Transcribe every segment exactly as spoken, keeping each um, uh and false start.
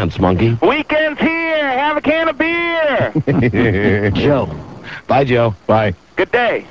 dance, monkey. Weekend's here. Have a can of beer. Joe. Bye, Joe. Bye. Good day.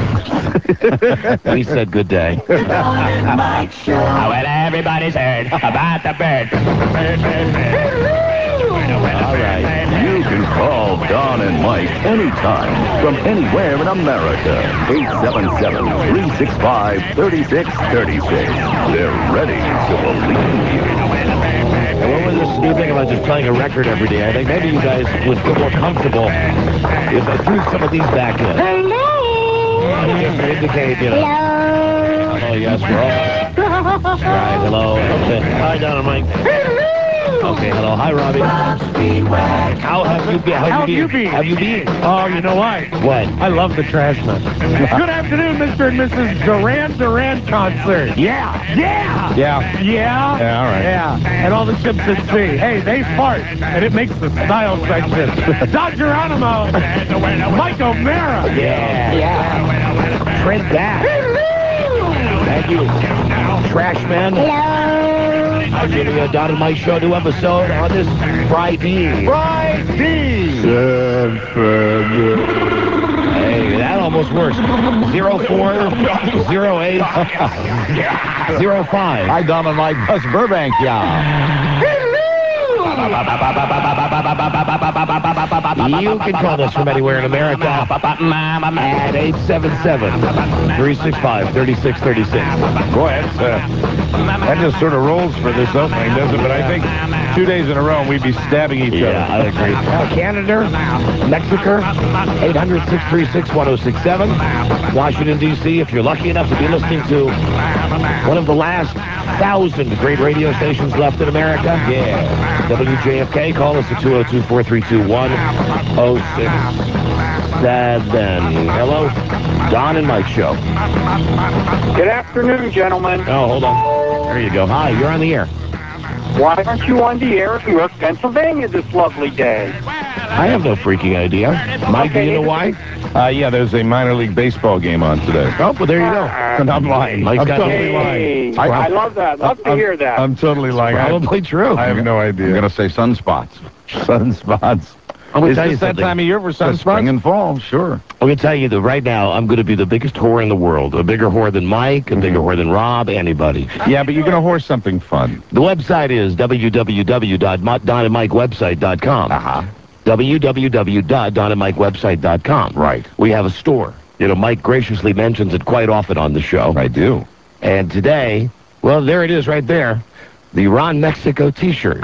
We said good day. Don and Mike Show. Oh, well, everybody's heard about the bird. Bird, bird, bird. All right. You can call Don and Mike anytime from anywhere in America. eight seven seven, three six five, three six three six. They're ready to believe you. And what was this new thing about just playing a record every day? I think maybe you guys would feel more comfortable if I threw some of these back in. Hello. Just to indicate, you know. Hello. Hello, yes, we're all. Right, hello. Okay. Hi, Don and Mike. Okay, hello. Hi, Robbie. How have you been? How, How have you been? Have you been? Oh, you know what? What? I love the Trashmen. Good afternoon, Mister and Missus Duran Duran concert. Yeah. Yeah. Yeah. Yeah. Yeah, all right. Yeah. And all the chips at sea. Hey, they fart, and it makes the style section. Don Geronimo. Mike O'Mara. Yeah. Yeah. Print that. Thank you. Trashman. Hello. I'm giving you a Don and Mike Show, new episode on this Friday. Friday. Hey, that almost works. Zero four zero eight zero five. Hi, Don and Mike. Bus Burbank, yeah. You can call us from anywhere in America at eight seven seven, three six five, three six three six. Boy, that's, uh, that just sort of rolls for this opening, doesn't it? But I think two days in a row we'd be stabbing each Yeah, I other. agree. Uh, Canada, Mexico, eight hundred, six three six, one oh six seven. Washington, D C, if you're lucky enough to be listening to one of the last thousand great radio stations left in America. Yeah. W J F K, call us at two oh two, four three two, one oh six seven. Hello, Don and Mike Show. Good afternoon, gentlemen. Oh, hold on. There you go. Hi, you're on the air. Why aren't you on the air in York, Pennsylvania this lovely day? I have no freaking idea. Mike, do you know why? Uh, yeah, there's a minor league baseball game on today. Oh, well, there you go. And I'm lying. Mike's I'm got totally the- lying. Hey, I love that. Love to I'm- hear that. I'm totally lying. I- Probably true. I have no idea. I'm going to say sunspots. Sunspots. I'm going Is to tell you this that something. time of year for Spring sunspots? and fall, sure. I'm going to tell you that right now, I'm going to be the biggest whore in the world. A bigger whore than Mike, a bigger whore than Rob, anybody. Yeah, but you're going to horse something fun. The website is w w w dot don and mike website dot com. Uh-huh. w w w dot don and mike website dot com. Right. We have a store. You know, Mike graciously mentions it quite often on the show. I do. And today, well, there it is right there. The Ron Mexico T-shirt.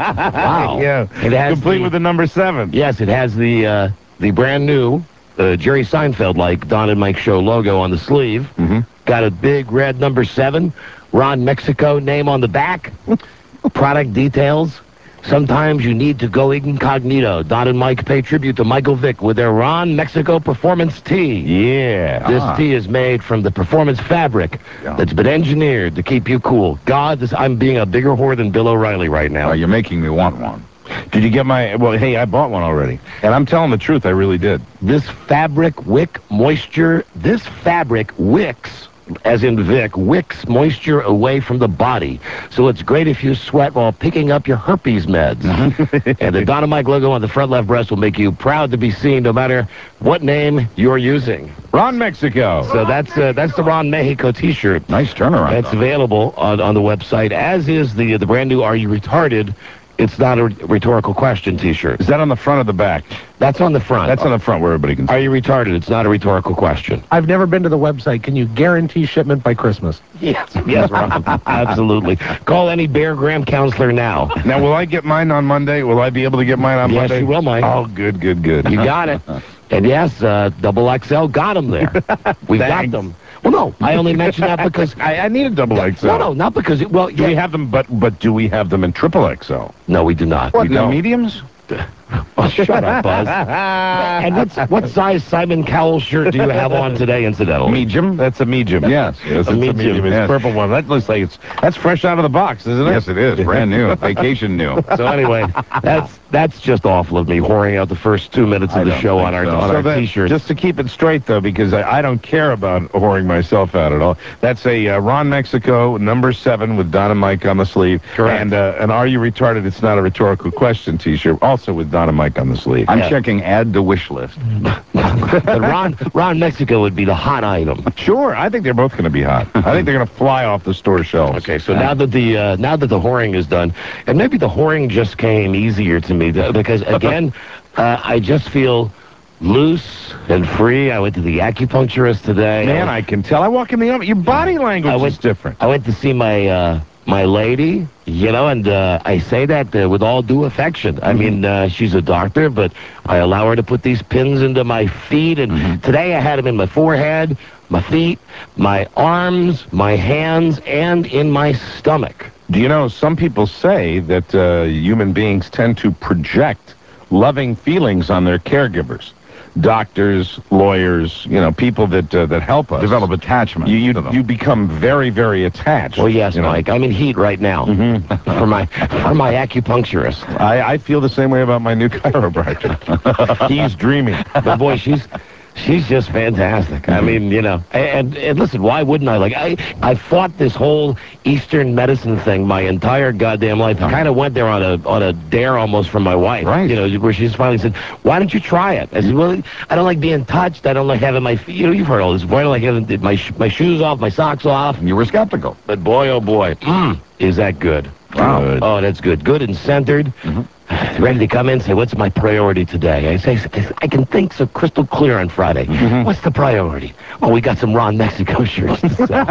Wow. Yeah. It has Complete the- with the number seven. Yes, it has the uh, the brand new uh, Jerry Seinfeld-like Don and Mike Show logo on the sleeve. Mm-hmm. Got a big red number seven, Ron Mexico name on the back. Product details. Sometimes you need to go incognito. Don and Mike pay tribute to Michael Vick with their Ron Mexico Performance Tee. Yeah. This Ah. tee is made from the performance fabric Yeah. that's been engineered to keep you cool. God, this, I'm being a bigger whore than Bill O'Reilly right now. Uh, you're making me want one. Did you get my... Well, hey, I bought one already. And I'm telling the truth, I really did. This fabric wick moisture, this fabric wicks, as in Vic, wicks moisture away from the body. So it's great if you sweat while picking up your herpes meds. And the Don and Mike logo on the front left breast will make you proud to be seen no matter what name you're using. Ron Mexico. So that's uh, that's the Ron Mexico T-shirt. Nice turnaround. That's available on, on the website, as is the the brand new Are You Retarded? It's not a rhetorical question T-shirt. Is that on the front or the back? That's on the front. That's on the front where everybody can see. Are you retarded? It's not a rhetorical question. I've never been to the website. Can you guarantee shipment by Christmas? Yes, yes, Ron. Absolutely. Call any Bear Graham counselor now. Now, will I get mine on Monday? Will I be able to get mine on Yes, Monday? you will, Mike. Oh, good, good, good. You got it. And yes, uh, Double X L got them there. We got Thanks. them. Well, no, I only mentioned that because... I, I need a double X L. No, no, not because... It, well, Do yeah. we have them, but but do we have them in triple X L? No, we do not. What, we no don't. mediums? Oh, shut up, Buzz. And what's, what size Simon Cowell shirt do you have on today, incidentally? Medium? That's a medium. Yes, yes, A it's medium, a medium. It's yes. purple one. That looks like it's that's fresh out of the box, isn't it? Yes, it is. Brand new. Vacation new. So anyway, that's that's just awful of me, whoring out the first two minutes of I the don't show think on our so. on So our that- T-shirt. just to keep it straight, though, because I, I don't care about whoring myself out at all. That's a uh, Ron Mexico number seven with Don and Mike on the sleeve. Correct. And uh, an Are You Retarded? It's Not a Rhetorical Question T-shirt, also with Don and Mike on the sleeve. I'm Yeah. checking add to wish list. But Ron Ron Mexico would be the hot item. Sure, I think they're both going to be hot. I think they're going to fly off the store shelves. Okay, so now that the uh, now that the whoring is done, and maybe the whoring just came easier to me th- because again, uh, I just feel loose and free. I went to the acupuncturist today. Man, I can tell. I walk in the office. Your body language I went- is different. I went to see my uh, my lady, you know, and uh, I say that uh, with all due affection. I mean, uh, she's a doctor, but I allow her to put these pins into my feet, and today I had them in my forehead, my feet, my arms, my hands, and in my stomach. Do you know, some people say that uh, human beings tend to project loving feelings on their caregivers. Doctors, lawyers, you know, people that uh, that help us. Develop attachment. You you, to them. you become very, very attached. Well, yes, you know. Mike. I'm in heat right now for my for my acupuncturist. I, I feel the same way about my new chiropractor. He's dreaming. But boy, she's she's just fantastic. I mean, you know, and, and listen, why wouldn't I? Like, I I fought this whole Eastern medicine thing my entire goddamn life. I kind of went there on a on a dare almost from my wife. Right. You know, where she just finally said, "Why don't you try it?" I said, "Well, I don't like being touched. I don't like having my feet. You know, you've heard all this. Why don't I like having my sh- my shoes off, my socks off?" You were skeptical. But boy, oh boy, mm, is that good? Wow. Good. Oh, that's good. Good and centered. Ready to come in and say, what's my priority today? I say, I can think so crystal clear on Friday. What's the priority? Oh, we got some Ron Mexico shirts to sell.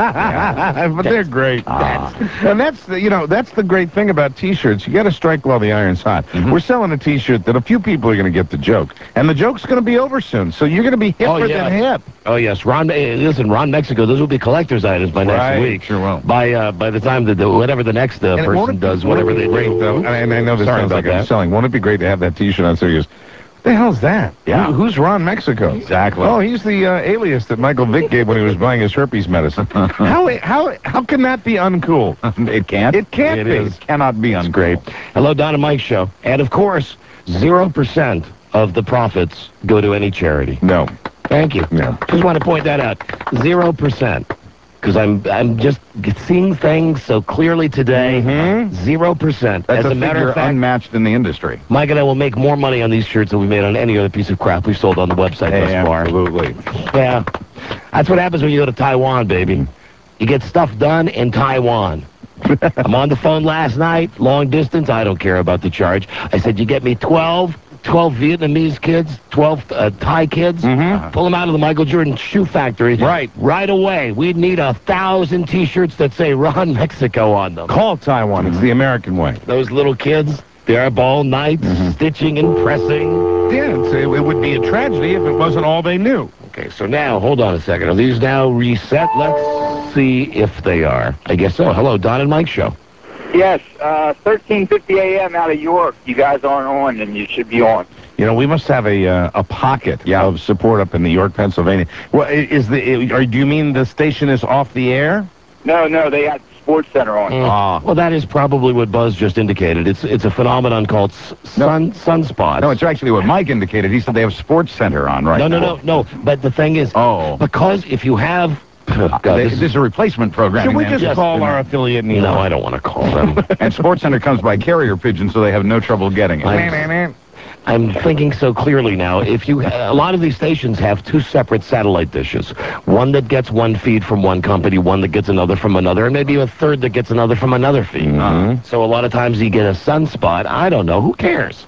But they're great. And that's the, you know, that's the great thing about T-shirts. You got to strike while the iron's hot. We're selling a T-shirt that a few people are going to get the joke, and the joke's going to be over soon. So you're going to be hipper Oh, yeah. than hip. Oh, yes. Ron, eh, listen, Ron Mexico, those will be collector's items by next Right, week. sure will. By uh, by the time that the, whatever the next uh, And it- won't person it- does, won't it whatever be they great, do. though, and I know this Sorry sounds like about I'm that. selling. Won't it be great to have that T-shirt on so he goes, what the hell's that? Yeah. Who- who's Ron Mexico? Exactly. Oh, he's the uh, alias that Michael Vick gave when he was buying his herpes medicine. how how how can that be uncool? It can't. It can't It be. is. It cannot be That's uncool. great. Hello, Don and Mike Show. And, of course, zero percent of the profits go to any charity. No. Thank you. No. Just want to point that out. Zero percent. Because I'm I'm just seeing things so clearly today. Zero percent. That's As a, a matter figure of fact, unmatched in the industry. Mike and I will make more money on these shirts than we made on any other piece of crap we've sold on the website thus far. Absolutely. Yeah. That's what happens when you go to Taiwan, baby. You get stuff done in Taiwan. I'm on the phone last night, long distance. I don't care about the charge. I said, you get me twelve, twelve Vietnamese kids, twelve uh, Thai kids. Pull them out of the Michael Jordan shoe factory. Right. Right away. We'd need a thousand T-shirts that say Ron Mexico on them. Call Taiwan. It's the American way. Those little kids, they're up all night, stitching and pressing. Yeah, it's, it, it would be a tragedy if it wasn't all they knew. Okay, so now, hold on a second. Are these now reset? Let's see if they are. I guess so. Hello, Don and Mike Show. Yes, uh, thirteen fifty a.m. out of York. You guys aren't on, and you should be on. You know, we must have a uh, a pocket Yeah. of support up in New York, Pennsylvania. Well, i- is the or do you mean the station is off the air? No, no, they had Sports Center on. Ah. Well, that is probably what Buzz just indicated. It's it's a phenomenon called s- sun sunspots. No, it's actually what Mike indicated. He said they have Sports Center on right no, no, now. no, no. But the thing is, Oh. because if you have, oh, God, They- this this, is- is a replacement program. Should we just Yes. call our affiliate New no, York? I don't want to call them. And Sports Center comes by carrier pigeon, so they have no trouble getting it. I- I'm thinking so clearly now. If you, a lot of these stations have two separate satellite dishes. One that gets one feed from one company, one that gets another from another, and maybe a third that gets another from another feed. So a lot of times you get a sunspot. I don't know. Who cares?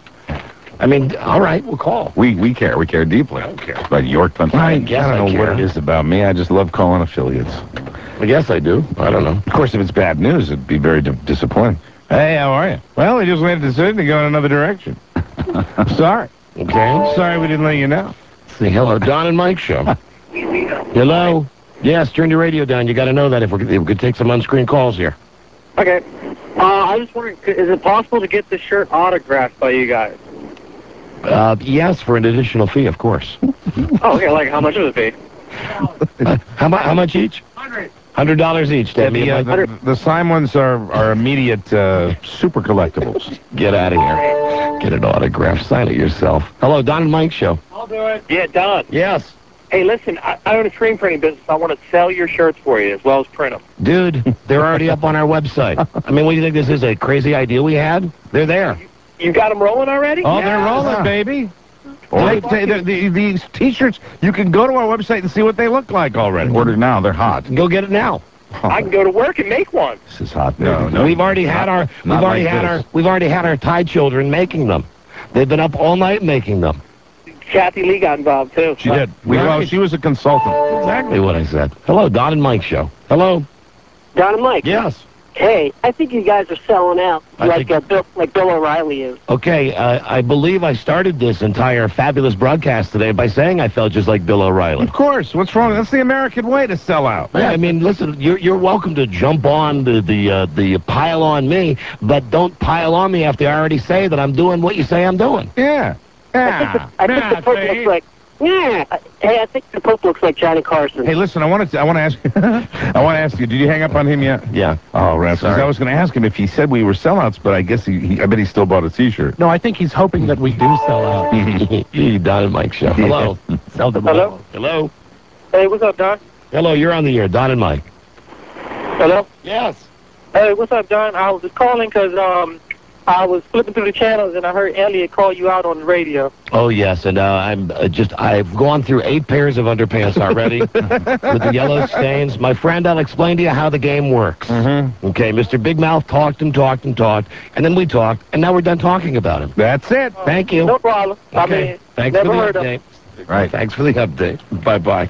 I mean, all right, we'll call. We we care. We care deeply. I don't care. But York, I, Pennsylvania. guess I don't I know what care. it is about me. I just love calling affiliates. I guess I do. I don't know. Of course, if it's bad news, it'd be very di- disappointing. Hey, how are you? Well, we just made a decision to go in another direction. Sorry. Okay. Sorry we didn't let you know. Say hello, Don and Mike Show. Hello. Yes, turn your radio down. You got to know that if, we're, if we could take some unscreened calls here. Okay. Uh, I was just wondering, c- is it possible to get the shirt autographed by you guys? Uh, yes, for an additional fee, of course. Oh, okay, like how much would it be? Uh, how, mu- how much each? Hundred. Hundred dollars each, Yeah, Debbie. the, uh, the, the Simons are, are immediate uh, super collectibles. Get out of here. Get an autograph. Sign it yourself. Hello, Don and Mike Show. I'll do it. Yeah, Don. Yes. Hey, listen, I, I own a screen printing business. I want to sell your shirts for you as well as print them. Dude, they're already up on our website. I mean, what do you think this is, a crazy idea we had? They're there. You got them rolling already? Oh, they're Yeah. rolling, baby. Or they, the, the, these T-shirts, you can go to our website and see what they look like already. Order now. They're hot. Go get it now. I can go to work and make one. This is hot. No, no. We've already had our we've not already like had this. our we've already had our Thai children making them. They've been up all night making them. Kathy Lee got involved, too. She did. We, well, she was a consultant. Exactly what I said. Hello, Don and Mike Show. Hello. Don and Mike. Yes. Hey, I think you guys are selling out I like think- uh, Bill, like Bill O'Reilly is. Okay, uh, I believe I started this entire fabulous broadcast today by saying I felt just like Bill O'Reilly. Of course. What's wrong? That's the American way to sell out. Yeah, I mean, listen, you're you're welcome to jump on the the uh, the pile on me, but don't pile on me after I already say that I'm doing what you say I'm doing. Yeah. Yeah. I think the Pope looks like. Yeah. Hey, I think the Pope looks like Johnny Carson. Hey, listen, I want to I want to ask I want to ask you, did you hang up on him yet? Yeah. Oh, right. 'Cause Sorry. I was going to ask him if he said we were sellouts, but I guess he, he I bet he still bought a T-shirt. No, I think he's hoping that we do sell out. Don and Mike Show. Hello. Sell the Hello? Hello. Hey, what's up, Don? Hello, you're on the air. Don and Mike. Hello? Yes. Hey, what's up, Don? I was just calling because um, I was flipping through the channels and I heard Elliot call you out on the radio. Oh, yes, and uh, I'm uh, just, I've gone through eight pairs of underpants already with the yellow stains. My friend, I'll explain to you how the game works. Mm-hmm. Okay, Mister Big Mouth talked and talked and talked, and then we talked, and now we're done talking about him. That's it. Thank you. No problem. I Okay, mean, thanks never for the heard of update. Right. Thanks for the update. Bye-bye.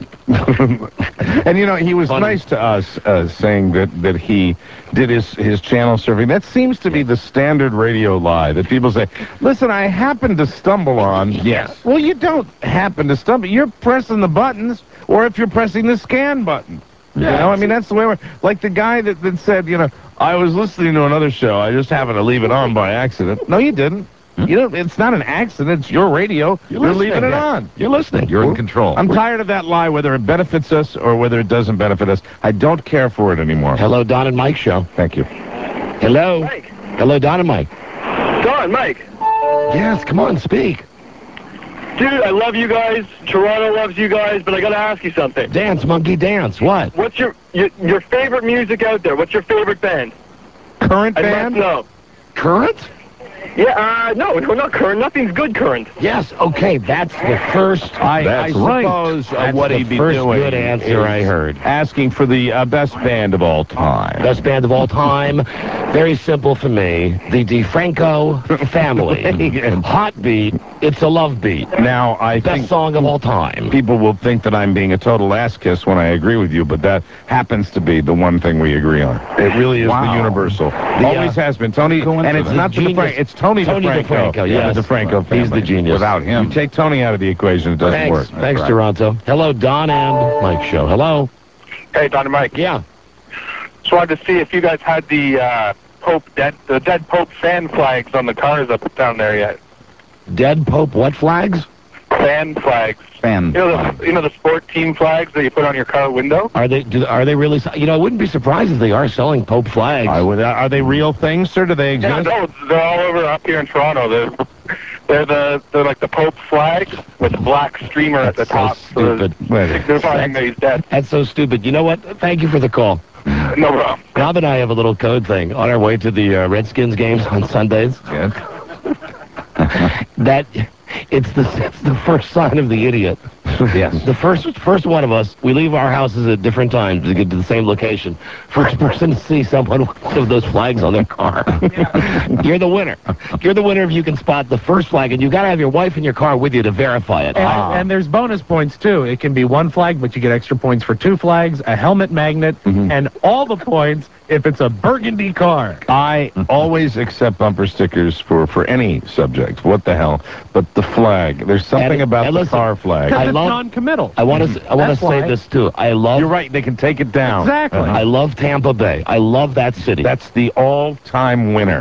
And, you know, he was Funny. nice to us, uh, saying that, that he did his, his channel surfing. That seems to be the standard radio lie, that people say, listen, I happened to stumble on. Yes. Well, you don't happen to stumble. You're pressing the buttons, or if you're pressing the scan button. You know, I mean, that's the way we're... Like the guy that, that said, you know, I was listening to another show. I just happened to leave it on by accident. No, you didn't. You know, it's not an accident. It's your radio. You're, leaving it yeah. on. You're listening. You're in control. I'm tired of that lie, whether it benefits us or whether it doesn't benefit us. I don't care for it anymore. Hello, Don and Mike Show. Thank you. Hello. Mike. Hello, Don and Mike. Don, Mike. Yes, come on, speak. Dude, I love you guys. Toronto loves you guys, but I got to ask you something. Dance, monkey, dance. What? What's your, your your favorite music out there? What's your favorite band? Current I'd band? love to know. Current? Yeah, uh, no, no, not current. Nothing's good current. Yes, okay, that's the first... I, That's I right. suppose uh, That's what the he'd be first doing good answer is I heard. asking for the uh, best band of all time. Best band of all time. Very simple for me. The DeFranco Family. Hot beat. It's a love beat. Now, I Best think song of all time. people will think that I'm being a total ass kiss when I agree with you, but that happens to be the one thing we agree on. It really is Wow. the universal. The, Always uh, has been. Tony, and it's The not the genius- DeFranco, it's Tony, Tony DeFranco. DeFranco, Yeah, yes. the DeFranco family. He's the genius. Without him. You take Tony out of the equation, it doesn't Thanks. work. Thanks, Toronto. Hello, Don and Mike Show. Hello. Hey, Don and Mike. Yeah. Just wanted to see if you guys had the uh, Pope dead, the dead Pope fan flags on the cars up down there yet. Dead Pope what flags? Fan flags. Fan. You know, the, you know the sport team flags that you put on your car window? Are they do, Are they really... You know, I wouldn't be surprised if they are selling Pope flags. I would, are they real things, sir? Do they Yeah, exist? no, they're all over up here in Toronto. They're, they're the they're like the Pope flag with a black streamer at the That's so top, stupid. Wait a- signifying that he's dead. That's so stupid. You know what? Thank you for the call. No problem. Rob and I have a little code thing on our way to the uh, Redskins games on Sundays. Yes. That it's the it's the first sign of the idiot. Yes. The first first one of us, we leave our houses at different times to get to the same location. First person to see someone with one of those flags on their car. You're the winner. You're the winner if you can spot the first flag, and you got to have your wife in your car with you to verify it. And, Ah. and there's bonus points, too. It can be one flag, but you get extra points for two flags, a helmet magnet, and all the points if it's a burgundy car. I always accept bumper stickers for, for any subject. What the hell? But the flag, there's something And- about and the listen, car flag. I Because it's love- non-committal. I want to I want to That's say why. this too. I love You're right, they can take it down. Exactly. Uh-huh. I love Tampa Bay. I love that city. That's the all-time winner.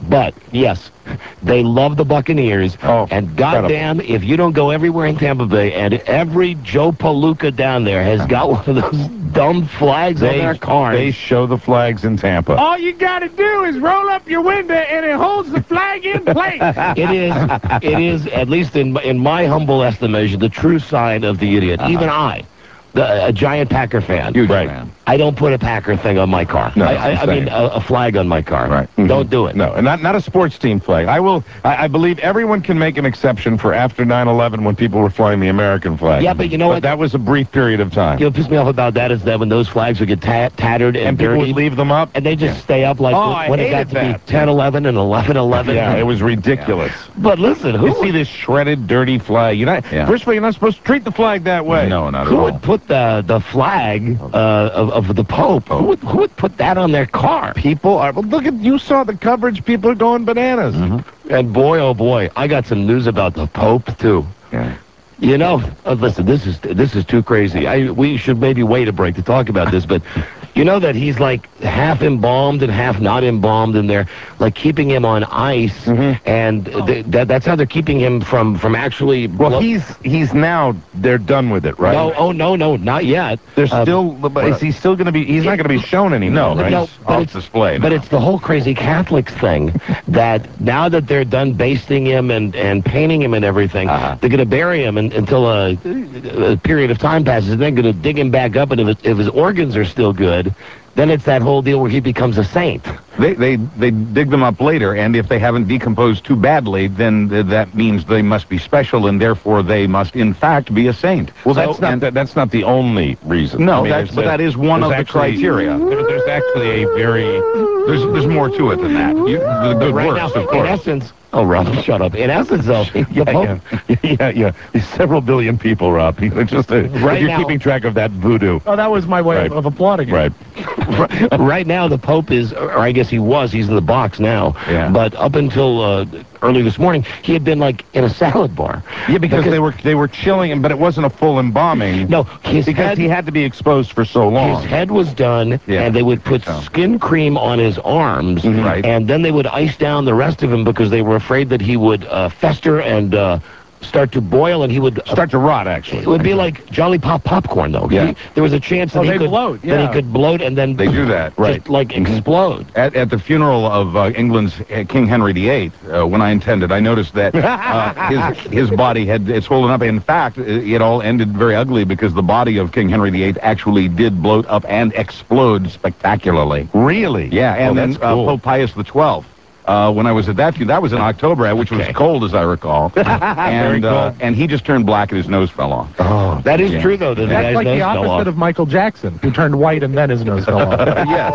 But, yes, they love the Buccaneers. Oh, and incredible. goddamn, if you don't go everywhere in Tampa Bay, and every Joe Palooka down there has got one of those dumb flags on They, their cars. they show the flags in Tampa. All you got to do is roll up your window, and it holds the flag in place. It is, it is, at least in, in my humble estimation, the true sign of the idiot. Even I, the, a giant Packer fan. Huge fan. I don't put a Packer thing on my car. No, I, I, I same. mean, a, a flag on my car. Right. Don't do it. No, and not not a sports team flag. I will. I, I believe everyone can make an exception for after nine eleven when people were flying the American flag. Yeah, but you know but what? That was a brief period of time. You know, what pissed me off about that is that when those flags would get ta- tattered and, and people dirty, would leave them up. and they just stay up like Oh, I when it got hated to that. be ten eleven and eleven eleven. Yeah, it was ridiculous. But listen, who You see this shredded, dirty flag. You're not. Yeah. First of all, you're not supposed to treat the flag that way. No, not at who all. would put the the flag uh, of, of the Pope? Who would, who would put that on their car? People are. Well, look at you saw the coverage. People are going bananas. And boy, oh boy, I got some news about the Pope too. Yeah. You know, uh, listen, this is this is too crazy. I we should maybe wait a break to talk about this, but you know that he's like half embalmed and half not embalmed, and they're like keeping him on ice, Mm-hmm. and th- that that's how they're keeping him from from actually. Well, blo- he's he's now. They're done with it, right? no, oh no, no, not yet. There's Uh, still. But is he still going to be? He's not going to be shown anymore, No, right? no, He's but off it's- display. But now. it's the whole crazy Catholics thing that now that they're done basting him and, and painting him and everything, Uh-huh. they're going to bury him in, until a, a period of time passes. They're going to dig him back up, and if, it, if his organs are still good, then it's that whole deal where he becomes a saint. They, they they dig them up later, and if they haven't decomposed too badly, then th- that means they must be special, and therefore they must, in fact, be a saint. Well, So- that's not and- that, that's not the only reason. No, I mean, that's- there's but a- that is one there's of the actually- criteria. There, there's actually a very There's there's more to it than that. You, the good right works, now, of in course. essence, oh, Rob, shut up. In essence, though, the yeah, Pope, yeah, yeah, yeah. There's several billion people, Rob. You know, just uh, Right if you're now- keeping track of that voodoo. Oh, that was my way Right. of, of applauding it. Right. right now, the Pope is, or I guess he was, he's in the box now. Yeah. But up until uh, early this morning, he had been like in a salad bar. Yeah, because they were they were chilling him, but it wasn't a full embalming. No, his because head, he had to be exposed for so long. his head was done, Yeah. and they would put Oh. skin cream on his arms, Mhm. Right. and then they would ice down the rest of him because they were afraid that he would uh, fester and uh, start to boil, and he would Start to rot, actually. It would be like Jolly Pop popcorn, though. Yeah. He- there was a chance that Oh, he they could bloat, that yeah. he could bloat and then They do that. Right. just like explode. At, at the funeral of uh, England's uh, King Henry the Eighth, uh, when I attended, I noticed that uh, his his body had it's swollen up. In fact, it, it all ended very ugly because the body of King Henry the Eighth actually did bloat up and explode spectacularly. Really? Yeah, and Oh, then that's uh, cool. Pope Pius the Twelfth. Uh, when I was at that funeral, that was in October, which was Okay. cold as I recall, and uh, cold. and he just turned black and his nose fell off. Oh, That is Yeah. true, though. That the That's guy's like nose the fell off. opposite of Michael Jackson, who turned white and then his nose fell off.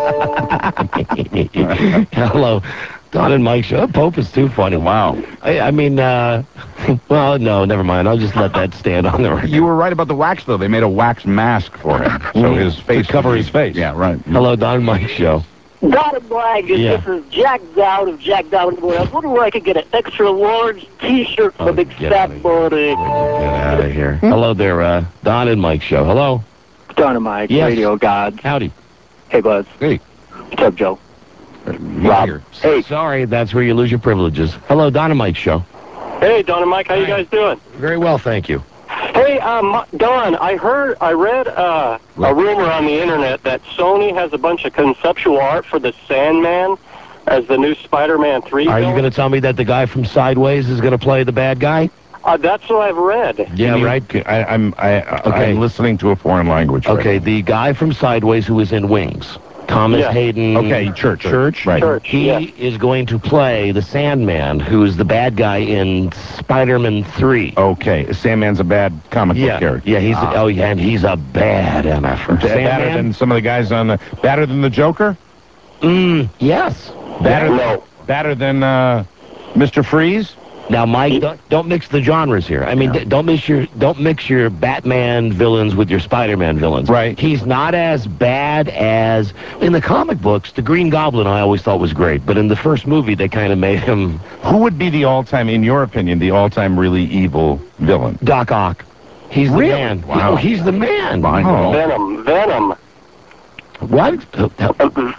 Yes. Hello, Don and Mike show. Pope is too funny. Wow. I, I mean, uh, well, no, never mind. I'll just let that stand on the record. You were right about the wax, though. They made a wax mask for him, so his face to cover his face. Yeah, right. Hello, Don and Mike show. Dotted Black, Yeah. this is Jack Dowd of Jack Dowd and Boy. I was wondering where I could get an extra large T-shirt for Oh, Big get Fat outta here. Body. Get out of here. Hello there, uh, Don and Mike show. Hello. Dynamite, Yes. Radio Gods. Howdy. Hey, Buzz. Hey. What's up, Joe? Rob. Hey. Sorry, that's where you lose your privileges. Hello, Don and Mike show. Hey, Don and Mike, how you guys doing? Very well, thank you. Hey, um, Don, I heard, I read uh, a rumor on the internet that Sony has a bunch of conceptual art for the Sandman as the new Spider-Man three Are you villain. going to tell me that the guy from Sideways is going to play the bad guy? Uh, that's what I've read. Yeah, Can you- right. can- I, I'm I, I- Okay. I'm listening to a foreign language. right Okay, the guy from Sideways who is in Wings, Thomas Yeah. Hayden. Okay, Church. Church. Right. Church, He yeah. is going to play the Sandman, who's the bad guy in Spider-Man three. Okay, Sandman's a bad comic book yeah, character. yeah, he's oh yeah, and he's a bad M F R. Ba- Better Sandman. than some of the guys on the. Better than the Joker. Mm, yes. Better. No. Better than uh, Mister Freeze. Now, Mike, don't, don't mix the genres here. I mean, d- don't mix your don't mix your Batman villains with your Spider-Man villains. Right. He's not as bad as in the comic books. The Green Goblin I always thought was great, but in the first movie they kind of made him Who would be the all-time, in your opinion, the all-time really evil villain? Doc Ock. He's the Really? man. Wow. Oh, he's the man. Oh. Venom, Venom. What?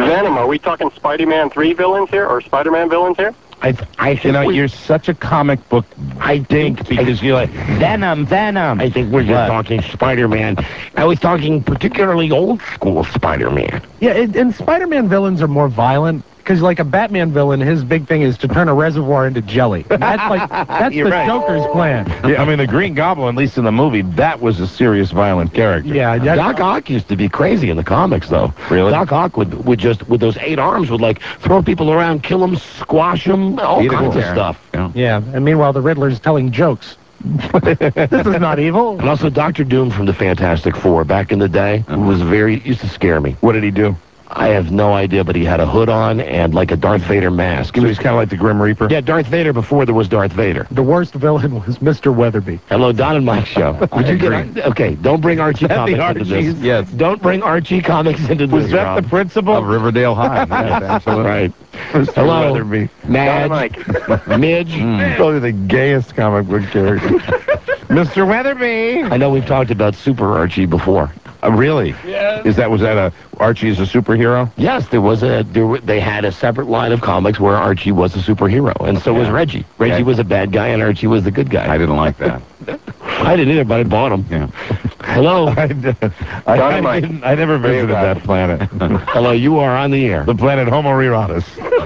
Venom, are we talking Spider-Man three villains here, or Spider-Man villains here? I, th- I think You know, we, you're such a comic book I think because you're like, Venom, Venom. I think we're just What? talking Spider-Man. I was talking particularly old school Spider-Man. Yeah, it, and Spider-Man villains are more violent because, like a Batman villain, his big thing is to turn a reservoir into jelly. And that's like that's You're the right. Joker's plan. Yeah, I mean, the Green Goblin, at least in the movie, that was a serious, violent character. Yeah, that, Doc Ock used to be crazy in the comics, though. Really? Doc Ock would, would just, with those eight arms, would, like, throw people around, kill them, squash them, all Eat a kinds of chair. stuff. Yeah. yeah. And meanwhile, the Riddler's telling jokes. This is not evil. And also Doctor Doom from the Fantastic Four back in the day was very, used to scare me. What did he do? I have no idea, but he had a hood on and like a Darth Vader mask. So he's kind of like the Grim Reaper? Yeah, Darth Vader before there was Darth Vader. The worst villain was Mister Weatherby. Hello, Don and Mike show. Would you get okay? Don't bring Archie That the comics into Archies? this. Yes. Don't bring Archie comics into this. Was that Rob. the principal? Of Riverdale High. Yes, absolutely. Right. Mister Hello, Weatherby. Madge, Mike. Midge. Probably the gayest comic book character. Mister Weatherby. I know we've talked about Super Archie before. Uh, really? Yeah. Is that, was that a, Archie is a superhero? Yes, there was a. There, were- they had a separate line of comics where Archie was a superhero, and so was Yeah. Reggie. Reggie Yeah. was a bad guy, and Archie was the good guy. I didn't like that. I didn't either, but I bought them. Yeah. Hello, I, d- I, I, Dynamite. didn't, I never visited that planet. hello. You are on the air. The planet Homo Erotus.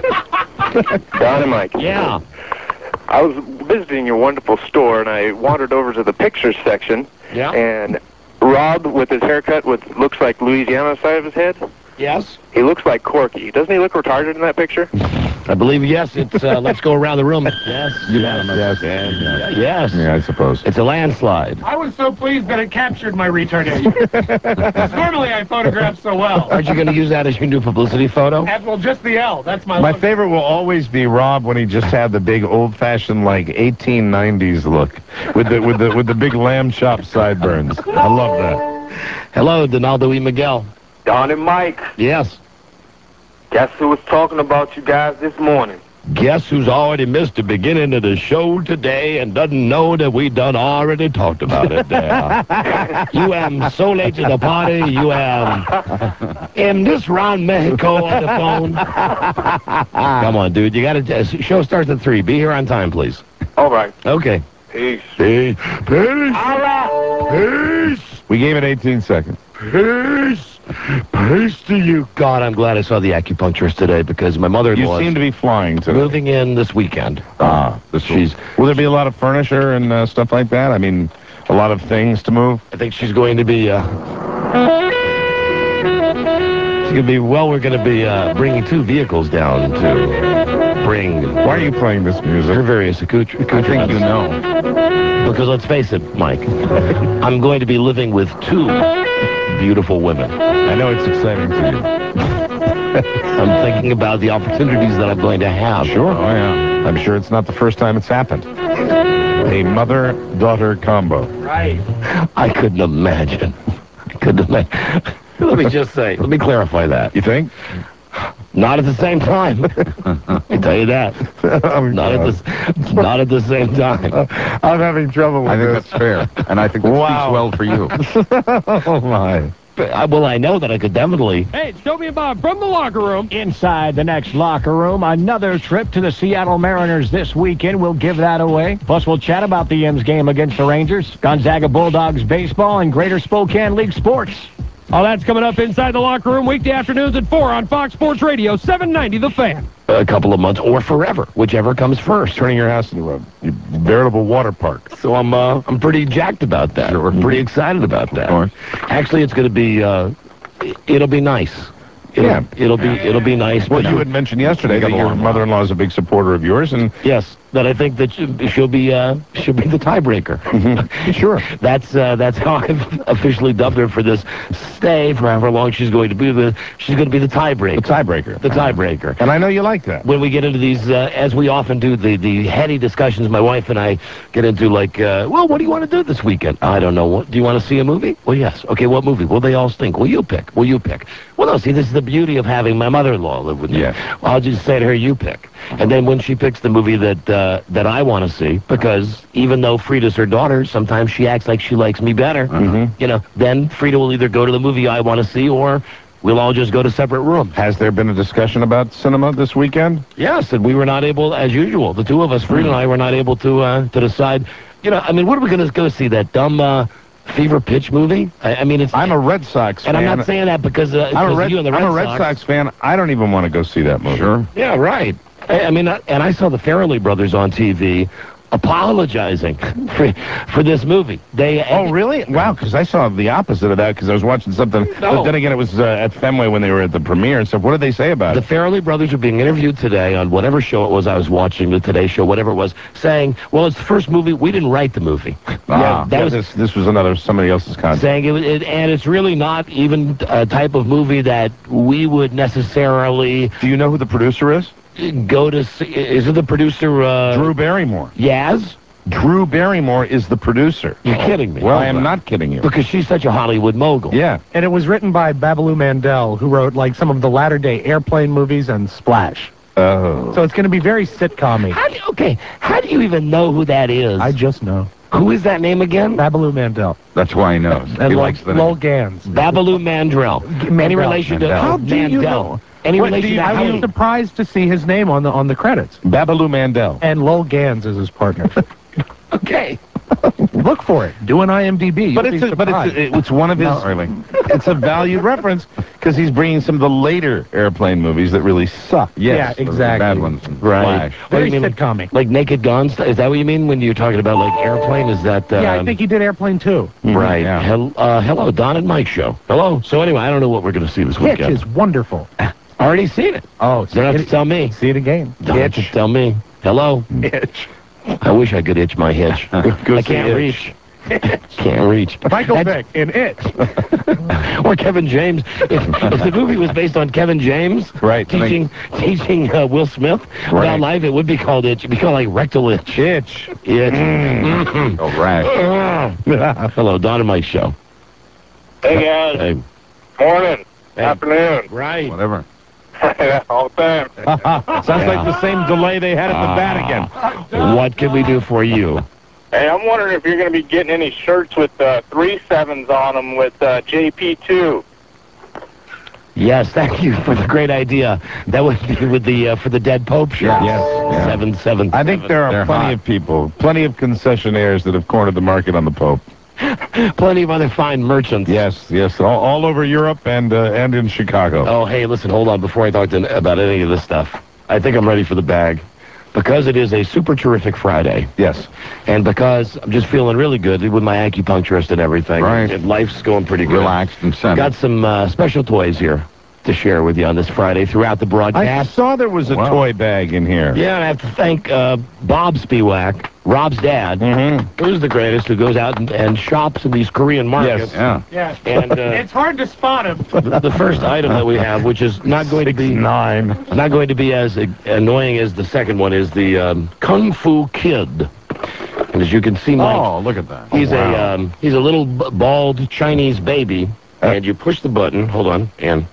Don and Mike. Yeah. I was visiting your wonderful store, and I wandered over to the pictures section, Yeah. and Rob, with his haircut, with looks like Louisiana on the side of his head, Yes. he looks like Corky. Doesn't he look retarded in that picture? I believe yes. It's. Uh, let's go around the room. Yes. Yes. Yeah, yes. Yeah, I suppose. It's a landslide. I was so pleased that it captured my retardation. Normally I photograph so well. Aren't you going to use that as your new publicity photo? Well, just the L. That's my My look. favorite will always be Rob when he just had the big old-fashioned like eighteen nineties look with the with the with the big lamb chop sideburns. I love that. Hello, Donaldo E. Miguel. Don and Mike, Yes. guess who was talking about you guys this morning? Guess who's already missed the beginning of the show today and doesn't know that we done already talked about it there. You am so late to the party. You am. Am this Ron Mexico on the phone? Come on, dude. You got to. Show starts at three. Be here on time, please. All right. Okay. Peace. Peace. Peace. Peace. We gave it eighteen seconds. Peace. Peace to you. God, I'm glad I saw the acupuncturist today because my You mother-in-law seem is to be flying today. moving in this weekend. Ah, this she's. Will there be a lot of furniture and uh, stuff like that? I mean, a lot of things to move. I think she's going to be. Uh, she's going to be. Well, we're going to be uh, bringing two vehicles down to bring. Why are you playing this Her music? various accoutre- I accoutrements. think you know. Because let's face it, Mike, I'm going to be living with two beautiful women. I know it's exciting to you. I'm thinking about the opportunities that I'm going to have. Sure. Oh yeah. I'm sure it's not the first time it's happened. A mother-daughter combo. Right. I couldn't imagine. I couldn't imagine. Let me just say, let me clarify that. You think? Not at the same time. I tell you that. Oh, Not at the, not at the same time. I'm having trouble with I think this. that's fair. And I think that Wow. speaks well for you. Oh my. But I, well, I know that I could definitely. Hey, it's Toby and Bob from the locker room. Inside the next locker room, another trip to the Seattle Mariners this weekend. We'll give that away. Plus, we'll chat about the M's game against the Rangers, Gonzaga Bulldogs baseball, and Greater Spokane League sports. All that's coming up inside the locker room weekday afternoons at four on Fox Sports Radio, seven ninety The Fan. A couple of months or forever, whichever comes first. Turning your house into a veritable water park. So I'm uh, I'm pretty jacked about that. We're pretty excited about that. course. Actually, it's going to be uh, it'll be nice. It'll, Yeah. it'll be it'll be nice. Well, but, you uh, had mentioned yesterday You got that a your long mother-in-law is a big supporter of yours, and yes, that I think that she- she'll be uh, she'll be the tiebreaker. sure. That's uh, that's how I've officially dubbed her for this stay for however long she's going to be. The she's going to be the tiebreaker. The tiebreaker. The tiebreaker. And I know you like that. When we get into these, uh, as we often do, the, the heady discussions my wife and I get into, like, uh, well, what do you want to do this weekend? I don't know. What, do you want to see a movie? Well, yes. Okay, what movie? Well, they all stink. Well, you pick. Well, you pick. Well, no, see, this is the beauty of having my mother-in-law live with me. Yeah. Well, I'll just say to her, you pick. And then when she picks the movie that uh, that I want to see, because even though Frida's her daughter, sometimes she acts like she likes me better. Mhm. You know, then Frida will either go to the movie I want to see or we'll all just go to separate rooms. Has there been a discussion about cinema this weekend? Yes, and we were not able, as usual, the two of us, Frieda and I, were not able to uh, to decide. You know, I mean, what are we going to go see? That dumb uh, Fever Pitch movie? I, I mean, it's. I'm a Red Sox and fan. And I'm not saying that because uh, I'm a Red, you and the Red I'm a Red Sox. Sox fan. I don't even want to go see that movie. Sure. Yeah, right. I, I mean, I, and I saw the Farrelly brothers on T V apologizing for, for this movie. They Oh, really? Wow, because I saw the opposite of that because I was watching something. No. But then again, it was uh, at Fenway when they were at the premiere and stuff. What did they say about The it? Farrelly brothers are being interviewed today on whatever show it was I was watching, the Today Show, whatever it was, saying, well, it's the first movie. We didn't write the movie. Ah, yeah, that yeah, was this, this was another somebody else's content. saying it, was- it, and it's really not even a type of movie that we would necessarily Do you know who the producer is? go to see. Is it the producer, uh... Drew Barrymore. Yaz? Drew Barrymore is the producer. You're kidding me. Well, I am not kidding you. Because she's such a Hollywood mogul. Yeah. And it was written by Babaloo Mandel, who wrote like some of the latter-day Airplane movies and Splash. Oh. So it's going to be very sitcom-y. How do you, okay, how do you even know who that is? I just know. Who is that name again? Babaloo Mandel. That's why he knows. And he Lol, likes the Lol name. Gans. Babaloo Mandrell. Any Mandel. relation to Mandel. How do Mandel? you know? Any What, relation do you- to I was Howie? surprised to see his name on the on the credits. Babaloo Mandel. And Lol Gans is his partner. Okay. Look for it. Do an I M D B. But You'll it's be a, but it's surprised. a, it's one of his. Not really. It's a valued reference because he's bringing some of the later Airplane movies that really suck. Yes, Yeah, those are exactly. Bad ones. Right. Flash. What do Very you mean? sitcom-y. Like Naked Gun? st- Is that what you mean when you're talking about like Airplane? Is that um, Yeah, I think he did Airplane too. right? yeah. Hel- uh, hello, Don and Mike show. Hello. So anyway, I don't know what we're going to see this Hitch weekend. is wonderful. Already seen it. Oh, You don't have to tell me. See it again. Don't have to Hitch. tell me. Hello. Hitch. I wish I could itch my hitch. Go I see can't Hitch. reach. Can't reach. Michael That's- Vick in It. Or Kevin James. If, if the movie was based on Kevin James Right. teaching teaching uh, Will Smith Right. about life, it would be called itch. It'd be called like rectal itch. Itch. Itch. Oh, rash. Hello, Don and Mike show. Hey, guys. Hey. Morning. Hey. Afternoon. Right. Whatever. All the time. Sounds like the same delay they had at the Vatican. What can we do for you? Hey, I'm wondering if you're going to be getting any shirts with uh, three sevens on them with uh, J P two. Yes, thank you for the great idea. That would be with the uh, for the dead Pope shirt. Yes. Yeah. Seven seven. I think there are They're plenty hot. of people, plenty of concessionaires that have cornered the market on the Pope. Plenty of other fine merchants. Yes, yes, all, all over Europe and uh, and in Chicago. Oh, hey, listen, hold on. Before I talk to, about any of this stuff, I think I'm ready for the bag. Because it is a super terrific Friday, Yes. and because I'm just feeling really good with my acupuncturist and everything, Right. and life's going pretty good. Relaxed and centered. Got some uh, special toys here to share with you on this Friday throughout the I broadcast. saw there was a Wow. toy bag in here. Yeah, and I have to thank uh, Bob Spiewak, Rob's dad, Mm-hmm. who's the greatest, who goes out and, and shops in these Korean markets. Yeah. Yeah. And uh, It's hard to spot him. the, the first item that we have, which is not going to be Nine. not going to be as uh, annoying as the second one, is the um, Kung Fu Kid. And as you can see, Mike, Oh, look at that. he's Oh, wow. a um, he's a little b- bald Chinese baby, and you push the button. Hold on, and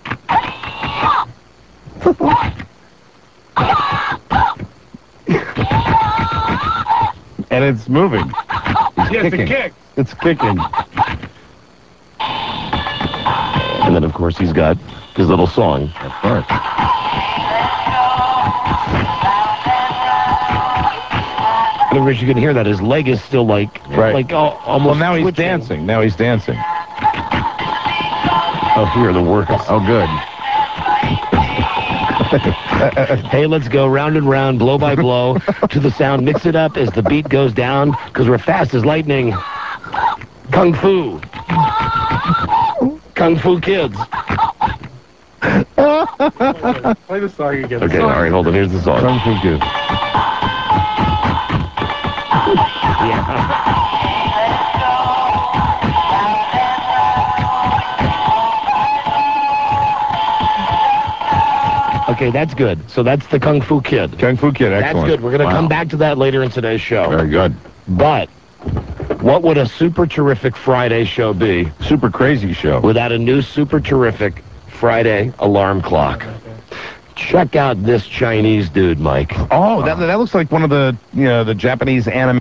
And it's moving. Yes, kicking. a kick. It's kicking. and then of course he's got his little song. Of course. And of course you can hear that his leg is still like Right. like al- almost. Well, now he's twitching. dancing. Now he's dancing. Oh, here the words. Oh, good. Hey, let's go round and round, blow by blow, to the sound. Mix it up as the beat goes down, because we're fast as lightning. Kung Fu. Kung Fu Kids. Play the song again. Okay, all right, hold on. Here's the song. Kung Fu Kid. Yeah. Okay, that's good. So that's the Kung Fu Kid. Kung Fu Kid, excellent. That's good. We're going to Wow. come back to that later in today's show. Very good. But what would a super terrific Friday show be Super crazy show. without a new super terrific Friday alarm clock? Check out this Chinese dude, Mike. Oh, that, that looks like one of the, you know, the Japanese anime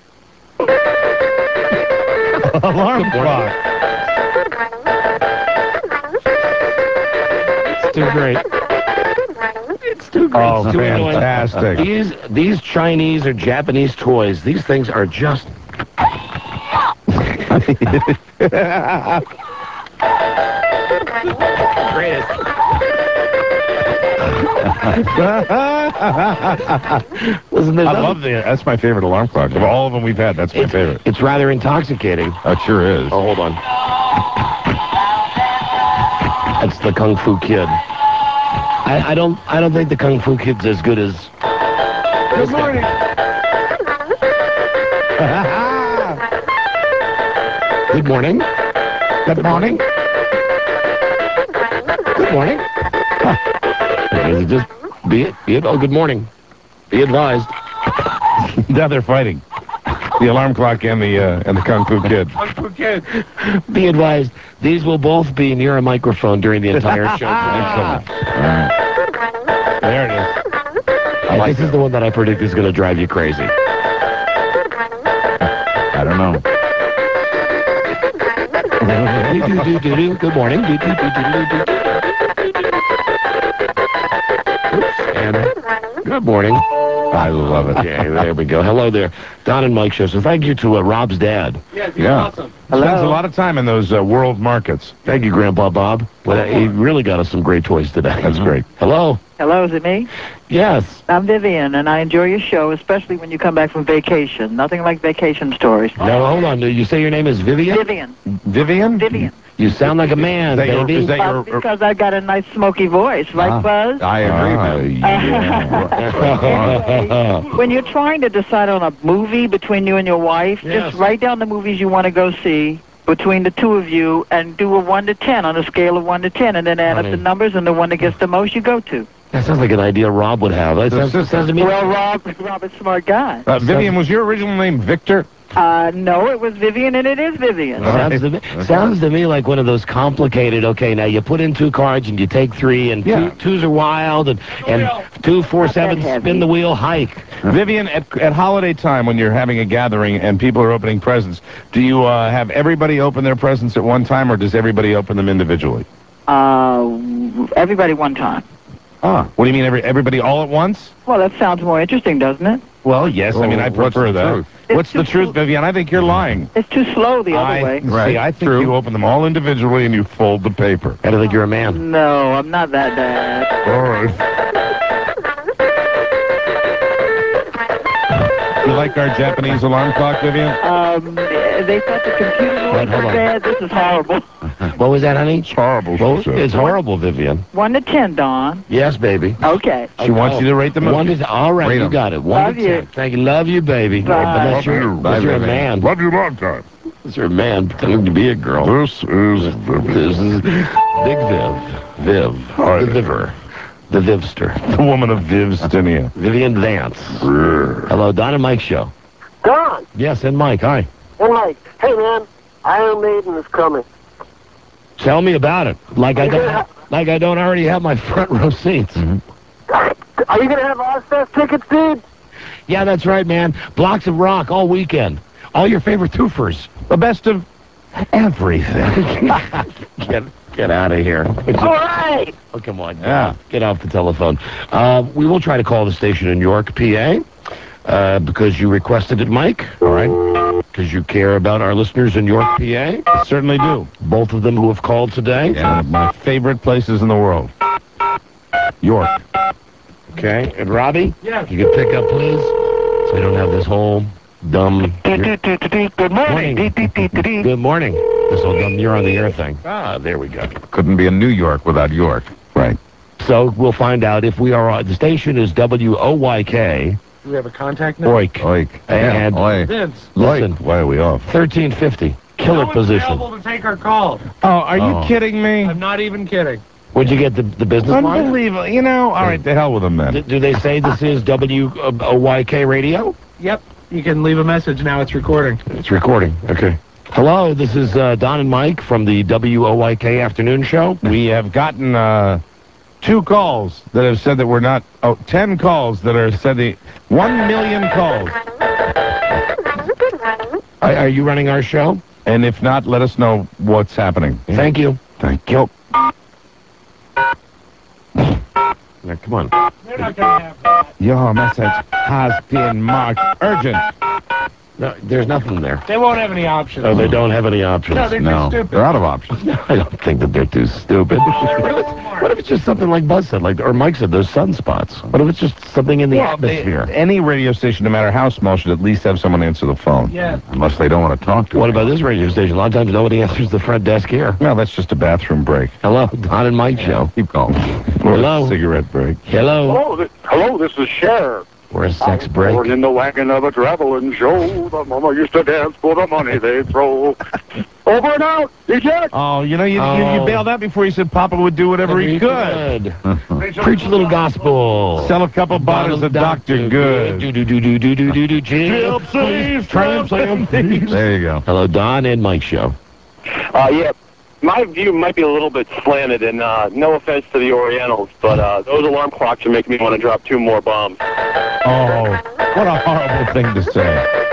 alarm clock. too great. It's too great. Oh, It's too annoying. fantastic. These these Chinese or Japanese toys, these things are just greatest. Listen, I there's love the. That's my favorite alarm clock. Of all of them we've had, that's my it's, favorite. It's rather intoxicating. It sure is. Oh, hold on. That's the Kung Fu Kid. I, I don't. I don't think the Kung Fu Kid's as good as. Good morning. Good morning. Good morning. Good morning. Huh. Is it just be it? Be it? Oh, good morning. Be advised. Now they're fighting. The alarm clock and the uh, and the Kung Fu Kid. Kung Fu Kid. Be advised. These will both be near a microphone during the entire show. Excellent. All right. There it is. I like this is the one that I predict is going to drive you crazy. I don't know. Do-do-do-do-do. Good morning. Do-do-do-do-do-do. Oops. And good morning. I love it. Yeah, there we go. Hello there. Don and Mike show. So thank you to uh, Rob's dad. Yes, Yeah. awesome. Spends a lot of time in those uh, world markets. Thank you, Grandpa Bob. Well, he really got us some great toys today. That's great. Hello. Hello, is it me? Yes. I'm Vivian, and I enjoy your show, especially when you come back from vacation. Nothing like vacation stories. No, hold on. You say your name is Vivian? Vivian. Vivian? Vivian. You sound like a man, Is that your- baby. is that Uh, your- because I got a nice smoky voice, right, Ah, Buzz? I agree, man. Anyway, when you're trying to decide on a movie between you and your wife, Yes. just write down the movies you want to go see between the two of you and do a one to ten on a scale of one to ten, and then add Honey. up the numbers, and the one that gets the most you go to. That sounds like an idea Rob would have. That The sounds, system. sounds to me. Well, Rob, Rob's a smart guy. Uh, Vivian, was your original name Victor? Uh, no, it was Vivian, and it is Vivian. Sounds to, me, sounds to me like one of those complicated, okay, now you put in two cards and you take three, and Yeah. two, twos are wild, and, and two, four, Not that seven, heavy. spin the wheel, hike. Vivian, at, at holiday time when you're having a gathering and people are opening presents, do you uh, have everybody open their presents at one time, or does everybody open them individually? Uh, everybody one time. Ah, what do you mean, every, everybody all at once? Well, that sounds more interesting, doesn't it? Well, yes, I mean, I Oh, what's prefer the that. truth? What's the It's truth, too- Vivian? I think you're lying. It's too slow the other I, way. See, I think True. you open them all individually and you fold the paper. I don't think you're a man. No, I'm not that bad. All right. You like our Japanese alarm clock, Vivian? Um, they thought the computer noise Wait, hold was on. bad. This is horrible. What was that, honey? It's horrible, she Well, said. it's horrible, Vivian. One to ten, Don. Yes, baby. Okay. She wants you to rate them. One to, all right, Rate you 'em. got it. One Love to you. ten. Thank you. Love you, baby. Bye. Unless Love you're, you. unless Bye, you're a baby. man. Love you long time. Unless you're a man pretending to be a girl. This is This is Big Viv. Viv. Hi. The Viver. The Vivster. the woman of Vivstinia. Vivian Vance. Hello, Don and Mike show. Don, Yes, and Mike. Hi. hey Mike, hey man, Iron Maiden is coming. Tell me about it. Like I don't, like I don't already have my front row seats. Are you gonna have Ozfest tickets, dude? Yeah, that's right, man. Blocks of rock all weekend. All your favorite twofers. The best of everything. Get get out of here. All right. Oh, come on. Get Yeah. off, get off the telephone. Uh, we will try to call the station in York, P A, uh, because you requested it, Mike. All right. Because you care about our listeners in York, P A. Certainly do. Both of them who have called today. One of my favorite places in the world. York. Okay. And Robbie? Yes. You can pick up, please, so we don't have this whole dumb... Good morning. Good morning. This whole dumb you're on the air thing. Ah, there we go. Couldn't be in New York without York. Right. So we'll find out if we are on... The station is W O Y K. Do we have a contact now? Oik. Oik. And Oi. Vince. listen, Why are we off? thirteen fifty. Killer No one's position. available to take our call. Oh, are you Oh. kidding me? I'm not even kidding. Would you get the, the business line? Unbelievable. You know, all right, to hell with them D- then. do they say this is W O Y K radio? Yep. You can leave a message now. It's recording. It's recording. Okay. Hello, this is uh, Don and Mike from the W O Y K afternoon show. We have gotten uh, two calls that have said that we're not, oh, ten calls that are said the, one million calls. Are, are you running our show? And if not, let us know what's happening. Thank you. Thank you. Now, come on. They're not going to have that. Your message has been marked urgent. No, there's nothing there. They won't have any options. Oh, they don't have any options. No, they're No, too stupid. they're out of options. No, I don't think that they're too stupid. What if, it's, what if it's just something like Buzz said, like or Mike said, those sunspots? What if it's just something in the Well, atmosphere? they- any radio station, no matter how small, should at least have someone answer the phone. Yeah. Unless they don't want to talk to What me. about this radio station? A lot of times nobody answers the front desk here. Well, that's just a bathroom break. Hello, Don and Mike show. Keep calling. Or Hello? a cigarette break. Hello. Hello, this, hello, this is Cher. Or a sex break. Born in the wagon of a traveling show. The mama used to dance for the money they throw. Over and out. Eject. Oh, you know, you, you, Oh. you bailed out before you said Papa would do whatever he could. Preach a little gospel. Sell a couple bottles of Doctor Good. Do do do do do do do do. Gypsies, Gypsies. There you go. Hello, Don and Mike show. Uh, yeah, my view might be a little bit slanted, and uh, no offense to the Orientals, but uh, those alarm clocks are making me want to drop two more bombs. Oh, what a horrible thing to say.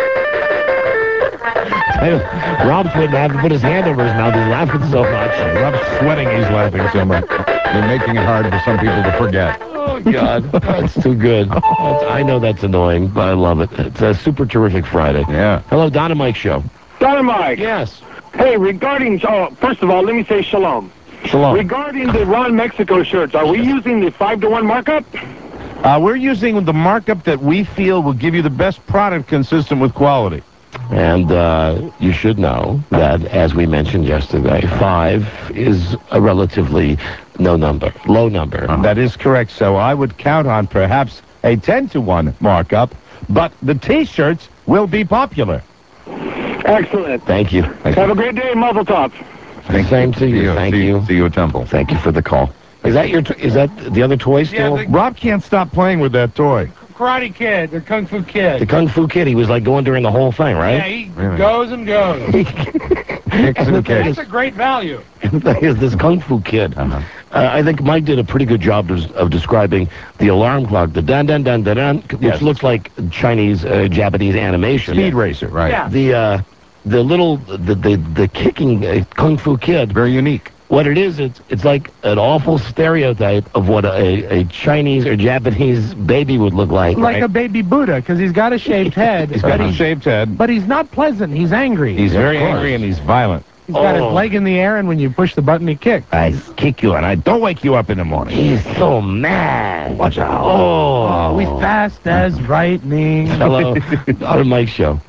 Rob's wouldn't have to put his hand over his mouth. He's laughing so much. Rob's sweating. He's laughing so much. They're making it hard for some people to forget. Oh, God. That's too good. That's, I know that's annoying, but I love it. It's a super terrific Friday. Yeah. Hello, Don and Mike show. Dynamite. Yes. Hey, regarding, oh, first of all, let me say shalom. Shalom. Regarding the Ron Mexico shirts, are we using the five to one markup? Uh, we're using the markup that we feel will give you the best product consistent with quality. And uh, you should know that, as we mentioned yesterday, five is a relatively no number, low number. That is correct. So I would count on perhaps a ten to one markup, but the T-shirts will be popular. Excellent. Thank you. Have a great day, Muzzle Top. Same to you. Thank see, you. See you at Temple. Thank you for the call. Is that your? T- is that the other toy still? Yeah, Rob can't stop playing with that toy. Karate Kid, or Kung Fu Kid. The Kung Fu Kid. He was like going during the whole thing, Yeah, right? he Really? goes and goes. Kicks and kicks. That's a great value. The thing is, this Kung Fu Kid. Uh-huh. Uh, I think Mike did a pretty good job of, of describing the alarm clock, the dun dun dun dun dun, which Yes. looks like Chinese, uh, Japanese animation. Speed Racer. Right. Yeah. The uh, the little the the, the kicking uh, Kung Fu Kid. Very unique. What it is, it's it's like an awful stereotype of what a, a Chinese or Japanese baby would look like. Like right? a baby Buddha, because he's got a shaved head. He's got but a he's, shaved head. but he's not pleasant. He's angry. He's Yeah, of very course. angry and he's violent. He's got Oh. his leg in the air, and when you push the button, he kicks. I kick you and I don't wake you up in the morning. He's so mad. Watch out. Oh, We fast as lightning. Hello, on the Mike show.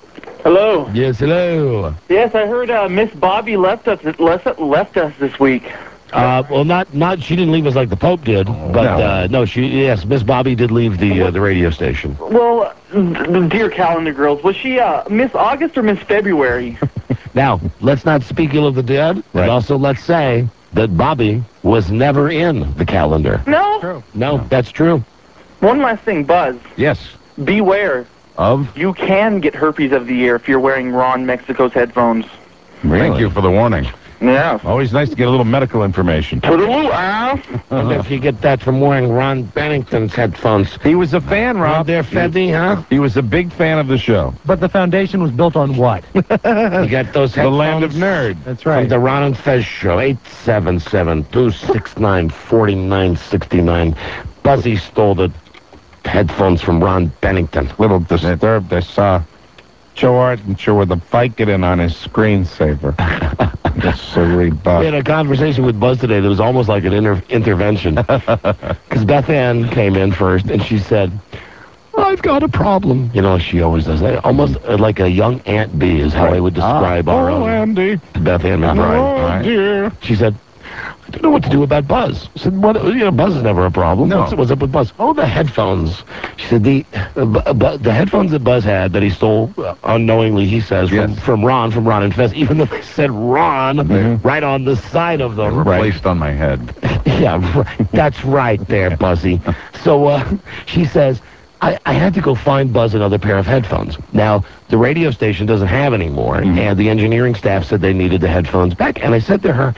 Hello. Yes, hello. Yes, I heard uh, Miss Bobby left us left, left us this week. Uh, well, not not she didn't leave us like the Pope did, but No. uh, no, she yes, Miss Bobby did leave the uh, the radio station. Well, uh, dear calendar girls, was she uh, Miss August or Miss February? Now, let's not speak ill of the dead, Right. and also let's say that Bobby was never in the calendar. No. No, that's true. One last thing, Buzz. Yes. Beware. Of? You can get herpes of the ear if you're wearing Ron Mexico's headphones. Thank you for the warning. Yeah. Always nice to get a little medical information. Toodaloo, Al. And if you get that from wearing Ron Bennington's headphones. He was a fan, Rob, Rob. there, Feddy, huh? He was a big fan of the show. But the foundation was built on what? You got those The headphones? land of nerd. That's From right. the Ron and Fez show, eight seven seven, two six nine, four nine six nine. Buzzy stole the headphones from Ron Bennington. Little disturbed. I saw Joe Arden sure with a Vicodin on his screensaver. The silly We buck. had a conversation with Buzz today that was almost like an inter- intervention. Because Beth Ann came in first, and she said, I've got a problem. You know, she always does that. Almost uh, like a young Aunt Bee is how I would describe our Oh, own Andy. Beth Ann McBride. Oh, Right. dear. She said, I don't know what to do about Buzz. I said, what, you know, Buzz is never a problem. No. What's, what's up with Buzz? Oh, the headphones. She said, the uh, bu- bu- the headphones that Buzz had that he stole uh, unknowingly, he says, from, Yes. from Ron, from Ron and Fez, even though they said Ron Mhm. right on the side of They them. were placed on my head. Yeah, right. That's right there, Buzzy. So uh, she says, I, I had to go find Buzz another pair of headphones. Now, the radio station doesn't have any more, Mhm. and the engineering staff said they needed the headphones back. And I said to her,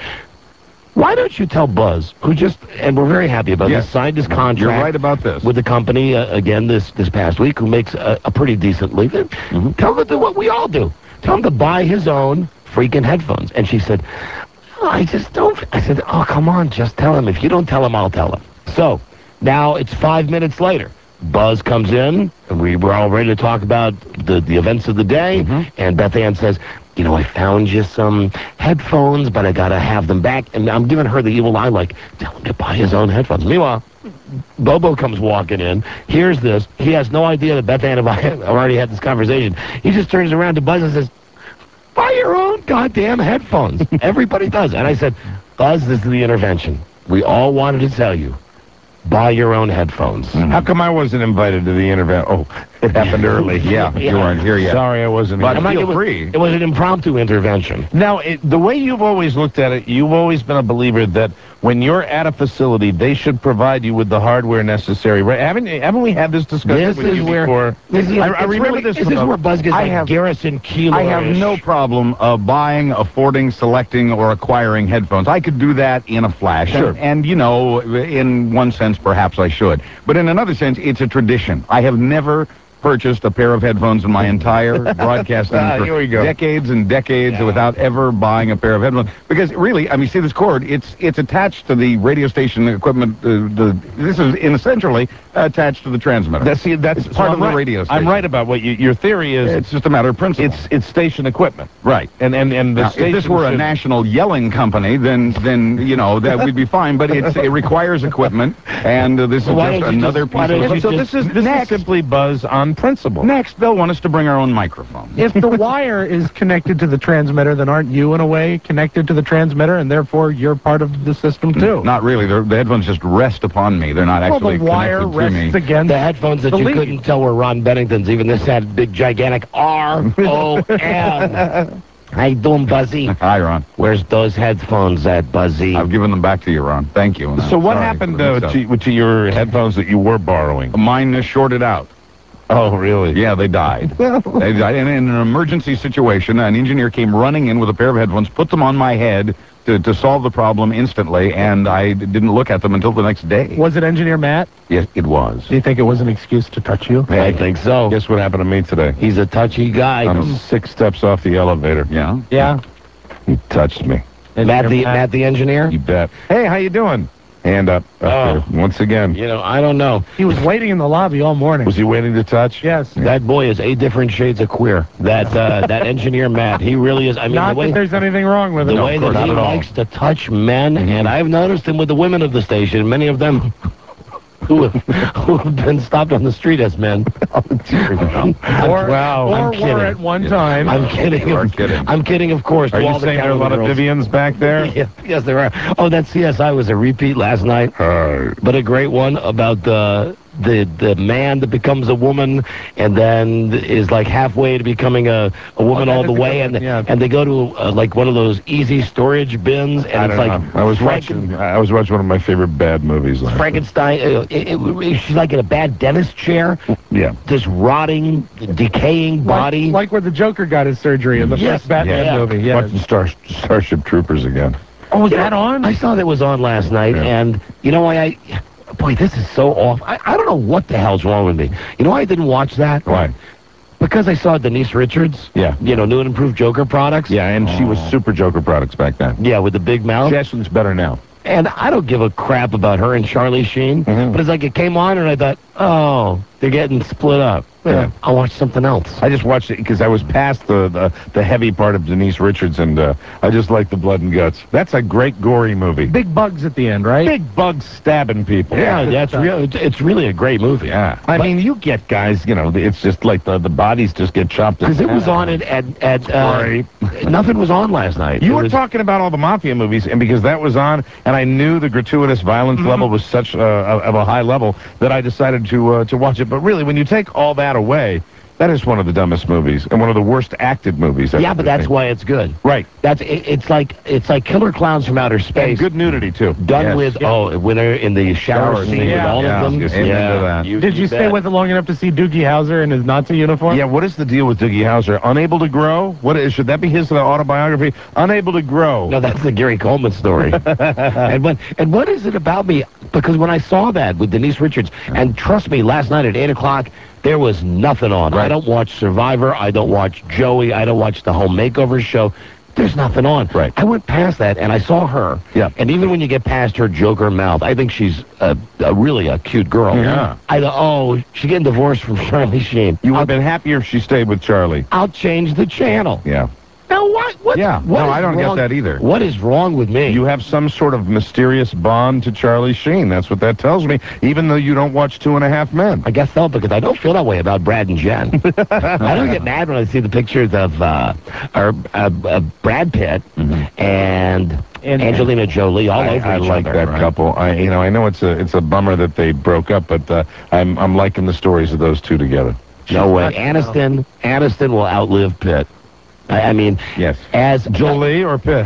why don't you tell Buzz, who just, and we're very happy about Yes. this, signed his contract You're right about this. with the company uh, again this, this past week, who makes a, a pretty decent living. Mhm. Tell him to do what we all do. Tell him to buy his own freaking headphones. And she said, oh, I just don't. I said, oh, come on, just tell him. If you don't tell him, I'll tell him. So Now it's five minutes later. Buzz comes in, and we were all ready to talk about the, the events of the day, Mm-hmm. and Beth Ann says, you know, I found you some headphones, but I got to have them back. And I'm giving her the evil eye, like, tell him to buy his own headphones. Meanwhile, Bobo comes walking in, hears this. He has no idea that Beth Ann and I have already had this conversation. He just turns around to Buzz and says, buy your own goddamn headphones. Everybody does. And I said, Buzz, this is the intervention. We all wanted to tell you. Buy your own headphones. Mm-hmm. How come I wasn't invited to the intervention? Oh, it happened early. Yeah, Yeah. you weren't here yet. Sorry, I wasn't But here. I'm not- feel it was, free. It was an impromptu intervention. Now, it, the way you've always looked at it, you've always been a believer that when you're at a facility, they should provide you with the hardware necessary. Right? Haven't haven't we had this discussion This with is you where, before? this is, I, I it's remember really, this. This from is a- where Buzz gets I like have- Garrison Keillor. I have no problem uh, buying, affording, selecting, or acquiring headphones. I could do that in a flash. Sure. And, and, you know, in one sense, perhaps I should. But in another sense, it's a tradition. I have never purchased a pair of headphones in my entire broadcasting Ah, for here we go. decades and decades Yeah. without ever buying a pair of headphones. Because really, I mean, see this cord, it's it's attached to the radio station equipment. Uh, the This is essentially attached to the transmitter. That's, see, that's It's part so of the I'm right- radio I'm station. right about what you, your theory is. It's just a matter of principle. It's it's station equipment, right. and and and the Now, station if this were a should- national yelling company, then then you know that would be fine. But it's, it requires equipment, and uh, this is Why just don't you another just- why piece don't of. you So just- this is this Next. is simply Buzz on principle. Next, they'll want us to bring our own microphone. If the wire is connected to the transmitter, then aren't you, in a way, connected to the transmitter, and therefore you're part of the system, too? Not really. They're, the headphones just rest upon me. They're not well, actually the wire connected to me. rests against The headphones that the you lead. couldn't tell were Ron Bennington's. Even this had big, gigantic R O N. How you doing, Buzzy? Hi, Ron. Where's those headphones at, Buzzy? I've given them back to you, Ron. Thank you. And I'm So what sorry happened for the uh, mix-up. to, to your headphones that you were borrowing? Mine is shorted out. Oh, really? Yeah, they died. They died. And in an emergency situation, an engineer came running in with a pair of headphones, put them on my head to, to solve the problem instantly, and I d- didn't look at them until the next day. Was it Engineer Matt? Yes, it was. Do you think it was an excuse to touch you? I think so. Guess what happened to me today? He's a touchy guy. I'm six steps off the elevator. Yeah? Yeah. He touched me. Matt the, Matt the engineer? You bet. Hey, how you doing? Hand up. up Oh. there. Once again. You know, I don't know. He was waiting in the lobby all morning. Was he waiting to touch? Yes. That boy is eight different shades of queer. That uh, that engineer Matt, he really is. I mean, Not the way that there's anything wrong with it. the No, way of course that he not at all. likes to touch men, and I've noticed him with the women of the station. Many of them who have, who have been stopped on the street as men. Or, Wow, or I'm were kidding. at one time. I'm kidding. You are of- kidding. I'm kidding, of course. Are to you all the saying there are a lot of Caliber girls. Vivians back there? Yeah, yes, there are. Oh, that C S I was a repeat last night, Uh, but a great one about the the the man that becomes a woman and then is like halfway to becoming a, a woman that all is the a way, good and one, yeah. and they go to uh, like one of those easy storage bins, and I it's don't like know. I was Franken- watching. I was watching one of my favorite bad movies. Last night. Frankenstein. Uh, it, it, she's like in a bad dentist chair. Yeah. This rotting, decaying body. Like, like where the Joker got his surgery in the Yes, first Batman yeah. movie. Yeah. Watching Star, Starship Troopers again. Oh, was You that know, on? I saw that was on last night, Yeah. and you know why I... Boy, this is so off. I, I don't know what the hell's wrong with me. You know why I didn't watch that? Why? Because I saw Denise Richards. Yeah. You know, new and improved Joker products. Yeah, and she was super Joker products back then. Yeah, with the big mouth. She actually looks better now. And I don't give a crap about her and Charlie Sheen. Mhm. But it's like it came on, and I thought, oh, they're getting split up. Yeah. I'll watch something else. I just watched it because I was past the, the the heavy part of Denise Richards, and uh, I just like the blood and guts. That's a great gory movie. Big bugs at the end, right? Big bugs stabbing people. Yeah, that's real. It's, it's really a great movie. Yeah. I mean, you get guys, you know, it's just like the, the bodies just get chopped. in Because it was half. on it at at uh, Right. nothing was on last night. You It were was- talking about all the mafia movies, and because that was on, and I knew the gratuitous violence Mm-hmm. level was such uh, of a high level that I decided to uh, to watch it. But really, when you take all that away, that is one of the dumbest movies and one of the worst acted movies. I've Yeah, ever but that's seen. why it's good. Right. That's it, it's like it's like Killer Clowns from Outer And Space. good nudity too. Done Yes. with oh when they're in the shower, Shower scene scene, with yeah. all Yeah, of them. yes, amen yeah. to that. You- Did you, you stay bet. with it long enough to see Doogie Howser in his Nazi uniform? Yeah, what is the deal with Doogie Howser? Unable to grow? What is, should that be his uh, autobiography? Unable to grow. No, that's the Gary Coleman story. and what and what is it about me? Because when I saw that with Denise Richards, and trust me, last night at eight o'clock, there was nothing on. I Right. don't watch Survivor. I don't watch Joey. I don't watch the Home Makeover Show. there's nothing on. Right. I went past that, and I saw her. Yeah. And even when you get past her Joker mouth, I think she's a, a really a cute girl. Yeah. I thought, oh, she's getting divorced from Charlie Sheen. You would have been happier if she stayed with Charlie. I'll change the channel. Yeah. Now, what? What? Yeah. what No, is I don't wrong- get that either. What is wrong with me? You have some sort of mysterious bond to Charlie Sheen. That's what that tells me, even though you don't watch Two and a Half Men. I guess so, because I don't feel that way about Brad and Jen. I don't get mad when I see the pictures of uh, or, uh, uh, Brad Pitt and, And- Angelina Jolie all I, over I each like other. that couple. I, you know, I know it's a it's a bummer that they broke up, but uh, I'm I'm liking the stories of those two together. No way. Aniston, Aniston will outlive Pitt. I, I mean, Yes. as Jolie or Pitt?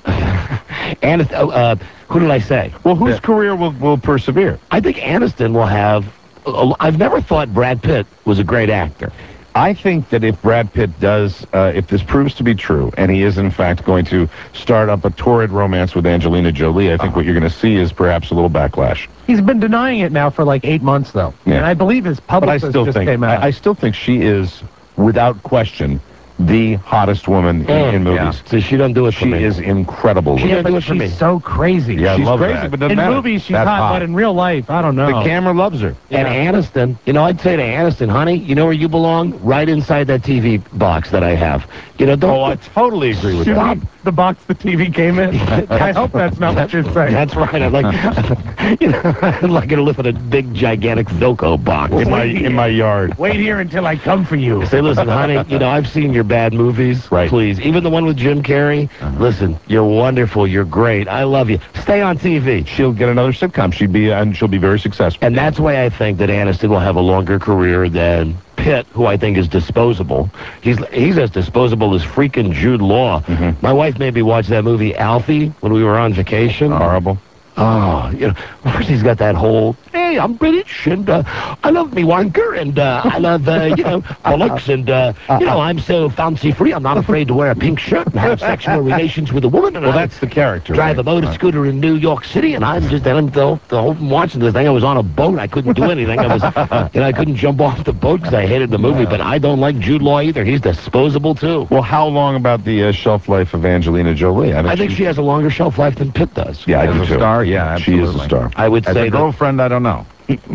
Aniston, oh, uh, who did I say? Well, whose career will will persevere? I think Aniston will have. uh, I've never thought Brad Pitt was a great actor. I think that if Brad Pitt does, uh, if this proves to be true, and he is in fact going to start up a torrid romance with Angelina Jolie, I think what you're going to see is perhaps a little backlash. He's been denying it now for like eight months, though. Yeah. And I believe his But I publicist still just think came out. I, I still think she is, without question, the hottest woman in, in movies. So she doesn't do it for She me. is incredible. She yeah, doesn't but do it for she's me. so crazy. Yeah, I she's love crazy, that. but doesn't In matter. movies, she's that's hot, hot. but in real life, I don't know. The camera loves her. And Aniston, you know, I'd say to Aniston, honey, you know where you belong? Right inside that T V box that I have. You know, don't. Oh, I totally agree with Stop. that. The box the T V came in. I hope that's not what you're saying. That's right. I'd like, you know, I'd like her to live in a big, gigantic Velcro box. In my in my yard. Wait here until I come for you. Say, listen, honey, you know, I've seen your bad movies. Right. Please. Even the one with Jim Carrey. Listen, you're wonderful. You're great. I love you. Stay on T V. She'll get another sitcom. She'd be and she'll be very successful. And that's why I think that Aniston will have a longer career than Pitt, who I think is disposable. He's he's as disposable as freaking Jude Law. My wife made me watch that movie Alfie when we were on vacation. Horrible. Oh, you know, first he's got that whole, hey, I'm British, and uh, I love me wanker, and uh, I love, uh, you know, bollocks, and, uh, you know, I'm so fancy-free, I'm not afraid to wear a pink shirt and have sexual relations with a woman. And Well, I that's the character. drive right? a motor scooter in New York City, and I'm just, and the, the whole I'm watching this thing, I was on a boat, I couldn't do anything, I was, you know, I couldn't jump off the boat because I hated the movie, but I don't like Jude Law either, he's disposable, too. Well, how long about the uh, shelf life of Angelina Jolie? I think she has a longer shelf life than Pitt does. Yeah, I As do a too. star, yeah, She is a absolutely. star. I would As say a that- girlfriend, I don't know.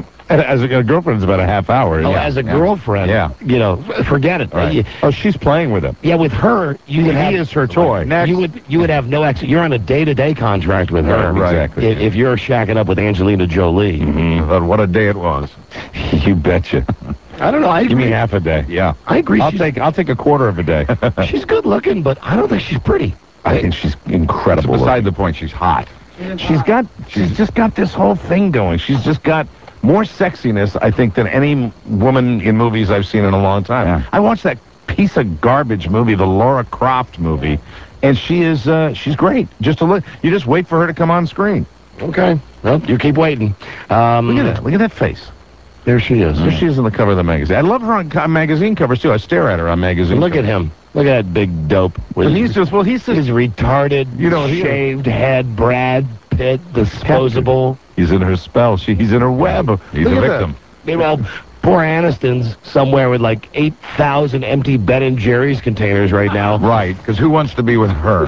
As a, a girlfriend's about a half hour. Oh, yeah. as a yeah. girlfriend, Yeah. you know, forget it. Right. You- Oh, she's playing with him. yeah, with her, you would He have, is her toy. You would you would have no ex. You're on a day-to-day contract with her. Right, exactly. If, if you're shacking up with Angelina Jolie, But what a day it was. You betcha. I don't know. I Give agree. me half a day. Yeah. I agree. I'll she's, take I'll take a quarter of a day. she's good looking, but I don't think she's pretty. I think she's It's incredible. beside the point. She's hot. She's got she's just got this whole thing going. She's just got more sexiness, I think, than any woman in movies I've seen in a long time. Yeah. I watched that piece of garbage movie, the Laura Croft movie, and she is uh, she's great. Just to look, you just wait for her to come on screen. Okay. Well, you keep waiting. Um, Look at that. Look at that face. There she is. There she is on the cover of the magazine. I love her on co- magazine covers too. I stare at her on magazine. Look at him. Look at that big dope. With And he's just well, he's just his retarded, You know, he- shaved head, Brad Pitt, disposable. he's in her spell. She, he's in her web. He's Look a at victim. Meanwhile, poor Aniston's somewhere with like eight thousand empty Ben and Jerry's containers right now. Right, because who wants to be with her?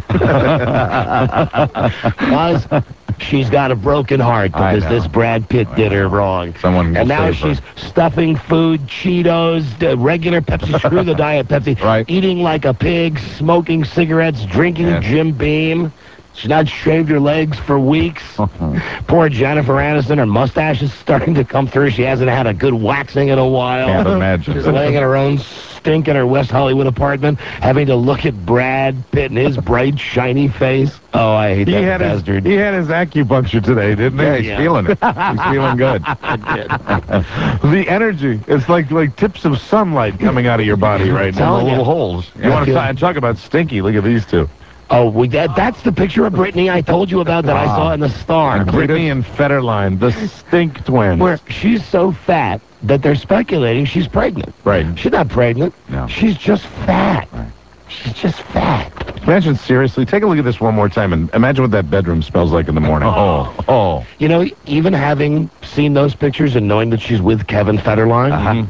Because she's got a broken heart I because know. this Brad Pitt did her wrong. Someone will And now save her. she's stuffing food, Cheetos, the regular Pepsi, screw the Diet Pepsi, Right. eating like a pig, smoking cigarettes, drinking Yes. Jim Beam. She's not shaved her legs for weeks. Poor Jennifer Aniston, her mustache is starting to come through. She hasn't had a good waxing in a while. Can't imagine. She's laying in her own stink in her West Hollywood apartment, having to look at Brad Pitt and his bright, shiny face. Oh, I hate He that had his bastard. he had his acupuncture today, didn't he? Yeah, he's Yeah. feeling it. He's feeling good. The energy. It's like like tips of sunlight coming out of your body right now. Telling The you. little holes. You I want to feel- talk, talk about stinky? Look at these two. Oh, we, that, that's the picture of Brittany I told you about that I saw in the Star. Brittany and Federline, the stink twins. Where she's so fat that they're speculating she's pregnant. Right. She's not pregnant. No. She's just fat. She's just fat. Imagine, seriously, take a look at this one more time and imagine what that bedroom smells like in the morning. Oh, oh. You know, even having seen those pictures and knowing that she's with Kevin Federline, Uh-huh. mhm,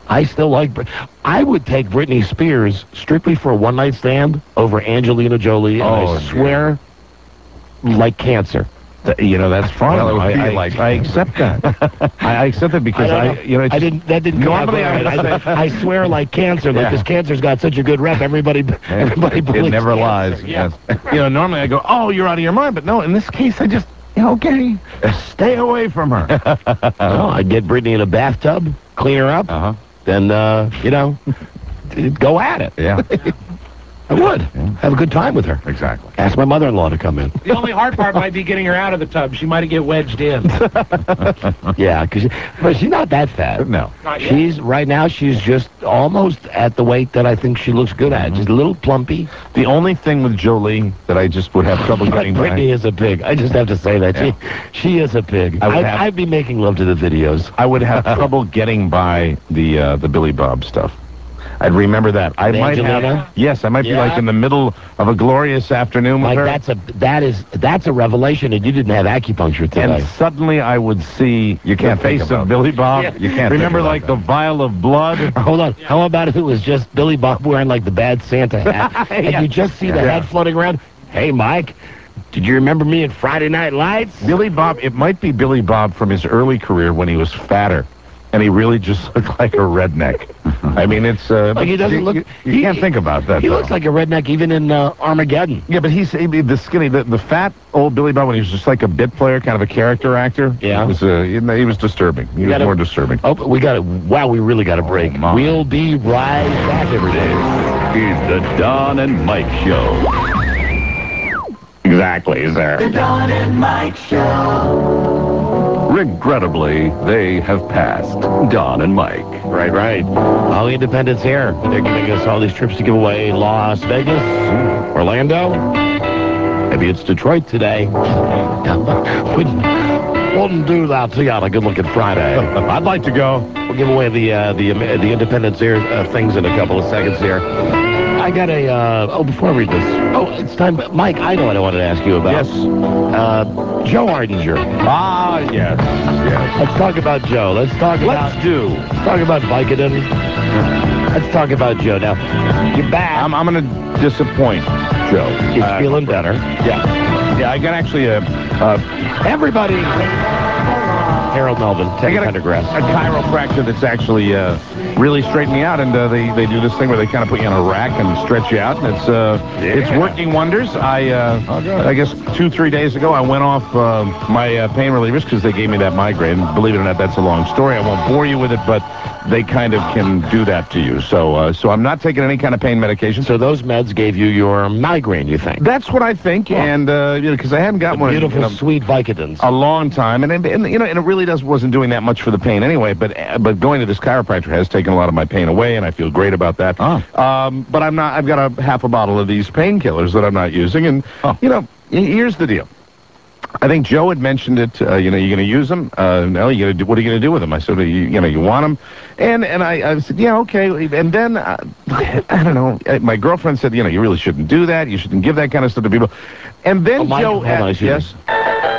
I still like. Brit- I would take Britney Spears strictly for a one-night stand over Angelina Jolie. And Oh, I swear, like cancer. Th- You know, that's fine. Well, it would I, be I, like- I accept that. I, I accept it because I I, don't know. you know, it's I just- didn't. That didn't come out Normally, I right. would say- I, I swear, like cancer, Yeah. because cancer's got such a good rep. Everybody, everybody it, believes it never cancer. lies. Yeah. Yes. You know, normally I go, oh, you're out of your mind, but no, in this case, I just, yeah, okay, stay away from her. Well, I'd get Britney in a bathtub, clean her up, Uh-huh. then uh, you know, go at it. Yeah, I would have a good time with her. exactly. Ask my mother-in-law to come in. The only hard part might be getting her out of the tub. She might get wedged in. Yeah, because but she's not that fat. No. Not yet. She's right now. She's just almost at the weight that I think she looks good at. Just a little plumpy. The only thing with Jolie that I just would have trouble But getting Britney by, is a pig. I just have to say that Yeah. she she is a pig. I would I'd, have- I'd be making love to the videos. I would have trouble getting by the uh, the Billy Bob stuff. I'd remember that. I The might Angelina? have. Yes, I might be Yeah. like in the middle of a glorious afternoon with Like her. that's a that is that's a revelation that you didn't have acupuncture today. And suddenly I would see You can't the think face about of it. Billy Bob. Yeah. You can't remember think about like that. the vial of blood. Hold on. How about if it was just Billy Bob wearing like the bad Santa hat, and Yeah. you just see the Yeah. head floating around? Hey, Mike, did you remember me at Friday Night Lights? Billy Bob. It might be Billy Bob from his early career when he was fatter, and he really just looked like a redneck. I mean, it's uh, Like he doesn't you, look. You, you he, can't think about that. He though. looks like a redneck even in uh, Armageddon. Yeah, but he's he, the skinny, the, the fat old Billy Bob when he was just like a bit player, kind of a character actor. Yeah. it was uh, he, he was disturbing. He was gotta- more disturbing. Oh, we got to. Wow, we really got a break. my. We'll be right back, everybody. This is the Don and Mike Show. Exactly, sir. The Don and Mike Show. Regrettably, they have passed. Don and Mike. Right, right. All the independents here. They're giving us all these trips to give away. Las Vegas, Orlando. Maybe it's Detroit today. Wouldn't, wouldn't do that to you on a good-looking Friday. I'd like to go. We'll give away the uh, the the independents here uh, things in a couple of seconds here. I got a. Uh, oh, before I read this. Oh, it's time. Mike, I know what I wanted to ask you about. Yes. Uh, Joe Ardinger. Ah, yes, yes. Let's talk about Joe. Let's talk about. Let's do. Let's talk about Vicodin. Let's talk about Joe. Now, you're back. I'm, I'm going to disappoint Joe. He's Uh, feeling better. Yeah. Yeah, I got actually a, a, Everybody. Harold Melvin, I Teddy got a, Pendergrass. a chiropractor that's actually uh, really straightened me out, and uh, they, they do this thing where they kind of put you on a rack and stretch you out, and it's uh, it's working wonders. I uh, I guess two, three days ago, I went off uh, my uh, pain relievers because they gave me that migraine. Believe it or not, that's a long story. I won't bore you with it, but they kind of can do that to you. So uh, so I'm not taking any kind of pain medication. So those meds gave you your migraine, you think? That's what I think, and uh, you know, because I hadn't got The one beautiful, in a, sweet Vicodins. a long time, and, and, and you know, and it really does wasn't doing that much for the pain anyway. But uh, but going to this chiropractor has taken a lot of my pain away, and I feel great about that. Oh. Um, but I'm not. I've got a half a bottle of these painkillers that I'm not using, and Oh. you know, he- here's the deal. I think Joe had mentioned it. Uh, you know, you're going to use them. Uh, no, you do, what are you going to do with them? I said, you, you know, you want them, and and I, I said, yeah, okay. And then uh, I don't know. uh, My girlfriend said, you know, you really shouldn't do that. You shouldn't give that kind of stuff to people. And then Oh, Mike, Joe, hold on, asked- excuse me.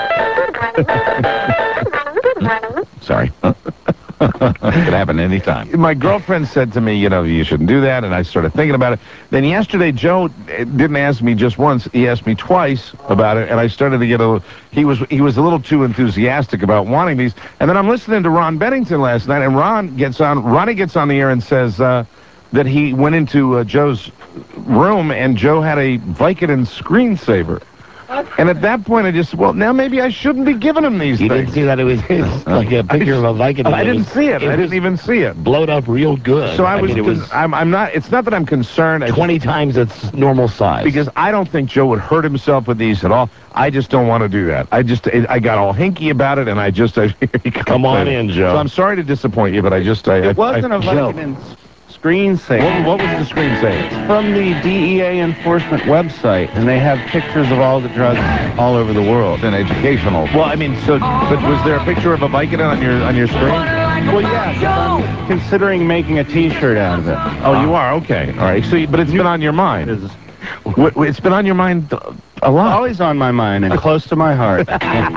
yes. Sorry. Could happen any time. My girlfriend said to me, you know, you shouldn't do that, and I started thinking about it. Then yesterday, Joe eh, didn't ask me just once; he asked me twice about it, and I started to get a. He was he was a little too enthusiastic about wanting these, and then I'm listening to Ron Bennington last night, and Ron gets on. Ronnie gets on the air and says uh, that he went into uh, Joe's room, and Joe had a Vicodin screensaver. And at that point, I just said, well, now maybe I shouldn't be giving him these You things. didn't see that? It was it's like a picture of a Vicodin. I It didn't was- see it. I was didn't even see it. blowed up real good. So I was, mean, it was I'm, I'm not, it's not that I'm concerned. I just- twenty times its normal size. because I don't think Joe would hurt himself with these at all. I just don't want to do that. I just, I I got all hinky about it, and I just, I, Come on in, Joe. So I'm sorry to disappoint you, but I just, I, It wasn't I, a Joe, Vicodin screensaver. What, what was the screensaver? From the D E A enforcement website, and they have pictures of all the drugs all over the world. It's an educational. Well, I mean, so, but was there a picture of a Vicodin on your on your screen? Well, yeah, 'cause I'm considering making a T-shirt out of it. Oh, you are okay. All right. So, you- but it's been on your mind. It is- Wh- wh- It's been on your mind uh, A lot. Always on my mind and close to my heart.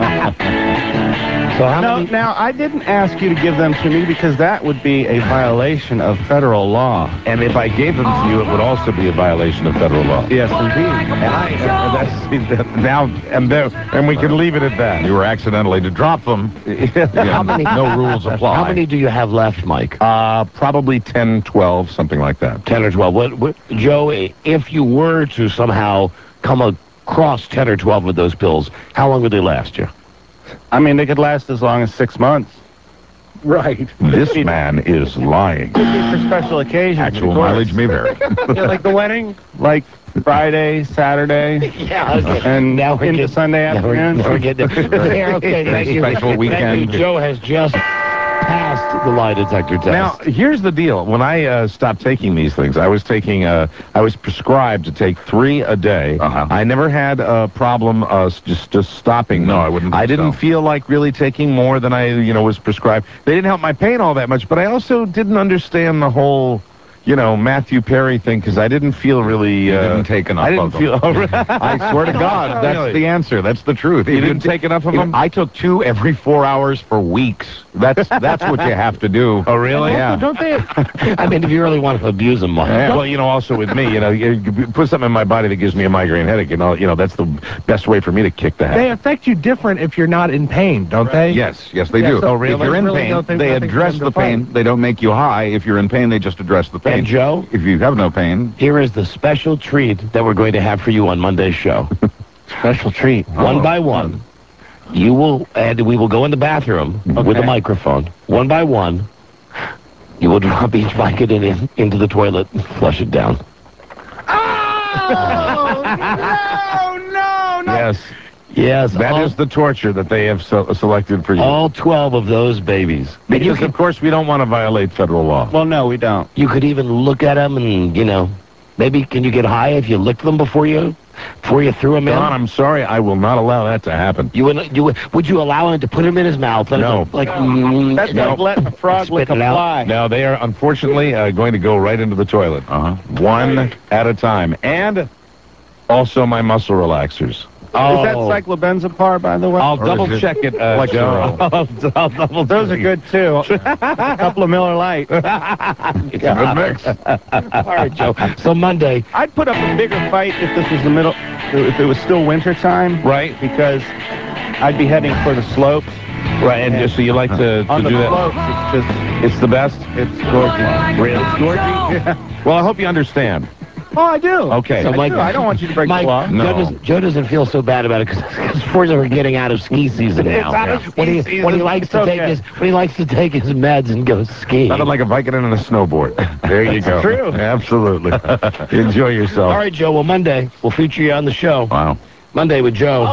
So how no, many... now, I didn't ask you to give them to me because that would be a violation of federal law. And if I gave them to you, it would also be a violation of federal law. Yes, indeed. And I, uh, that's, now, and, there, and we can leave it at that. You were accidentally to drop them. How many, no rules apply. How many do you have left, Mike? Uh, probably ten, twelve, something like that. ten or twelve. What, what, Joe, if you were to somehow come across ten or twelve of those pills, how long would they last you? I mean, they could last as long as six months. Right. This man is lying. Could be for special occasions. Actual mileage may vary. Yeah, like the wedding, like Friday, Saturday, yeah, okay. and now into getting, Sunday afternoon. Now we're, now we're getting there. Okay, thank you. Special weekend. Thank you. Joe has just passed the lie detector test. Now, here's the deal. When I uh, stopped taking these things, I was taking, uh, I was prescribed to take three a day. Uh-huh. I never had a problem uh, just just stopping. No, them. I wouldn't I think didn't so. feel like really taking more than I, you know, was prescribed. They didn't help my pain all that much, but I also didn't understand the whole, you know, Matthew Perry thing because I didn't feel really. You uh, didn't take enough I didn't of them. feel. I swear to God, that's Really? the answer. That's the truth. You If didn't take enough of if- them? I took two every four hours for weeks. That's that's what you have to do. Oh, really? Yeah. Don't they? I mean, if you really want to abuse them, Mike. Yeah. Well, you know, also with me, you know, you, you put something in my body that gives me a migraine headache, you know, you know, that's the best way for me to kick the They head. affect you different if you're not in pain, don't they? Yes, yes, they Yeah, do. so Oh, really? If you're in really pain, don't think they nothing for address them to the pain. fight. They don't make you high. If you're in pain, they just address the pain. And Joe, If you have no pain, here is the special treat that we're going to have for you on Monday's show. Special treat. One Oh. by one, you will, and we will go in the bathroom with a microphone. One by one, you will drop each Vicodin in, into the toilet and flush it down. Oh, no, no, no. Yes, Yes, that all, is the torture that they have so, selected for you. all twelve of those babies. And you Because, could, of course, we don't want to violate federal law. Well, no, we don't. you could even look at them and, you know, maybe can you get high if you licked them before you, before you threw them in? Don, I'm sorry, I will not allow that to happen. You would, you would, would you allow him to put him in his mouth? And No. Like, mm, That's no. like letting a frog lick a Spit it out. fly. Now, they are, unfortunately, uh, going to go right into the toilet. uh-huh. One at a time. And also my muscle relaxers. Oh. Is that cyclobenzapar, by the way? I'll Or double is it check it, uh, Flexeril? Joe. I'll, I'll double Those are good, too. A couple of Miller Lite. Good mix. All right, Joe. So Monday, I'd put up a bigger fight if this was the middle, if it was still winter time. Right. Because I'd be heading for the slopes. Right, and just so you like to, On to the do that. slopes, it's just, It's the best. it's gorgeous. Really? It's gorgeous? Yeah. Well, I hope you understand. Oh, I do. Okay. So I Mike- do. I don't want you to break Mike, the law. No. Joe, doesn't, Joe doesn't feel so bad about it because we're getting out of ski season now. It's out of ski when he, season. When he likes It's to take okay. his when he likes to take his meds and go skiing. Nothing like a Vicodin and a snowboard. There you go. true. Absolutely. Enjoy yourself. All right, Joe. Well, Monday we'll feature you on the show. Wow. Monday with Joe.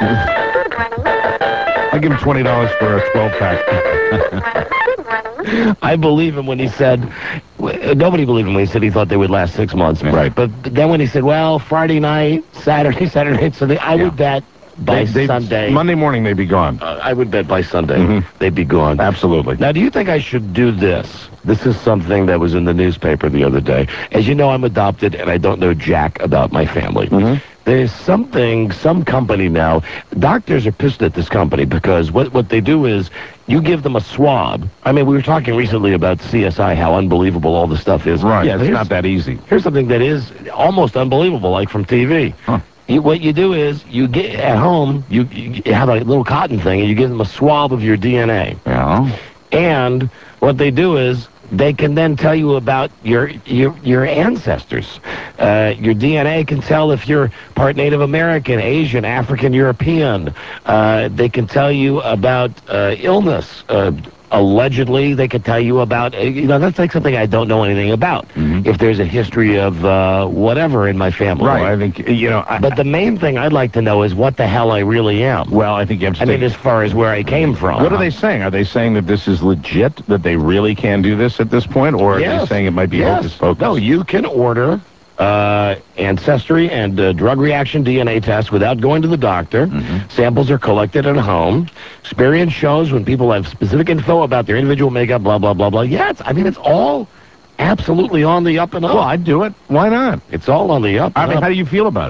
I'll give him twenty dollars for a twelve pack. I believe him when he said, nobody believed him when he said he thought they would last six months. Right. But then when he said, well, Friday night, Saturday, Saturday night, Sunday, I Yeah. would bet by They- they- Sunday. Monday morning, they'd be gone. Uh, I would bet by Sunday Mhm. they'd be gone. Absolutely. Now, do you think I should do this? This is something that was in the newspaper the other day. As you know, I'm adopted, and I don't know jack about my family. Mhm. There's something, some company now, doctors are pissed at this company because what, what they do is you give them a swab. I mean, we were talking recently about C S I, how unbelievable all the stuff is. Right. Yeah, It's here's- not that easy. Here's something that is almost unbelievable, like from T V. Huh. You, what you do is you get at home, you, you have a little cotton thing, and you give them a swab of your D N A. Yeah. And what they do is they can then tell you about your your, your ancestors. Uh, your D N A can tell if you're part Native American, Asian, African, European. Uh, they can tell you about uh, illness. Uh, allegedly, they can tell you about, uh, you know, that's like something I don't know anything about. Mhm. If there's a history of uh, whatever in my family. Right. I think, you know, I, But the main thing I'd like to know is what the hell I really am. well, I think you have to I take- mean, as far as where I came from. What are they saying? Are they saying that this is legit, that they really can do this at this point, or are Yes. they saying it might be Yes. hocus pocus? No, you can order uh, ancestry and uh, drug reaction D N A tests without going to the doctor. Mm-hmm. Samples are collected at home. Experience shows when people have specific info about their individual makeup, blah, blah, blah, blah. Yeah, it's, I mean, it's all absolutely on the up and up. Well, I'd do it. Why not? It's all on the up I and mean, up. how do you feel about it?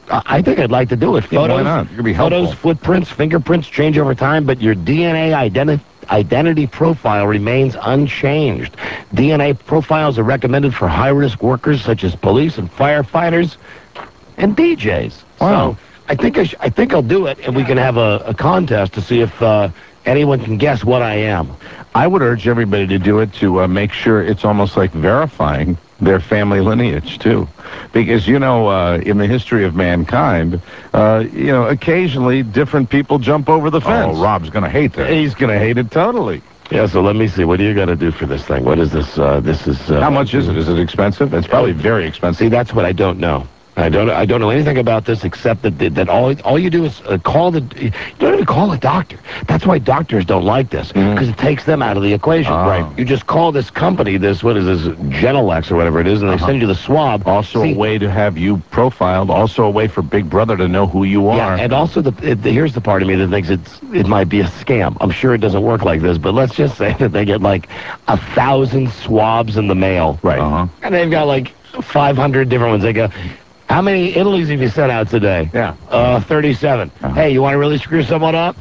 I I think I'd like to do it. Yeah, why Photos, not? It could be helpful. Photos, footprints, fingerprints change over time, but your D N A identi- identity profile remains unchanged. D N A profiles are recommended for high-risk workers such as police and firefighters and D Js. Wow. So I think I, sh- I think I'll do it, and we can have a, a contest to see if uh, anyone can guess what I am. I would urge everybody to do it to uh, make sure it's almost like verifying their family lineage, too. Because, you know, uh, in the history of mankind, uh, you know, occasionally different people jump over the fence. Oh, Rob's going to hate that. He's going to hate it totally. Yeah, so let me see. What do you got to do for this thing? What is this? Uh, this is... Uh, How much is it? Is it expensive? It's probably very expensive. See, that's what I don't know. I don't. I don't know anything about this except that that all all you do is uh, call the. You don't even call a doctor. That's why doctors don't like this because it takes them out of the equation. Oh. Right. You just call this company. This what is this Genelex or whatever it is, and they Uh-huh. send you the swab. Also See, a way to have you profiled. Also a way for Big Brother to know who you are. Yeah, and also the, it, the here's the part of me that thinks it's it might be a scam. I'm sure it doesn't work like this, but let's just say that they get like a thousand swabs in the mail. Right. Uh-huh. And they've got like five hundred different ones. They go, how many Italies have you sent out today? Yeah. Uh, thirty-seven. Uh-huh. Hey, you want to really screw someone up?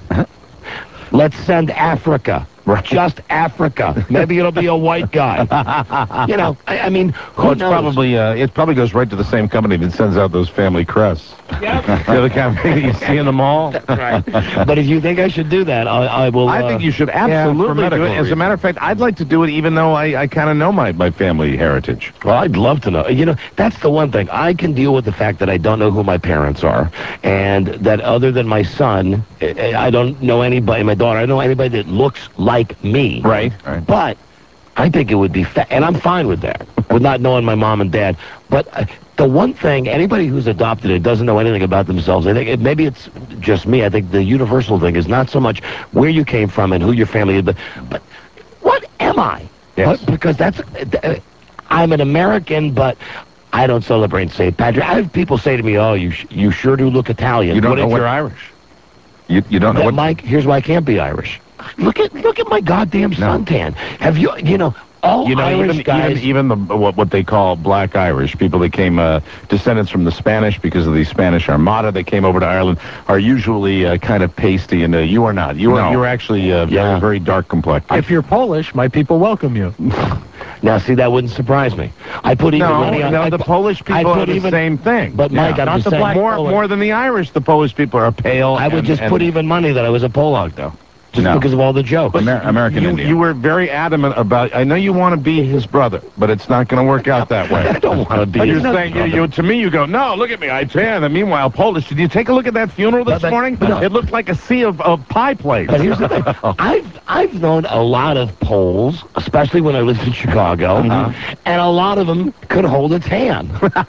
Let's send Africa. Right. Just Africa. Maybe it'll be a white guy. You know, I, I mean, who Well, it's knows? probably uh, it probably goes right to the same company that sends out those family crests. Yep. The other company you see in the mall. Right. But if you think I should do that, I, I will. I uh, think you should yeah, for absolutely do medical it. As a reasons. matter of fact, I'd like to do it even though I, I kind of know my, my family heritage. Well, I'd love to know. You know, that's the one thing. I can deal with the fact that I don't know who my parents are, and that other than my son, I I don't know anybody, my daughter, I don't know anybody that looks like me. Right. Right. But I think it would be, fa- and I'm fine with that, with not knowing my mom and dad. But uh, the one thing, anybody who's adopted it doesn't know anything about themselves. I think it, maybe it's just me. I think the universal thing is not so much where you came from and who your family is, but, but what am I? Yes. But, because that's, uh, I'm an American, but I don't celebrate Saint Patrick. I have people say to me, "Oh, you sh- you sure do look Italian." You don't What know if what you're Irish. You you don't know That, what. Mike, here's why I can't be Irish. Look at look at my goddamn suntan. Have you you know all You know, Irish even, guys? even even the what what they call black Irish people that came uh, descendants from the Spanish because of the Spanish Armada that came over to Ireland are usually uh, kind of pasty, and uh, you are not. You are No. you are actually uh, Yeah. very very dark complected. If you're Polish, my people welcome you. Now, see, that wouldn't surprise me. I put even no, money on. no, I the pu- Polish I people put are the even- same thing. But Mike, I'm not just the saying- black more Polish. more than the Irish. The Polish people are pale. I would and- just and- put even money that I was a Polak, though, just No. because of all the jokes. Amer- American you, Indian. you were very adamant about. I know you want to be his brother, but it's not going to work out that way. I don't want to be. But you're his saying you, brother. you, to me, you go, no, look at me, I tan. And meanwhile, Polish. Did you take a look at that funeral this But- but- morning? but no. It looked like a sea of, of pie plates. But here's the thing. I've I've known a lot of Poles, especially when I lived in Chicago, and a lot of them could hold a tan.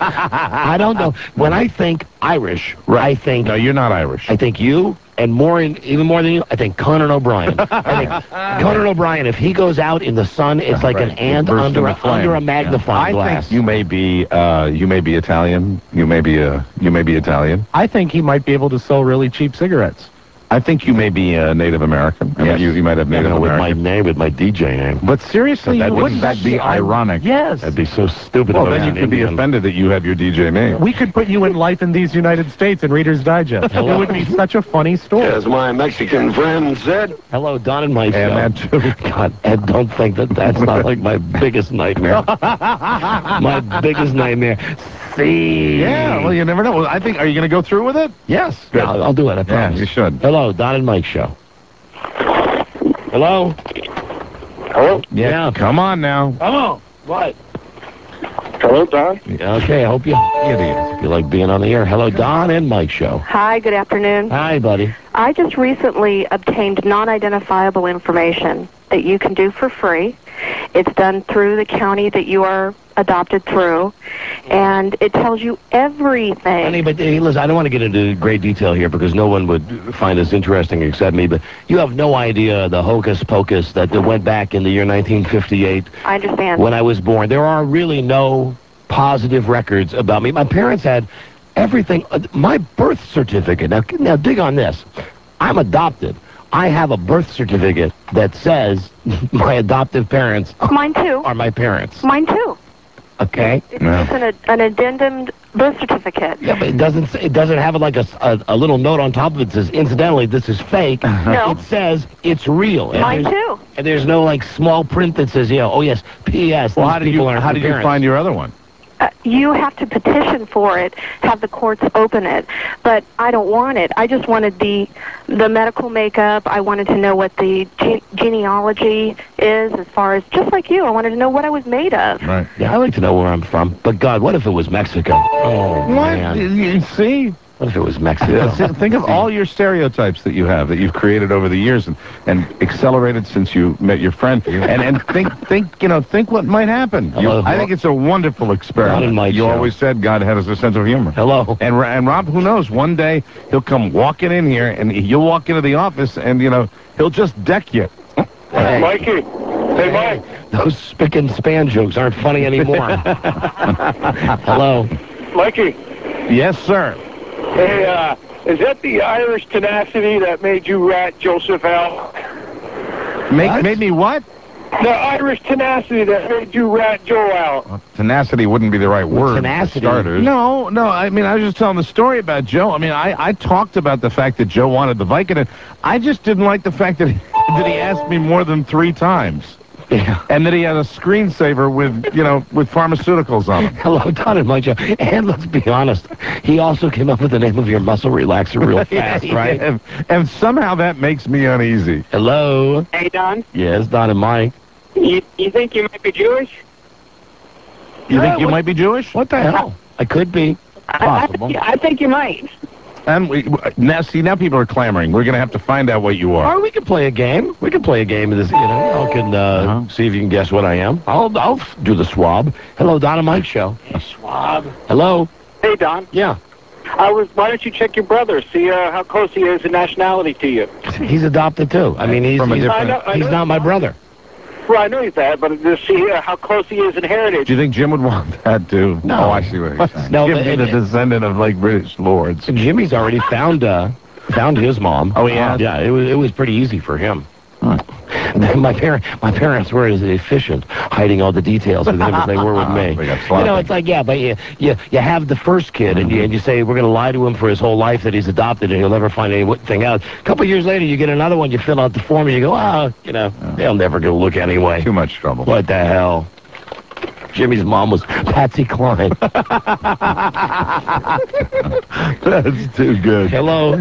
I don't know. When I think Irish, I think No, you're not Irish. I think you, and more, in, even more than you, I think Conan O'Brien. I think Conan O'Brien, if he goes out in the sun, it's like an Right. ant Burst under a, into flame. under a magnifying I glass. think you may be uh, you may be Italian. You may be uh, you may be Italian. I think he might be able to sell really cheap cigarettes. I think you may be uh, Native American. I mean, Yes. you, you might have you Native know, with my American. name, with my D J name. But seriously, That you wouldn't wouldn't that be ironic? Yes. That'd be so stupid. Well, if I then was you an could be Indian. offended that you have your D J name. We could put you in Life in These United States and Reader's Digest. It would be such a funny story. As my Mexican friend said, Hello, Don and Mike. And show. that too. God, Ed, don't think that that's not like my biggest nightmare. My biggest nightmare. See. Yeah, well, you never know. Well, I think, are you going to go through with it? Yes. Yeah, I'll, I'll do it. I Yeah, promise. you should. Hello, Don and Mike show. Hello. hello, Yeah. Come on now. Come on. What? hello, Don. Okay. I hope you. Idiots. You like being on the air. Hello, Don and Mike show. Hi, good afternoon. Hi, buddy. I just recently obtained non-identifiable information that you can do for free. It's done through the county that you are adopted through, and it tells you everything. Honey, but hey, listen, I don't want to get into great detail here because no one would find this interesting except me, but you have no idea the hocus pocus that went back in the year nineteen fifty-eight I understand. when I was born. There are really no positive records about me. My parents had everything. Uh, my birth certificate, now, now dig on this. I'm adopted. I have a birth certificate that says my adoptive parents Mine too. are my parents. Mine too. Okay. It's just an, an addendum birth certificate. Yeah, but it doesn't. say- It doesn't have like a, a, a little note on top of it that says, "Incidentally, this is fake." No. It says it's real. And Mine there's- too. And there's no like small print that says, "Yeah, oh yes, P S Well, these how did you people aren't how your did you parents." find your other one? Uh, you have to petition for it, have the courts open it, but I don't want it. I just wanted the the medical makeup. I wanted to know what the ge- genealogy is, as far as just like you. I wanted to know what I was made of. Right. Yeah, I like to know where I'm from. But God, what if it was Mexico? Oh What? man, You see? what if it was Mexico? Yeah, thi- think of all your stereotypes that you have, that you've created over the years and, and accelerated since you met your friend. And and think, think you know, think what might happen. You, Hello. I think it's a wonderful experiment. Not in my you show. always said God had a sense of humor. Hello. And, Ro- and Rob, who knows, one day he'll come walking in here and you'll walk into the office and, you know, he'll just deck you. Hey. Mikey. Hey, Mike. Those spick and span jokes aren't funny anymore. Hello. Mikey. Yes, sir. Hey, uh, is that the Irish tenacity that made you rat Joseph out? Make, What? made me what? The Irish tenacity that made you rat Joe out. Tenacity wouldn't be the right word. Tenacity? For starters. No, no. I mean, I was just telling the story about Joe. I mean, I, I talked about the fact that Joe wanted the Vicodin. I just didn't like the fact that he, that he asked me more than three times. Yeah. And that he had a screensaver with, you know, with pharmaceuticals on it. Hello, Don and Mike Joe. And let's be honest, he also came up with the name of your muscle relaxer real fast, right? and, and somehow that makes me uneasy. Hello. Hey, Don. Yes, Don and Mike. You, you think you might be Jewish? You think Uh, you what- might be Jewish? What the hell? I could be. Possible. I, I, I think you might. And we, now, see, now people are clamoring. We're going to have to find out what you are. Or we could play a game. We could play a game of this, you know. Y'all can uh, Uh-huh. see if you can guess what I am. I'll I'll do the swab. Hello, Don and Mike show. Swab. Hello. Hey, Don. Yeah. I was. Why don't you check your brother? See uh, how close he is in nationality to you. He's adopted too. I mean, he's From a he's, different- I know- I he's know- not my brother. Well, I know he's that, but to see uh, how close he is in heritage. Do you think Jim would want that too? No. Oh, I see what he's saying. No, Jim but- being a descendant of like British lords. Jimmy's already found uh found his mom. Oh, he has? Yeah, it was it was pretty easy for him. My parent, my parents were as efficient, hiding all the details with him as they were with me. They got You sloppy. know, it's like, yeah, but you, you, you have the first kid, and you, and you say, we're going to lie to him for his whole life that he's adopted, and he'll never find anything out. A couple of years later, you get another one, you fill out the form, and you go, oh, you know, they'll never go look anyway. Too much trouble. What the hell? Jimmy's mom was Patsy Cline. That's too good. Hello.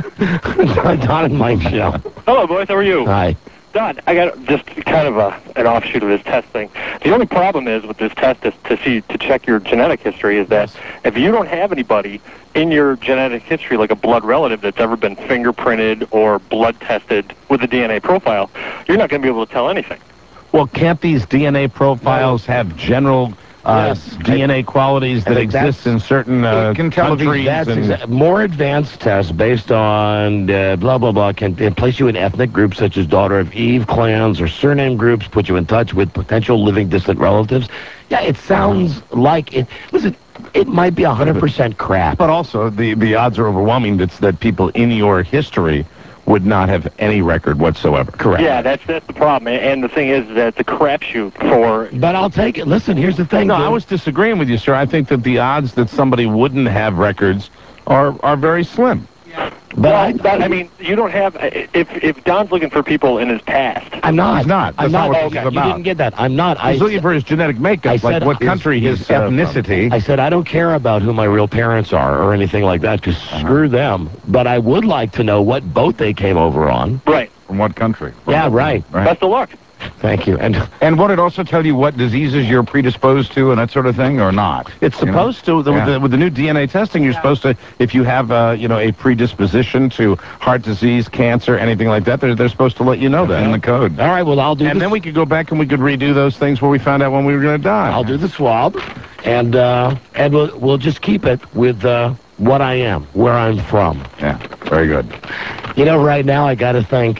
Don and Mike show. Hello, boys. How are you? Hi. Don, I got just kind of a, an offshoot of this test thing. The only problem is with this test is to see to check your genetic history is that if you don't have anybody in your genetic history, like a blood relative that's ever been fingerprinted or blood tested with a D N A profile, you're not going to be able to tell anything. Well, can't these D N A profiles have general uh, Yes. D N A qualities I that think exist that's- in certain uh, It can tell countries? That's and- exa- more advanced tests based on uh, blah, blah, blah can uh, place you in ethnic groups such as Daughter of Eve clans or surname groups, put you in touch with potential living distant relatives. Yeah, it sounds like it. Listen, it might be one hundred percent crap. But also, the, the odds are overwhelming that, that people in your history would not have any record whatsoever. Correct. Yeah, that's that's the problem. And the thing is that it's a crapshoot for. But I'll take it. Listen, here's the thing. No, dude. I was disagreeing with you, sir. I think that the odds that somebody wouldn't have records are are very slim. But well, I, that, I mean, you don't have. If if Don's looking for people in his past, I'm not. He's not. I'm That's not not. what this okay, is you about. didn't get that. I'm not. He's I, looking for his genetic makeup, I like said what his- country his he's uh, from. ethnicity. I said I don't care about who my real parents are or anything like that, because screw them. But I would like to know what boat they came over on. right? From what country? Yeah, right. Right. Best of luck. Thank you. And And would it also tell you what diseases you're predisposed to and that sort of thing, or not? It's You know? supposed to. The, Yeah. with, the, with the new D N A testing, you're supposed to, if you have, uh, you know, a predisposition to heart disease, cancer, anything like that, they're, they're supposed to let you know that in the code. all right, well, I'll do And this. then we could go back and we could redo those things where we found out when we were going to die. I'll do the swab, and uh, and we'll we'll just keep it with uh, what I am, where I'm from. Yeah, very good. You know, right now I got to think,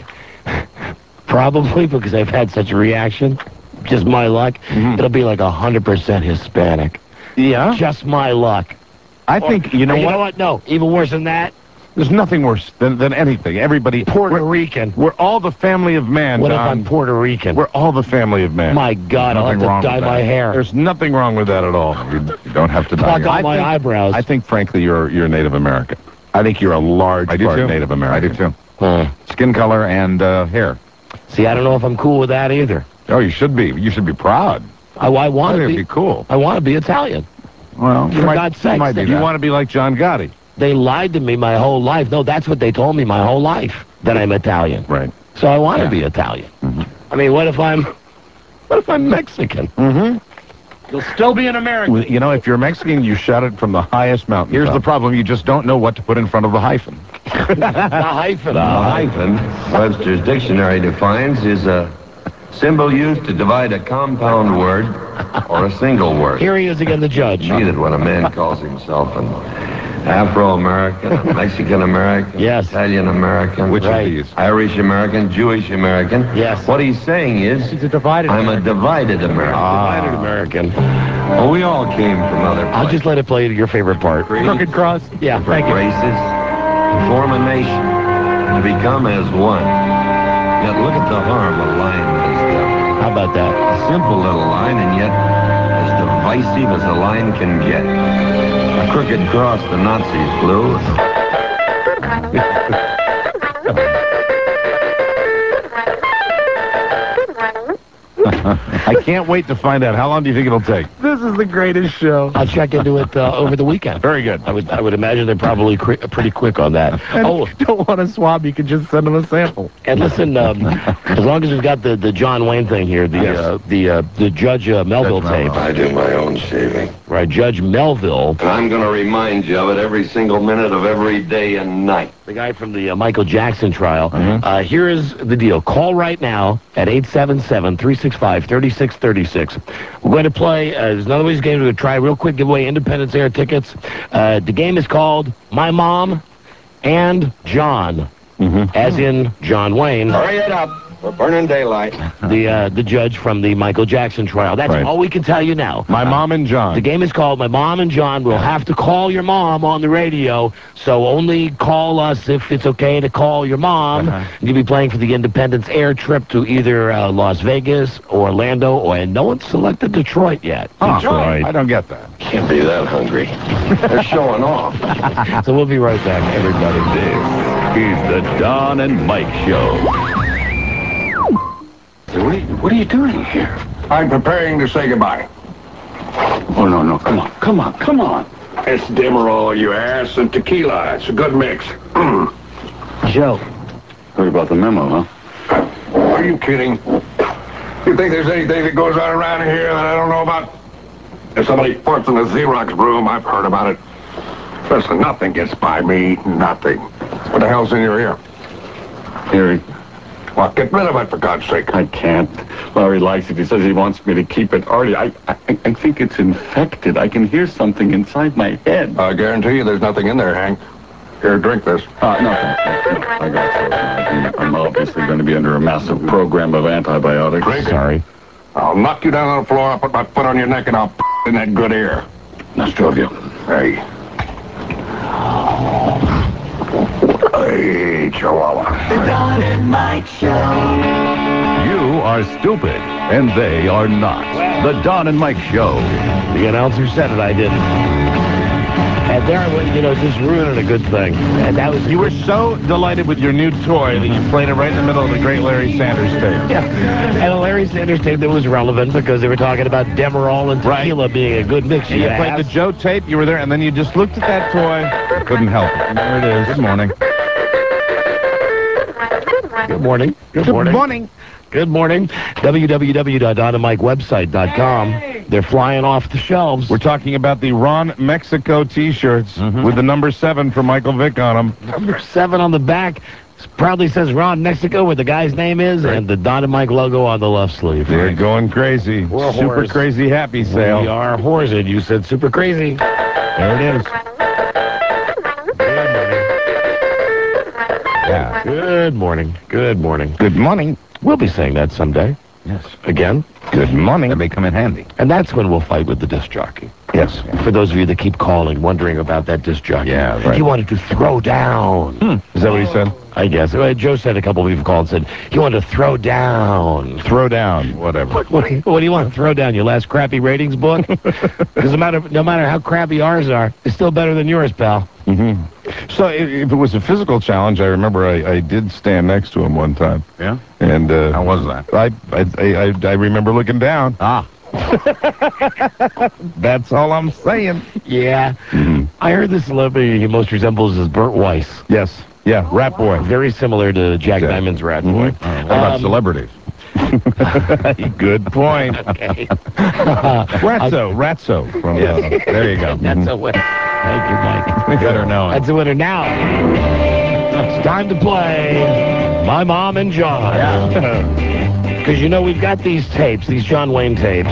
probably because I've had such a reaction, just my luck, Mhm. it'll be like one hundred percent Hispanic. Yeah? Just my luck. I think, you know you what? know what? No, even worse than that, There's nothing worse than, than anything. Everybody... Puerto we're, Rican. We're all the family of man, What if Don. I'm Puerto Rican? We're all the family of man. My God, I'll have to dye my hair. There's nothing wrong with that at all. You, you don't have to dye Pluck your out I my think, eyebrows. I think, frankly, you're you're Native American. I think you're a large I do part too. Native American. I do too. Hmm. Skin color and uh, hair. See, I don't know if I'm cool with that either. Oh, you should be. You should be proud. I, I want to It'd be, be cool. I want to be Italian. Well, you For might, God's you sakes, might be they- You that. want to be like John Gotti. They lied to me my whole life. No, that's what they told me my whole life, that I'm Italian. Right. So I want to Yeah. be Italian. I mean, what if I'm, what if I'm Mexican? Mm-hmm. You'll still be an American. You know, if you're Mexican, you shout it from the highest mountain. Here's the problem. You just don't know what to put in front of the hyphen. The hyphen. The hyphen, Webster's dictionary defines, is a symbol used to divide a compound word or a single word. Here he is again, the judge. See that when a man calls himself an Afro-American, a Mexican-American, Yes. Italian-American, Which Right. of these? Irish-American, Jewish-American. Yes. What he's saying is, He's a divided I'm a American. divided American. Divided American. Well, we all came from other I'll just let it play to your favorite part. Crooked cross. Yeah, thank you. races to form a nation, to become as one. Yet look at the harm a line has done. How about that? A simple little line, and yet as divisive as a line can get. A crooked cross the Nazis blew. I can't wait to find out. How long do you think it'll take? This is the greatest show. I'll check into it uh, over the weekend. Very good. I would I would imagine they're probably qui- pretty quick on that. And Oh, if you don't want a swab, you can just send them a sample. and listen, um, as long as we've got the, the John Wayne thing here, the Yes. uh, the uh, the Judge uh, Melville Judge tape, Melville. I do my own shaving. right? Judge Melville, And I'm going to remind you of it every single minute of every day and night. the guy from the uh, Michael Jackson trial. Mhm. Uh, here is the deal. Call right now at eight seven seven, three six five, three six three six. We're going to play, uh, there's another one of these games we're going to try real quick, give away Independence Air tickets. Uh, the game is called My Mom and John, Mm-hmm. as in John Wayne, Hurry it up. We're burning daylight. the uh, the judge from the Michael Jackson trial. That's Right. all we can tell you now. My mom and John. The game is called My Mom and John. We'll have to call your mom on the radio, so only call us if it's okay to call your mom. Uh-huh. You'll be playing for the Independence Air trip to either uh, Las Vegas, Orlando, or and no one's selected Detroit yet. Huh. Detroit. I don't get that. Can't be that hungry. They're showing off. So we'll be right back, everybody. This is the Don and Mike Show. What are, you, what are you doing here? I'm preparing to say goodbye. Oh, no, no, come on, come on, come on. It's Demerol, you ass, and tequila. It's a good mix. Joe. Heard about the memo, huh? Are you kidding? You think there's anything that goes on around here that I don't know about? If somebody farts in a Xerox broom, I've heard about it. Listen, nothing gets by me, nothing. What the hell's in your ear? Hearing. Well, get rid of it, for God's sake. I can't. Larry likes it. He says he wants me to keep it. Artie, I, I, I think it's infected. I can hear something inside my head. I guarantee you there's nothing in there, Hank. Here, drink this. Uh, no, thanks. No, I got so. I'm, I'm obviously going to be under a massive program of antibiotics. Drink it. Sorry. I'll knock you down on the floor, I'll put my foot on your neck, and I'll in that good ear. Nice two of you. Hey. Hey, Chihuahua. The Don and Mike Show. You are stupid, and they are not. The Don and Mike Show. The announcer said it, I didn't. And there I went, you know, just ruining a good thing. And that was... You were so delighted with your new toy that you played it right in the middle of the great Larry Sanders tape. Yeah, and a Larry Sanders tape that was relevant because they were talking about Demerol and tequila being a good mix. And you played the Joe tape, you were there, and then you just looked at that toy. Couldn't help it. And there it is. Good morning. Good morning. Good morning. Good morning. Good morning. w w w dot don and mike website dot com. They're flying off the shelves. We're talking about the Ron Mexico T-shirts with the number seven for Michael Vick on them. Number seven on the back proudly says Ron Mexico, where the guy's name is, and the Don and Mike logo on the left sleeve. They're going crazy. We're Super whores. crazy happy sale. We are whores, and you said super crazy. There it is. Yeah. Good morning. Good morning. Good morning. We'll be saying that someday. Yes. Again? Good morning. That may come in handy. And that's when we'll fight with the disc jockey. Yes. For those of you that keep calling, wondering about that disc jockey. Yeah, right. He wanted to throw down. Hmm. Is that what he said? I guess. Uh, Joe said a couple of people called and said, he wanted to throw down. Throw down. Whatever. What, what, do you, what do you want to throw down? Your last crappy ratings book? Because no matter, no matter how crappy ours are, it's still better than yours, pal. Mm-hmm. So if, if it was a physical challenge, I remember I, I did stand next to him one time. Yeah? And uh, How was that? I, I, I, I remember looking down. Ah. That's all I'm saying. Yeah. Mm-hmm. I heard the celebrity he most resembles is Burt Weiss. Yes. Yeah, Rat Boy. Very similar to Jack Exactly. Diamond's Rat Mm-hmm. Boy. Uh, what about Um, celebrities? Good point. Okay. Ratso, Ratso. From, Yes. uh, There you go. That's a winner. Thank you, Mike. Better know it. That's a winner. Now, it's time to play My Mom and John. Yeah. Because, you know, we've got these tapes, these John Wayne tapes,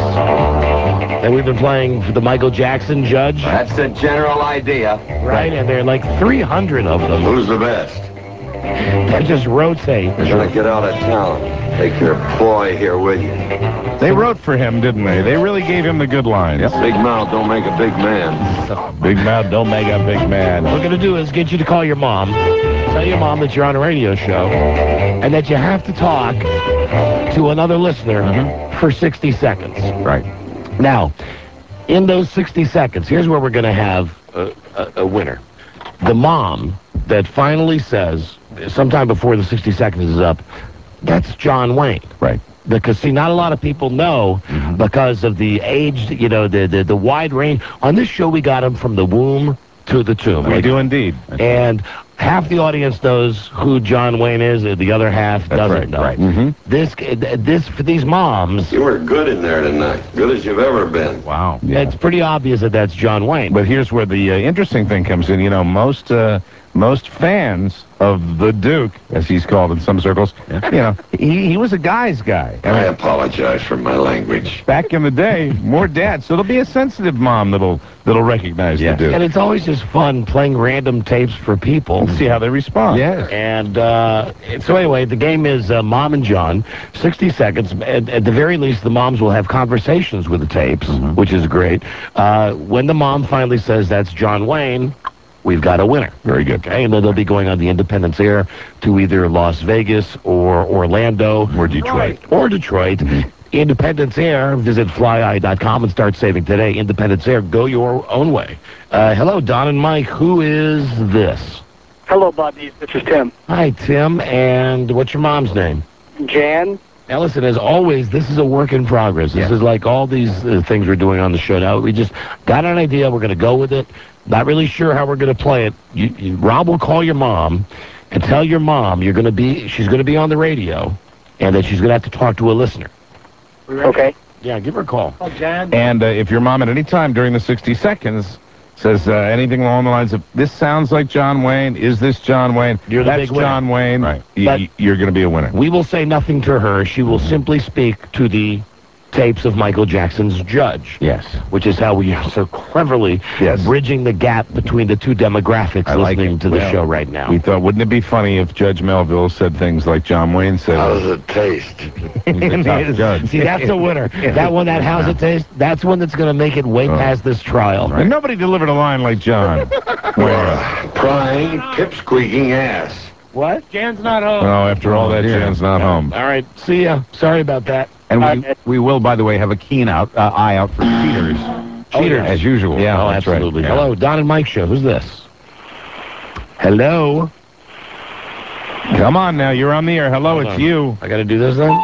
that we've been playing for the Michael Jackson Judge. That's the general idea. Right? And there are like three hundred of them. Who's the best? That just rotate. You're gonna get out of town. Take your ploy here with you. They wrote for him, didn't they? They really gave him the good lines. Big mouth don't make a big man. Big mouth don't make a big man. What we're going to do is get you to call your mom. Tell your mom that you're on a radio show and that you have to talk to another listener Mm-hmm. for sixty seconds. Right. Now, in those sixty seconds, here's where we're going to have a, a, a winner. The mom that finally says, sometime before the sixty seconds is up, that's John Wayne. Right. Because, see, not a lot of people know Mm-hmm. because of the age, you know, the, the, the wide range. On this show, we got him from the womb to the tomb. We do indeed. And half the audience knows who John Wayne is, and the other half That's doesn't right, know. right. Mm-hmm. This, this, for these moms, You were good in there tonight. Good as you've ever been. Wow. it's pretty obvious that that's John Wayne. But here's where the uh, interesting thing comes in. You know, most uh, most fans of the Duke, as he's called in some circles, you know, he, he was a guy's guy. I I mean, apologize for my language. back in the day, more dads. So there'll be a sensitive mom that'll that'll recognize Yes. the Duke. And it's always just fun playing random tapes for people. See how they respond. Yes. And uh, so anyway, the game is uh, Mom and John, sixty seconds. At, at the very least, the moms will have conversations with the tapes, Mm-hmm. which is great. Uh, when the mom finally says that's John Wayne, we've got a winner. Very good. Okay, and then they'll be going on the Independence Air to either Las Vegas or Orlando. Or Detroit. Or Detroit. Independence Air, visit fly eye dot com and start saving today. Independence Air, go your own way. Uh, hello, Don and Mike. Who is this? Hello, buddies. This is Tim. Hi, Tim. And what's your mom's name? Jan. Now, listen, as always, this is a work in progress. This Yes. is like all these uh, things we're doing on the show now. We just got an idea. We're going to go with it. Not really sure how we're going to play it. You, you, Rob will call your mom and tell your mom you're going to be, she's going to be on the radio and that she's going to have to talk to a listener. Okay. Yeah, give her a call. Oh, Jan. And uh, if your mom at any time during the sixty seconds says uh, anything along the lines of, this sounds like John Wayne, is this John Wayne? You're the That's big winner. John Wayne. Right. Y- But- y- you're going to be a winner. We will say nothing to her. She will simply speak to the tapes of Michael Jackson's Judge. Yes. Which is how we are so cleverly Yes. bridging the gap between the two demographics I like listening it. to the Well, show right now. We thought, wouldn't it be funny if Judge Melville said things like John Wayne said? How does it taste? The top judge. See, that's a winner. That one, that how's it taste, that's one that's going to make it way past this trial. And nobody delivered a line like John. Where? Prying, pip-squeaking ass. What? Jan's not home. Oh, after all that, dear. Jan's not home. All right, see ya. Sorry about that. And we, Okay. we will, by the way, have a keen out uh, eye out for cheaters. Cheaters. As usual. Yeah, Oh, that's right. absolutely. Yeah. Hello, Don and Mike show. Who's this? Hello? Come on now, you're on the air. Hello, Hold it's on. you. I got to do this then?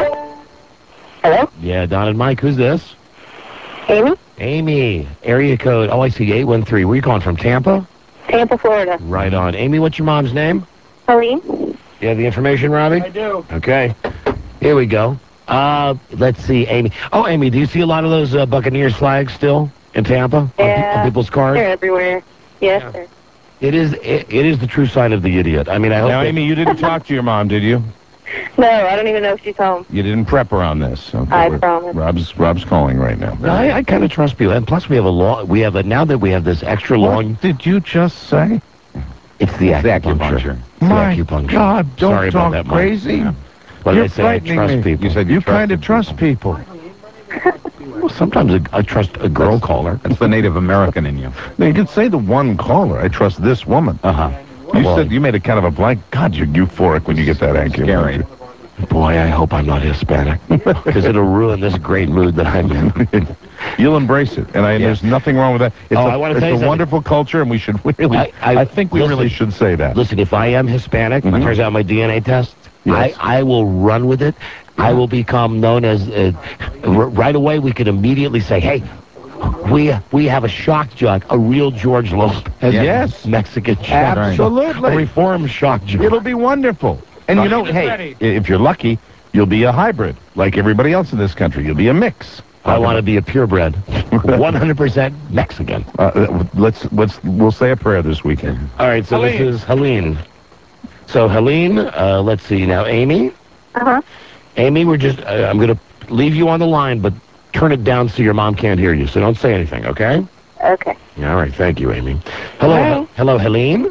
Hello? Yeah, Don and Mike. Who's this? Amy? Amy. Area code, oh, I see, eight one three. Where are you calling from, Tampa? Tampa, Florida. Right on. Amy, what's your mom's name? Helene? You have the information, Robbie? I do. Okay. Here we go. Uh, let's see, Amy. Oh, Amy, do you see a lot of those uh, Buccaneers flags still in Tampa on, pe- Yeah. on people's cars? They're everywhere. Yes, Yeah. sir. It is. It, it is the true sign of the idiot. I mean, I hope. Now, that- Amy, you didn't talk to your mom, did you? No, I don't even know if she's home. You didn't prep her on this. Okay, I we're- promise. Rob's Rob's calling right now. No, I, I kind of trust people, and plus we have a long. We have a now that we have this extra long. What did you just say? It's the It's the acupuncture. acupuncture. It's the My acupuncture. God, don't Sorry about talk that, Mike. crazy. Yeah. What did You're I say? I frightening trust me. people. You said You kind of trust people. Well, sometimes I, I trust a girl caller. That's the Native American in you. Now, you could say the one caller. I trust this woman. Uh-huh. You Well, said you made a kind of a blank. God, you're euphoric when you get that accurate. Scary. boy, I hope I'm not Hispanic, because it'll ruin this great mood that I'm in. You'll embrace it, and I, Yeah. there's nothing wrong with that. It's Oh, a, I wanna it's tell you a something. wonderful culture, and we should really, I- I, I- think we listen. really should say that. Listen, if I am Hispanic, Mhm. it turns out my D N A test, Yes. I, I will run with it. I will become known as, uh, r- right away we can immediately say, hey, we we have a shock jock, a real George Lopez. Yes. Mexican shock Absolutely. A reform shock jock. It'll be wonderful. And you know, hey, if you're lucky, you'll be a hybrid, like everybody else in this country. You'll be a mix. I want to be a purebred, one hundred percent Mexican. Uh, let's let's we'll say a prayer this weekend. All right, so Helene. this is Helene. So Helene, uh, let's see now, Amy. Uh-huh. Amy, we're just, uh, I'm going to leave you on the line, but turn it down so your mom can't hear you. So don't say anything, okay? Okay. All right, thank you, Amy. Hello, Hello? he- hello, Helene.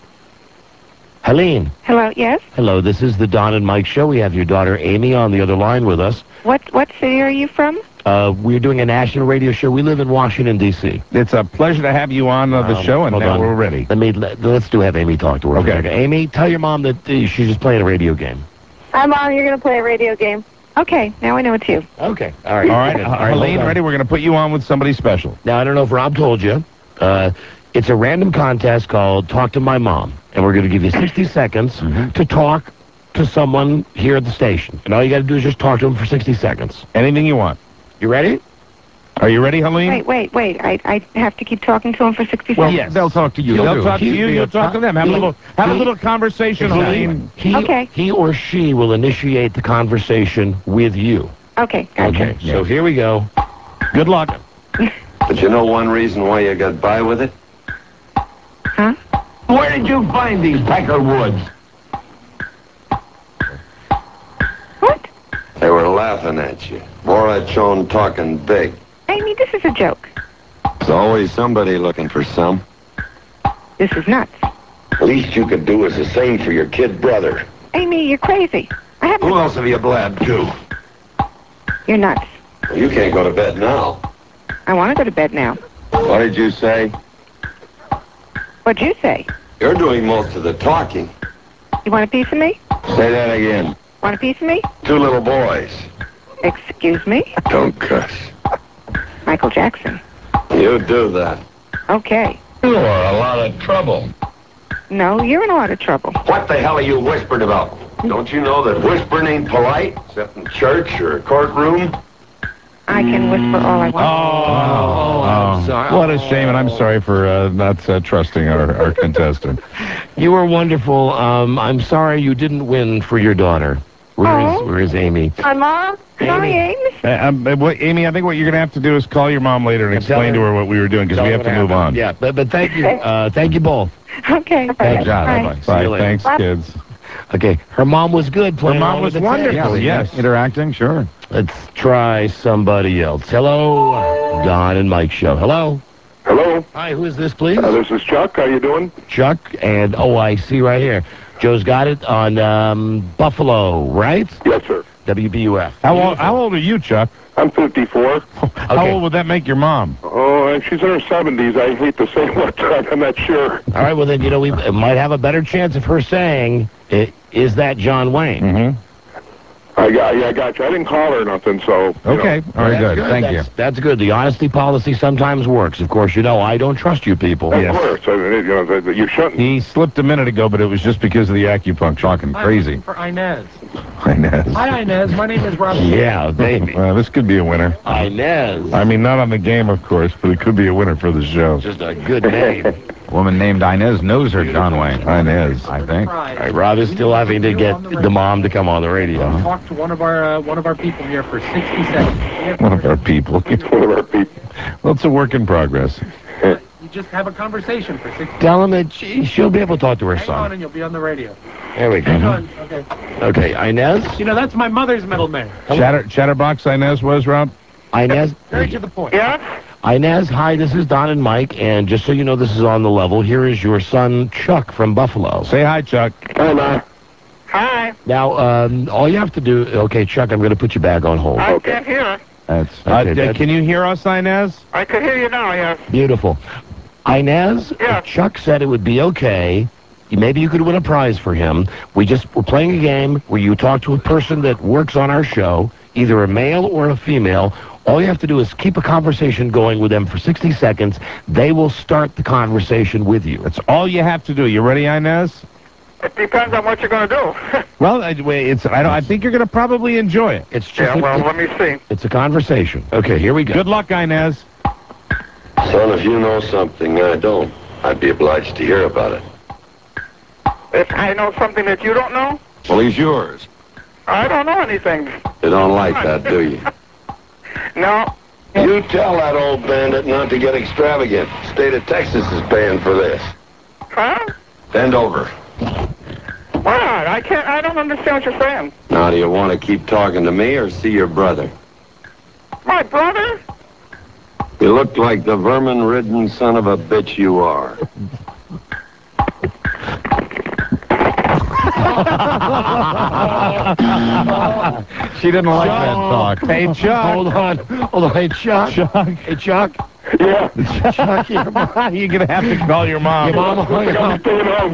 Helene. Hello, yes? Hello, this is the Don and Mike show. We have your daughter Amy on the other line with us. What what city are you from? Uh, we're doing a national radio show. We live in Washington, D C It's a pleasure to have you on uh, the Um, show, and hold now on. we're ready. Let me, let, let's do have Amy talk to her. Okay. for a second. Amy, tell your mom that uh, she's just playing a radio game. Hi, Mom. You're going to play a radio game. Okay, now I know it's you. Okay. All right. All right, Good. uh, All right, Helene, hold on. ready? We're going to put you on with somebody special. Now, I don't know if Rob told you. Uh, it's a random contest called Talk to My Mom. And we're going to give you sixty seconds Mm-hmm. to talk to someone here at the station. And all you got to do is just talk to them for sixty seconds. Anything you want. You ready? Are you ready, Helene? Wait, wait, wait. I I have to keep talking to him for sixty Well, seconds. they'll talk to you. He'll They'll do. talk to He'll you. be You'll a- talk to them. Have a he- little, have a he- little conversation, Exactly. Helene. He, Okay. he or she will initiate the conversation with you. Okay, gotcha. Okay, so here we go. Good luck. But you know one reason why you got by with it? Huh? Where did you find these Pecker Woods? What? They were laughing at you. Borachon talking big. Amy, this is a joke. There's always somebody looking for some. This is nuts. Least you could do is the same for your kid brother. Amy, you're crazy. I haven't... Who else have you blabbed to? You're nuts. Well, you can't go to bed now. I want to go to bed now. What did you say? What'd you say? You're doing most of the talking. You want a piece of me? Say that again. Want a piece of me? Two little boys. Excuse me? Don't cuss. Michael Jackson. You do that. Okay. You are a lot of trouble. No, you're in a lot of trouble. What the hell are you whispering about? Don't you know that whispering ain't polite, except in church or a courtroom? I can whisper all I want. Oh, I'm sorry. what a shame, and I'm sorry for uh, not uh, trusting our, our contestant. You were wonderful. Um, I'm sorry you didn't win for your daughter. Where is Oh. where is Amy? Hi, Mom. Sorry, Amy. Uh, um, uh, what, Amy, I think what you're going to have to do is call your mom later and And tell explain to her- her what we were doing, because Tell we her have to what move on. happened. Yeah, but but thank you. Uh, thank you both. Okay. Thank you. Bye. Bye-bye. See Bye. you later. Thanks, kids. Okay, her mom was good. Her playing mom along was with the wonderful, text. yes. Interacting, sure. Let's try somebody else. Hello, Don and Mike show. Hello. Hello, Hi, who is this, please? uh, this is Chuck. How you doing? Chuck, and oh, I see right here. Joe's got it on um, Buffalo, right? Yes, sir. W B U F. How old, how old are you, Chuck? I'm fifty-four. How Okay. old would that make your mom? Oh, and she's in her seventies. I hate to say what time. I'm not sure. All right, well then, you know, we might have a better chance of her saying, "I- is that John Wayne?" Mm-hmm. I got, yeah, I got you. I didn't call her or nothing, so. you Okay. know. Very That's good. Thank that's, you. That's good. The honesty policy sometimes works. Of course, you know, I don't trust you people. Of Yes. course. I mean, you know, that- that you shouldn't. He slipped a minute ago, but it was just because of the acupuncture. Talking crazy. For Inez. Inez. Hi, Inez. My name is Rob. Yeah, baby. Well, this could be a winner. Inez. I mean, not on the game, of course, but it could be a winner for the show. Just a good name. A woman named Inez knows her John Wayne. Inez. I think. All right, Rob is still having to get the mom to come on the radio. Talk to one of our uh, one of our people here for sixty seconds. One of our people. One of our people. Well, it's a work in progress. You just have a conversation for sixty. Tell him that she, she'll be able to talk to her Hang on, son. and you'll be on the radio. There we Hang go. on. Okay. Okay, Inez? You know that's my mother's middle name. Chatter, Chatterbox Inez was, Rob? Inez? Very to the point. Yeah? Inez, hi, this is Don and Mike, and just so you know this is on the level, here is your son, Chuck, from Buffalo. Say hi, Chuck. Hi, Ma. Hi. Now, um, all you have to do... Okay, Chuck, I'm going to put you back on hold. I Okay. can't hear. That's, Okay, uh, that's- can you hear us, Inez? I could hear you now, yes. Beautiful. Inez, Yeah. Chuck said it would be okay. Maybe you could win a prize for him. We just, we're playing a game where you talk to a person that works on our show, either a male or a female. All you have to do is keep a conversation going with them for sixty seconds. They will start the conversation with you. That's all you have to do. You ready, Inez? It depends on what you're going to do. Well, I, wait, it's. I don't. I think you're going to probably enjoy it. It's just. Yeah, a- well, it- let me see. It's a conversation. Okay, here we go. Good luck, Inez. Son, if you know something I don't, I'd be obliged to hear about it. If I know something that you don't know, Well, he's yours. I don't know anything. You don't like that, do you? No. You tell that old bandit not to get extravagant. State of Texas is paying for this. Huh? Bend over. Why not? I can't. I don't understand what you're saying. Now, do you want to keep talking to me or see your brother? My brother? You look like the vermin-ridden son of a bitch you are. She didn't like that talk. Hey, Chuck. Hold on. Hold on. Hey, Chuck. Chuck. Hey, Chuck. Yeah. Chuck, your mom. You're going to have to call your mom. Your mom hung I'm staying home,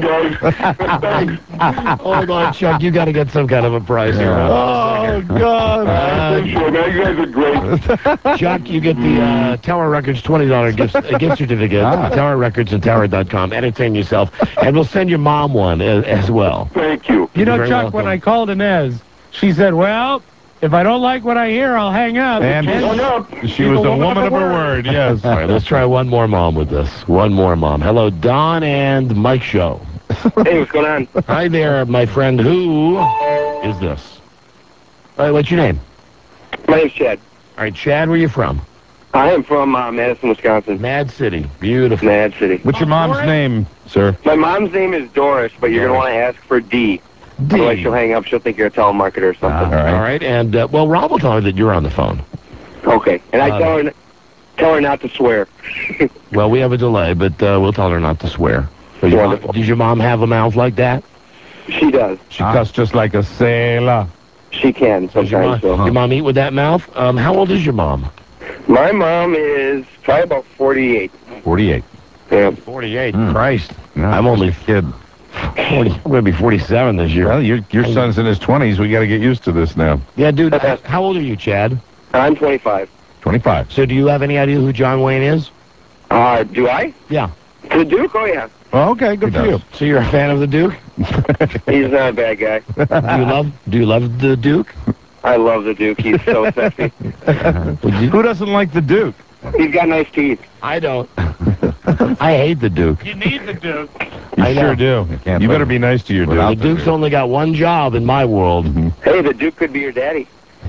guys. Hold on, Chuck. You got to get some kind of a prize here. Oh, God. Uh, Sure, man. You guys are great. Chuck, you get the uh, Tower Records twenty dollars gift, uh, gift certificate. Ah. Tower Records and Tower dot com. Entertain yourself. And we'll send your mom one as, as well. Thank you. You know, You're very Chuck, welcome. when I called Inez, she said, well, if I don't like what I hear, I'll hang up. And Hung up. she was a woman of her word, yes. All right, let's try one more mom with this. One more mom. Hello, Don and Mike Show. Hey, what's going on? Hi there, my friend. Who is this? All right, what's your name? My name's Chad. All right, Chad, where you from? I am from uh, Madison, Wisconsin. Mad City. Beautiful. Mad City. What's your mom's name, sir? My mom's name is Doris, but you're going to want to ask for D. D. Otherwise she'll hang up. She'll think you're a telemarketer or something. all right. All right, and, uh, well, Rob will tell her that you're on the phone. Okay. And I Uh, tell her tell her not to swear. Well, we have a delay, but uh, we'll tell her not to swear. Does your, mom, Wonderful. does your mom have a mouth like that? She does. She cussed just like a sailor. She can Does your, mom, sometimes. So. your mom eat with that mouth? Um, how old is your mom? My mom is probably about forty-eight. forty-eight. Yeah. forty-eight. Mm. Christ. Yeah, I'm only just a kid. forty. I'm going to be forty-seven this year. Well, your your son's in his twenties. We got to get used to this now. Yeah, dude, uh, how old are you, Chad? I'm twenty-five. twenty-five. So do you have any idea who John Wayne is? Uh, do I? Yeah. The Duke? Oh, yeah. Well, okay, good He for you. does. So you're a fan of the Duke? He's not a bad guy. do you love Do you love the Duke? I love the Duke. He's so sexy. Would you? Who doesn't like the Duke? He's got nice teeth. I don't. I hate the Duke. You need the Duke. You I know. sure do. You can't You let better him- be nice to your Without Duke. The Duke's only got one job in my world. Hey, the Duke could be your daddy.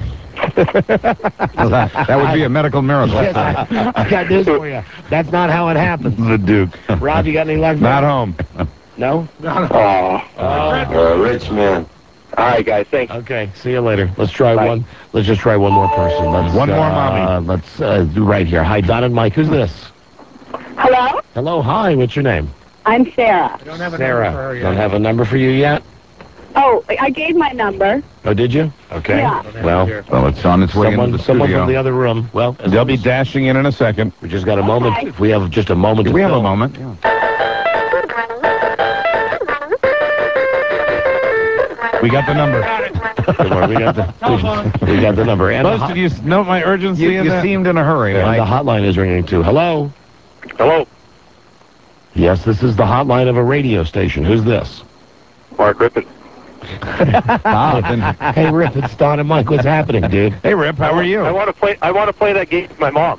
That would be a medical miracle. Yes, I, I got news for you. That's not how it happens. The Duke. Rob, you got any luck? Not home. No? Oh, Uh, rich man. all right, guys. Thanks. Okay, see you later. Let's try Bye. one. Let's just try one more person. Let's, One more uh, mommy. Let's uh, do right here. Hi, Don and Mike. Who's this? Hello? Hello, hi. What's your name? I'm Sarah. Don't have a Sarah. number for her yet. Don't have a number for you yet? Oh, I gave my number. Oh, did you? Okay. Yeah. Well, Well, it's on its way someone, into the someone studio. from the other room. Well, as They'll long be as dashing in in a second. we just got a moment. Okay. If we have just a moment to we have fill. a moment. Yeah. We got the number. Don't worry, we got the, we, we got the number. And the, Most hot, did you s- note my urgency You, in you that? seemed in a hurry. and Mike. the hotline is ringing too. Hello? Hello, Yes, this is the hotline of a radio station. Who's this? Mark Rippon. Ah, then- Hey, Rip, it's Don and Mike. What's happening, dude? Hey, Rip, how are you? I want to play. I want to play that game with my mom.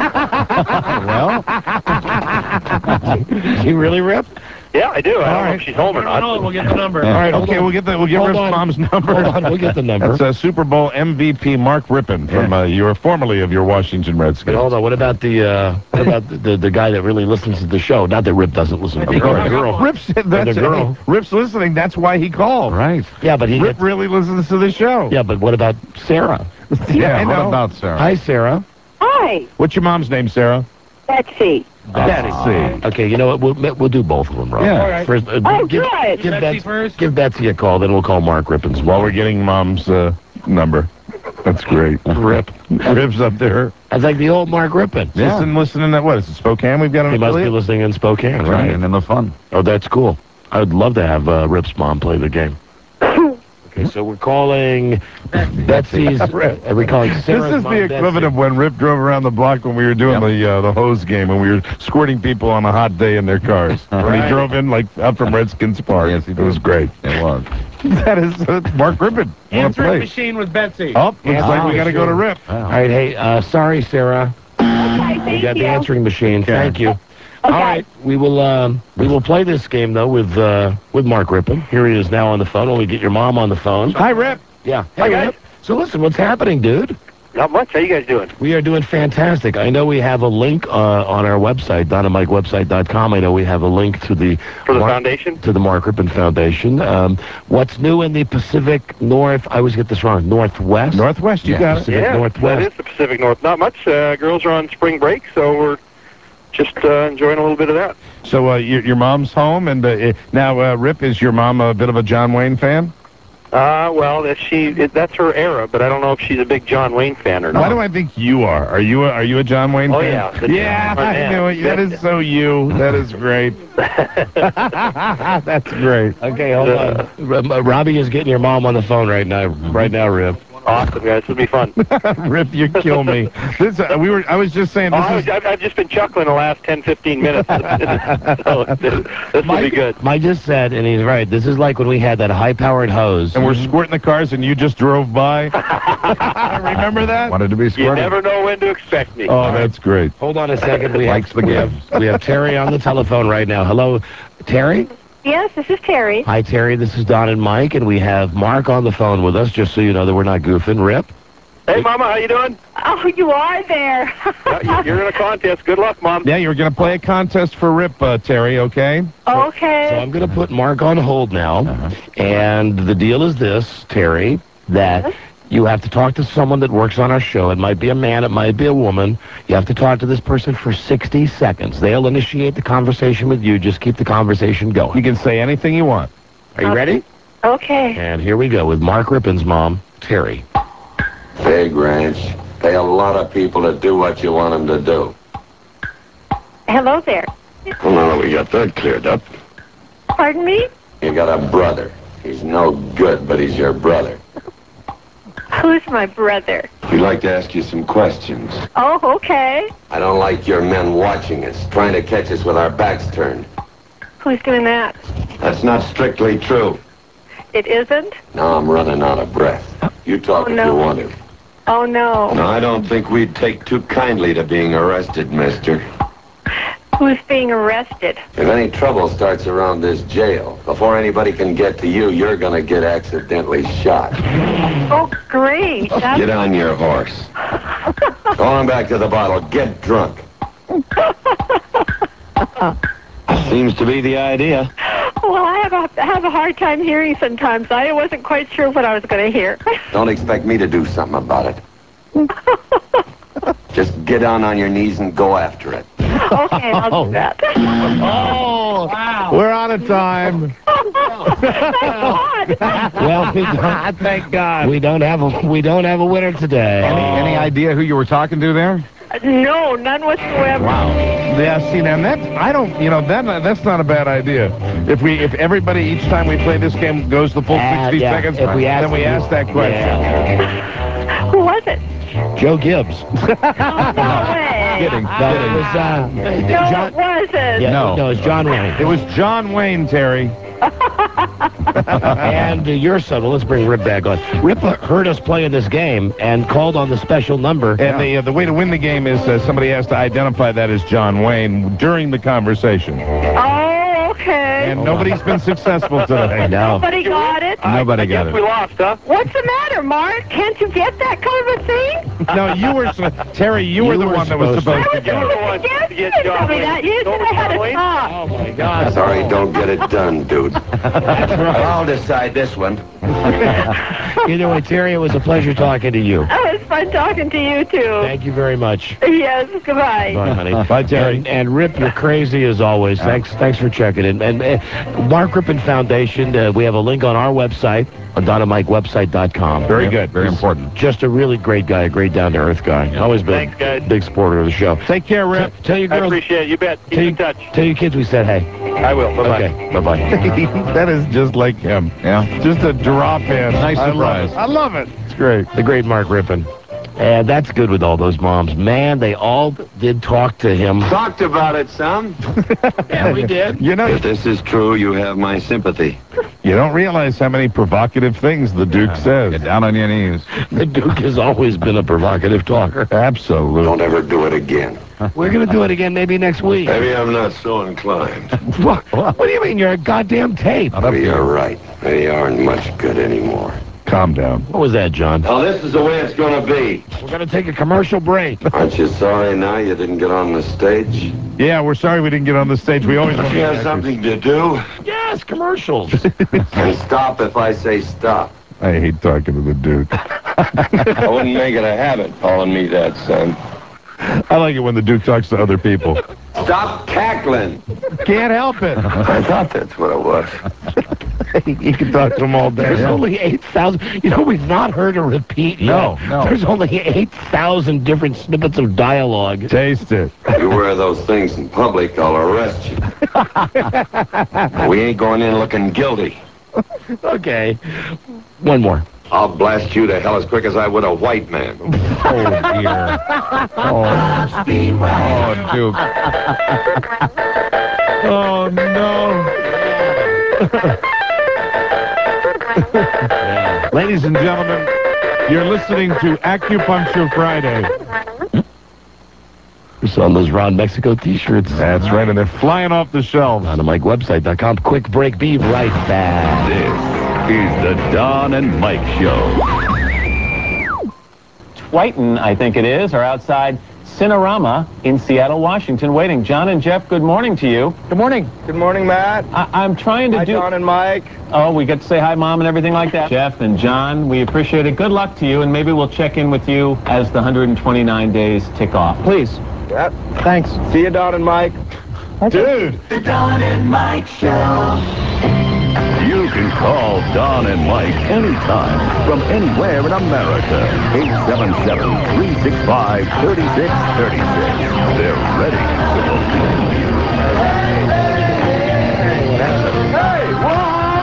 You really, Rip? Yeah, I do. I don't know right. if she's home or I don't know. not. We'll get the number. All right, hold Okay, on. we'll get the we'll get Hold Rip's on. mom's number. Hold on, we'll get the number. That's uh, Super Bowl M V P Mark Rippon from uh, your formerly of your Washington But Redskins. hold on, what about the uh, what about the, the the guy that really listens to the show? Not that Rip doesn't listen to the think girl. he hung girl. up on- Rip's that's the girl. hey, Rip's listening. That's why he called. Right. Yeah, but he. Rip really listens to the show. Yeah, but what about Sarah? Yeah, I What know. about Sarah? Hi, Sarah. Hi, What's your mom's name, Sarah? Betsy. Betsy. Okay, you know what? We'll we'll do both of them, Rob. Yeah. All right. First, uh, Oh, give, good. Give Betsy Betsy, first? give Betsy a call, then we'll call Mark Rippons. While we're getting Mom's uh, number. That's great. Rip. Rip's up there. That's like the old Mark Rippon. Yeah. Listen, listening at what? Is it Spokane? We've got an He must be affiliate? listening in Spokane, right? And in the fun. Oh, that's cool. I would love to have uh, Rip's mom play the game. Okay, so we're calling Betsy's. Are we calling Sarah's This is mom the equivalent Betsy? of when Rip drove around the block when we were doing Yep. the uh, the hose game and we were squirting people on a hot day in their cars. When Right. he drove in like up from Redskins Park. Yes, he It was did. great. It was. That is uh, Mark Rippon. What a Answering play. machine with Betsy. Oh, looks like we Answering got to go to machine. Rip. All right, hey, uh, sorry, Sarah. Okay, We thank got you. the answering machine. Thank you. Okay. All right, we will um, we will play this game though with uh, with Mark Rippon. Here he is now on the phone. When we get your mom on the phone. Hi, Rip. Yeah. Hi, Hey, guys. Rip. So listen, what's happening, dude? Not much. How you guys doing? We are doing fantastic. I know we have a link uh, on our website, don and mike website dot com. I know we have a link to the For the Mark- foundation? to the Mark Rippon Foundation. Um, what's new in the Pacific North? I always get this wrong. Northwest. Northwest, you got it. Pacific Yeah, Northwest. that is the Pacific North. Not much. Uh, girls are on spring break, so we're just uh, enjoying a little bit of that. So uh, your, your mom's home, and uh, uh, now uh, Rip, is your mom a bit of a John Wayne fan? Uh, well, if she it, that's her era, but I don't know if she's a big John Wayne fan or not. Why do I think you are? Are you a, are you a John Wayne Oh, fan? yeah, the Yeah, John Wayne I fan. knew it. That is so you. That is great. That's great. Okay, hold on. R- uh, Robbie is getting your mom on the phone right now. Right now, Rip. Awesome, guys. It'll be fun. Rip, you kill me. This uh, we were. I was just saying. Oh, This I is. was, I've, I've just been chuckling the last ten, fifteen minutes. So, this this will be good. Mike just said, and he's right, this is like when we had that high-powered hose. And we're squirting the cars, and you just drove by. Remember that? Wanted to be You squirted. never know when to expect me. Oh, that's great. Hold on a second. We have, Likes the we, game. have, we have Terry on the telephone right now. Hello, Terry? Yes, this is Terry. Hi, Terry. This is Don and Mike, and we have Mark on the phone with us, just so you know that we're not goofing. Rip? Hey, Mama, how you doing? Oh, you are there. Uh, you- You're in a contest. Good luck, Mom. Yeah, you're going to play a contest for Rip, uh, Terry, okay? Okay. So I'm going to put Mark on hold now, Uh-huh. and the deal is this, Terry, that you have to talk to someone that works on our show. It might be a man, it might be a woman. You have to talk to this person for sixty seconds. They'll initiate the conversation with you. Just keep the conversation going. You can say anything you want. Are you ready? Okay. And here we go with Mark Rippon's mom, Terry. Big ranch. Pay a lot of people to do what you want them to do. Hello there. Well, now that we got that cleared up, Pardon me? you got a brother. He's no good, but he's your brother. Who's my brother? We'd like to ask you some questions. Oh, okay. I don't like your men watching us, trying to catch us with our backs turned. Who's doing that? That's not strictly true. It isn't? Now I'm running out of breath. You talk Oh, if no. you want to. Oh, no. No, I don't think we'd take too kindly to being arrested, mister. Who's being arrested? If any trouble starts around this jail, before anybody can get to you, you're gonna get accidentally shot. Oh, great. That's... Get on your horse. Go on back to the bottle. Get drunk. Seems to be the idea. Well, I have a, I have a hard time hearing sometimes. I wasn't quite sure what I was going to hear. Don't expect me to do something about it. Just get down on your knees and go after it. Okay, I'll do that. Oh, wow. We're out of time. Well, we don't, Thank God. we don't have a we don't have a winner today. Any, any idea who you were talking to there? No, none whatsoever. Yeah, see, now that I don't, you know, that that's not a bad idea. If we, if everybody each time we play this game goes the full Uh, sixty yeah, seconds, if we ask then we you- ask that question. Yeah. Who was it? Joe Gibbs. No way. Kidding, No, it kidding. was, uh, No, John, it wasn't. yeah, No. no, it's John Wayne. It was John Wayne, Terry. And uh, your son, well, let's bring Rip back on. Rip uh, heard us playing this game and called on the special number. And the uh, the way to win the game is uh, somebody has to identify that as John Wayne during the conversation. Oh, okay. And nobody's been successful today. No. Nobody got it? Nobody I got guess we it. lost, huh? What's the matter, Mark? Can't you get that kind of a thing? No, you were, su- Terry, you, were You the were one that was supposed supposed to I get was it. the one yes, to you get didn't John tell me Wayne. that. You Go said I had John to Wayne. stop. Oh, my God. Sorry, don't get it done, dude. I'll decide this one. Either way, Terry, it was a pleasure talking to you. Oh, it's fun talking to you, too. Thank you very much. Yes, goodbye. Bye, honey. Bye, Terry. And, and Rip, you're crazy as always. Thanks thanks for checking in. And uh, Mark Rippon Foundation, uh, we have a link on our website, on Don and Mike website dot com. Very good. Very He's important. Just a really great guy, a great down-to-earth guy. Always been Thanks, guys. a big supporter of the show. Take care, Rip. Tell your I girls, appreciate it. You bet. Keep tell, in touch. tell your kids we said hey. I will. Bye-bye. Okay, bye-bye. That is just like him. Yeah. Just a drop-in. Nice I love surprise. it. I love it. It's great. The great Mark Rippon. And that's good with all those moms. Man, they all did talk to him. Talked about it some. Yeah, we did. You know, If this is true, you have my sympathy. you don't realize how many provocative things the Duke says. Get down on your knees. The Duke has always been a provocative talker. Absolutely. Don't ever do it again. We're going to do it again maybe next week. Maybe I'm not so inclined. What, what do you mean? You're a goddamn tape. Maybe you're right. They aren't much good anymore. Calm down. What was that, John? Now, this is the way it's going to be. We're going to take a commercial break. Aren't you sorry now you didn't get on the stage? Yeah, we're sorry we didn't get on the sage. We always want You have something to do? Yes, commercials. And stop if I say stop. I hate talking to the Duke. I wouldn't make it a habit calling me that, son. I like it when the Duke talks to other people. Stop cackling. Can't help it. I thought that's what it was. You can talk to him all day. There's only eight thousand. You know, we've not heard a repeat yet. No, no. There's only eight thousand different snippets of dialogue. Taste it. You wear those things in public, I'll arrest you. We ain't going in looking guilty. Okay. One more. I'll blast you to hell as quick as I would a white man. Oh, dear. Oh, oh Duke. Oh, no. Yeah. Ladies and gentlemen, you're listening to Acupuncture Friday. We saw those Ron Mexico t-shirts. That's right, and they're flying off the shelves. On the Mike website dot com. Quick break. Be right back. This is the Don and Mike Show. Whiten, I think it is, are outside Cinerama in Seattle, Washington, waiting. John and Jeff, good morning to you. Good morning. Good morning, Matt. I I'm trying to hi, do... Don and Mike. Oh, we get to say hi, Mom, and everything like that. Jeff and John, we appreciate it. Good luck to you, and maybe we'll check in with you as the one hundred twenty-nine days tick off. Please. Yep. Thanks. See you, Don and Mike. Dude. The Don and Mike Show. You can call Don and Mike anytime from anywhere in America. eight seven seven, three six five, three six three six. They're ready to believe you. Hey, what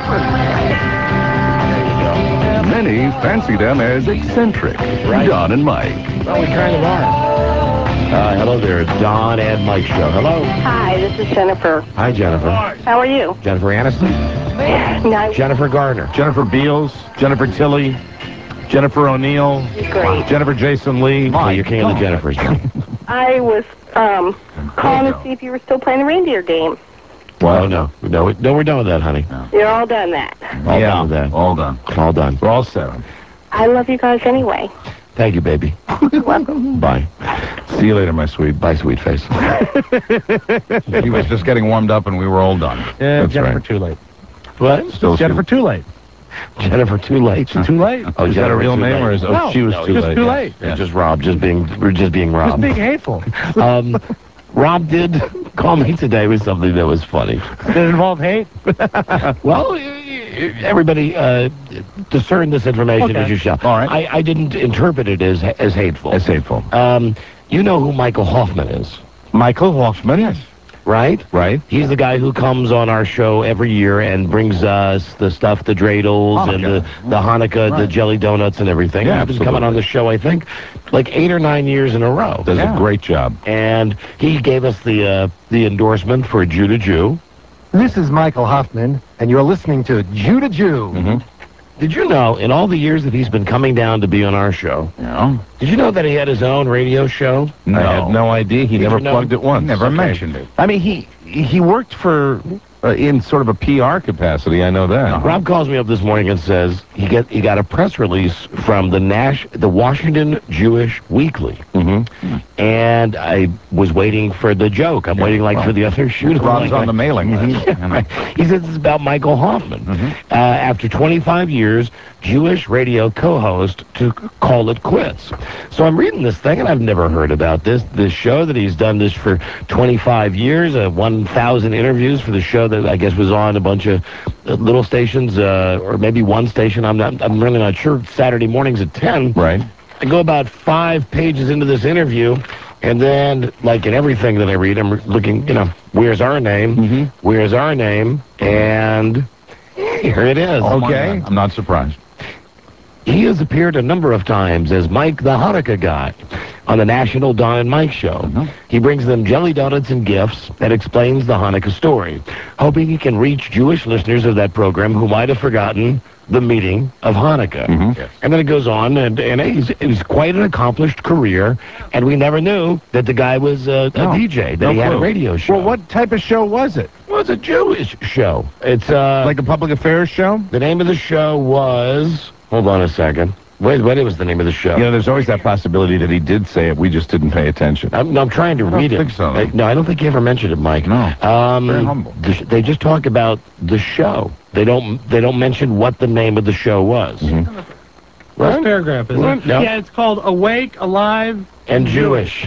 happened? Many fancy them as eccentric. Right. Don and Mike. Well, we kind of are. Uh, hello there, Don and Mike Show. Hello. Hi, this is Jennifer. Hi, Jennifer. How are you? Jennifer Aniston. No, Jennifer Garner. Jennifer Beals, Jennifer Tilly, Jennifer O'Neill, great. Jennifer Jason Lee. Oh, you're king of the Jennifers. I was um, calling to see if you were still playing the reindeer game. Well, no. No, we- no, we're done with that, honey. You're all done that. All Yeah. done with that. All done. All done. We're all set. I love you guys anyway. Thank you, baby. Bye. See you later, my sweet. Bye, sweet face. He was just getting warmed up, and we were all done. Yeah, That's Jennifer right. Too Late. What? Still Jennifer Too Late. Jennifer Too Late. She's Too Late. Oh, is that a Jennifer real Too name, Late. or is oh No, she was no, Too just Late? Too yeah. Late. Yeah. Just Rob. Just being. We're just being Rob. Just being hateful. um, Rob did call me today with something that was funny. Did it involve hate? Well, everybody uh, discern this information Okay. as you shall. All right. I, I didn't interpret it as as hateful. As hateful. Um, you know who Michael Hoffman is, Michael Hoffman. Yes. right? Right. He's the guy who comes on our show every year and brings us the stuff, the dreidels and the, the Hanukkah, the Right. jelly donuts and everything. Yeah, He's been coming on the show, I think, like eight or nine years in a row. Does Yeah. a great job. And he gave us the uh, the endorsement for Jew to Jew. This is Michael Hoffman, and you're listening to Jew to Jew. Mm-hmm. Did you know, in all the years that he's been coming down to be on our show, Yeah. did you know that he had his own radio show? I had no idea. He Did never you know? plugged it once. Never Okay. mentioned it. I mean, he he worked for uh, in sort of a P R capacity. I know that. Rob calls me up this morning and says he get he got a press release from the Nash the Washington Jewish Weekly. Mm-hmm. Mm-hmm. And I was waiting for the joke. I'm waiting, like, well, for the other shoe to Rob's like, on the mailing list. Yeah, right. He says it's about Michael Hoffman. Mm-hmm. Uh, after twenty-five years, Jewish radio co-host to call it quits. So I'm reading this thing, and I've never heard about this this show that he's done this for twenty-five years, uh, one thousand interviews for the show that I guess was on a bunch of uh, little stations, uh, or maybe one station. I'm not. I'm really not sure. Saturday mornings at ten. Right. I go about five pages into this interview, and then, like in everything that I read, I'm looking, you know, where's our name? Mm-hmm. Where's our name? And here it is. Oh, Okay. I'm not surprised. He has appeared a number of times as Mike the Hanukkah Guy on the National Don and Mike Show. Mm-hmm. He brings them jelly donuts and gifts and explains the Hanukkah story, hoping he can reach Jewish listeners of that program who might have forgotten the meaning of Hanukkah. Mm-hmm. Yes. And then it goes on, and, and he's, he's quite an accomplished career, and we never knew that the guy was uh, a No, D J, that no he had a clue. radio show. Well, what type of show was it? Well, it's a Jewish show. It's uh, Like a public affairs show? the name of the show was... Hold on a second. Wait, what was the name of the show? You know, there's always that possibility that he did say it. We just didn't pay attention. I'm, no, I'm trying to I don't read think it. so. Uh, no, I don't think you ever mentioned it, Mike. No. Um, Very humble. The sh- they just talk about the show. They don't. They don't mention what the name of the show was. Mm-hmm. First paragraph, isn't it? No. Yeah, it's called Awake, Alive, And Jewish.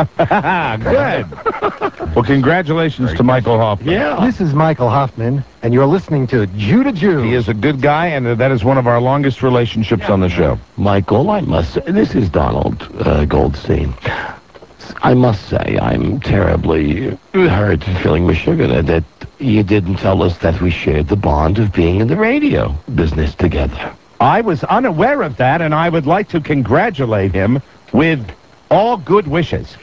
Good. Well, congratulations to Michael Hoffman. Yeah. This is Michael Hoffman, and you're listening to Jew to Jew. He is a good guy, and uh, that is one of our longest relationships on the show. Michael, I must say, this is Donald uh, Goldstein. I must say, I'm terribly hurt and feeling missugared that you didn't tell us that we shared the bond of being in the radio business together. I was unaware of that, and I would like to congratulate him with all good wishes.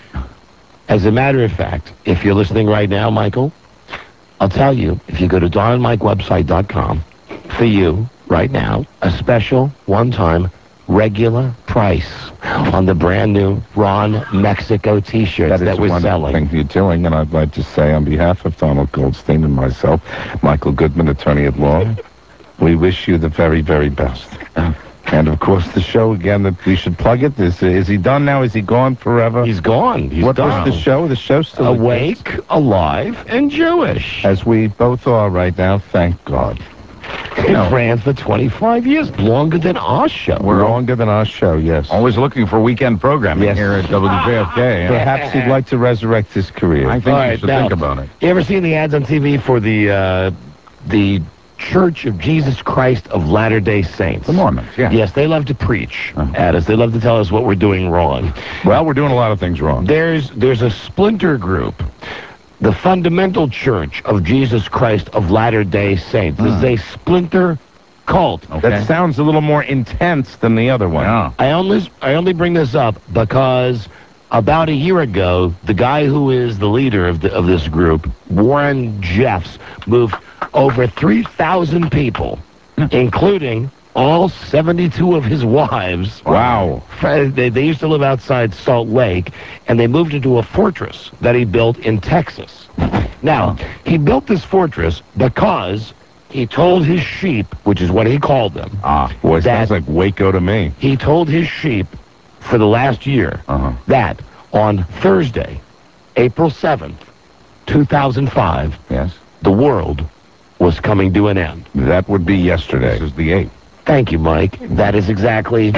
As a matter of fact, if you're listening right now, Michael, I'll tell you, if you go to don and mike website dot com, for you, right now, a special, one-time, regular price on the brand-new Ron Mexico T-shirts that, That is we're one selling. thing you're doing, and I'd like to say on behalf of Donald Goldstein and myself, Michael Goodman, attorney at law, we wish you the very, very best. And, of course, the show, again, that we should plug it. Is, is he done now? Is he gone forever? He's gone. He's what done. was the show? The show still Awake, exists. alive, and Jewish. As we both are right now, thank God. It ran for twenty-five years, longer than our show. We're longer than our show, yes. Always looking for weekend programming Yes. here at W J F K. Perhaps he'd like to resurrect his career. I think All you right, should now, think about it. You ever seen the ads on T V for the uh, the Church of Jesus Christ of Latter-day Saints? The Mormons, yeah. Yes, they love to preach Uh-huh. at us. They love to tell us what we're doing wrong. Well, we're doing a lot of things wrong. There's there's a splinter group, the Fundamental Church of Jesus Christ of Latter-day Saints. This is a splinter cult. Okay. That sounds a little more intense than the other one. Yeah. I only I only bring this up because about a year ago, the guy who is the leader of the, of this group, Warren Jeffs, moved over three thousand people, including all seventy-two of his wives. Wow. They, they used to live outside Salt Lake, and they moved into a fortress that he built in Texas. Now, he built this fortress because he told his sheep, which is what he called them, Ah, boy, it that- sounds like Waco to me. he told his sheep for the last year Uh-huh. that on Thursday, April seventh, two thousand five, Yes. the world was coming to an end. That would be yesterday. This is the eighth. Thank you, Mike. That is exactly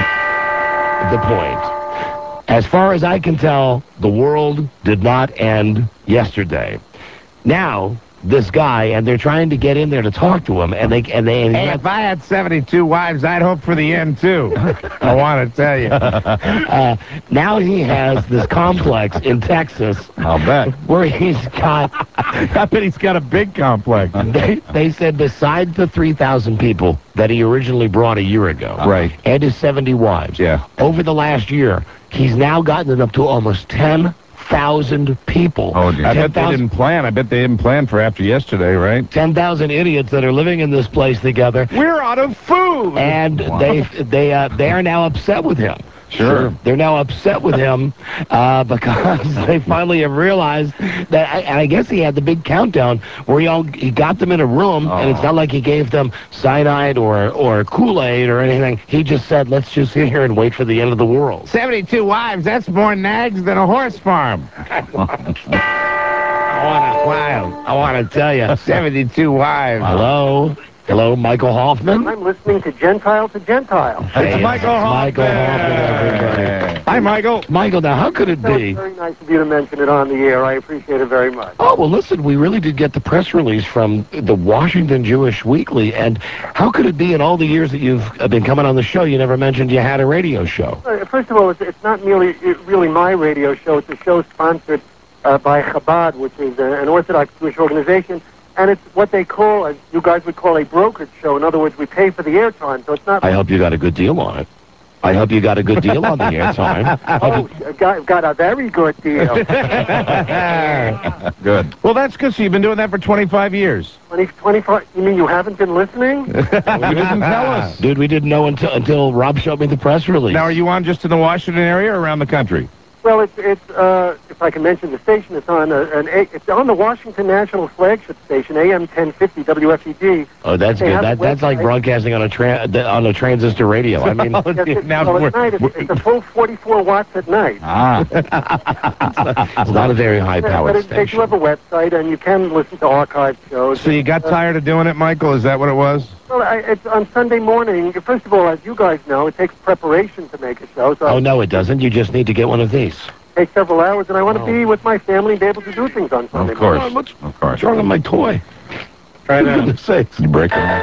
the point. As far as I can tell, the world did not end yesterday. Now, this guy, and they're trying to get in there to talk to him, and they and they. And Hey, if I had seventy-two wives, I'd hope for the end, too. I want to tell you. uh, now he has this complex in Texas. I'll bet. Where he's got. I bet he's got a big complex. They, they said besides the three thousand people that he originally brought a year ago, Right. and his seventy wives, Yeah. over the last year, he's now gotten it up to almost ten thousand people. Oh, dear. I ten bet they thousand didn't plan. I bet they didn't plan for after yesterday, right? ten thousand idiots that are living in this place together, We're out of food. and Wow. they they uh, they are now upset with him. Sure. They're now upset with him uh, because they finally have realized that, and I guess he had the big countdown where he, all, he got them in a room, Oh. and it's not like he gave them cyanide or, or Kool-Aid or anything. He just said, let's just sit here and wait for the end of the world. seventy-two wives, that's more nags than a horse farm. I want to, wow, I want to tell you. seventy-two wives. Hello? Hello, Michael Hoffman? I'm listening to Gentile to Gentile. Hey, It's Michael it's Michael Hoffman, everybody. Hi, Michael. Michael, now how could it That was be? very nice of you to mention it on the air. I appreciate it very much. Oh, well, listen, we really did get the press release from the Washington Jewish Weekly, and how could it be in all the years that you've uh, been coming on the show, you never mentioned you had a radio show? Uh, First of all, it's, it's not merely it, really my radio show. It's a show sponsored uh, by Chabad, which is uh, an Orthodox Jewish organization, and it's what they call, as you guys would call, a brokerage show. In other words, we pay for the airtime, so it's not... I hope you got a good deal on it. I hope you got a good deal on the airtime. Oh, got, got a very good deal. Good. Well, that's good. So you've been doing that for twenty-five years. twenty, twenty-five, you mean you haven't been listening? You didn't tell us. Dude, we didn't know until, until Rob showed me the press release. Now, are you on just in the Washington area or around the country? Well, it's, it's uh, if I can mention the station, it's on a, an a, it's on the Washington National flagship station, A M ten fifty W F E G. Oh, that's They good. have That, a that's like website. broadcasting on a tra- on a transistor radio. I mean, Yes, it, now well, we're- at night, it's, it's a full forty-four watts at night. Ah. it's not a very But high-powered it, they do station. have a website, and you can listen to archived shows. So you got Uh, tired of doing it, Michael? Is that what it was? Well, I, it's on Sunday morning. First of all, as you guys know, it takes preparation to make a show, so Oh, no, it doesn't. You just need to get one of these. it takes several hours, and I want to Oh. be with my family and be able to do things on Sunday Of course. morning. what's, Of course. what's wrong with my toy? Try For that. goodness sakes. You break it.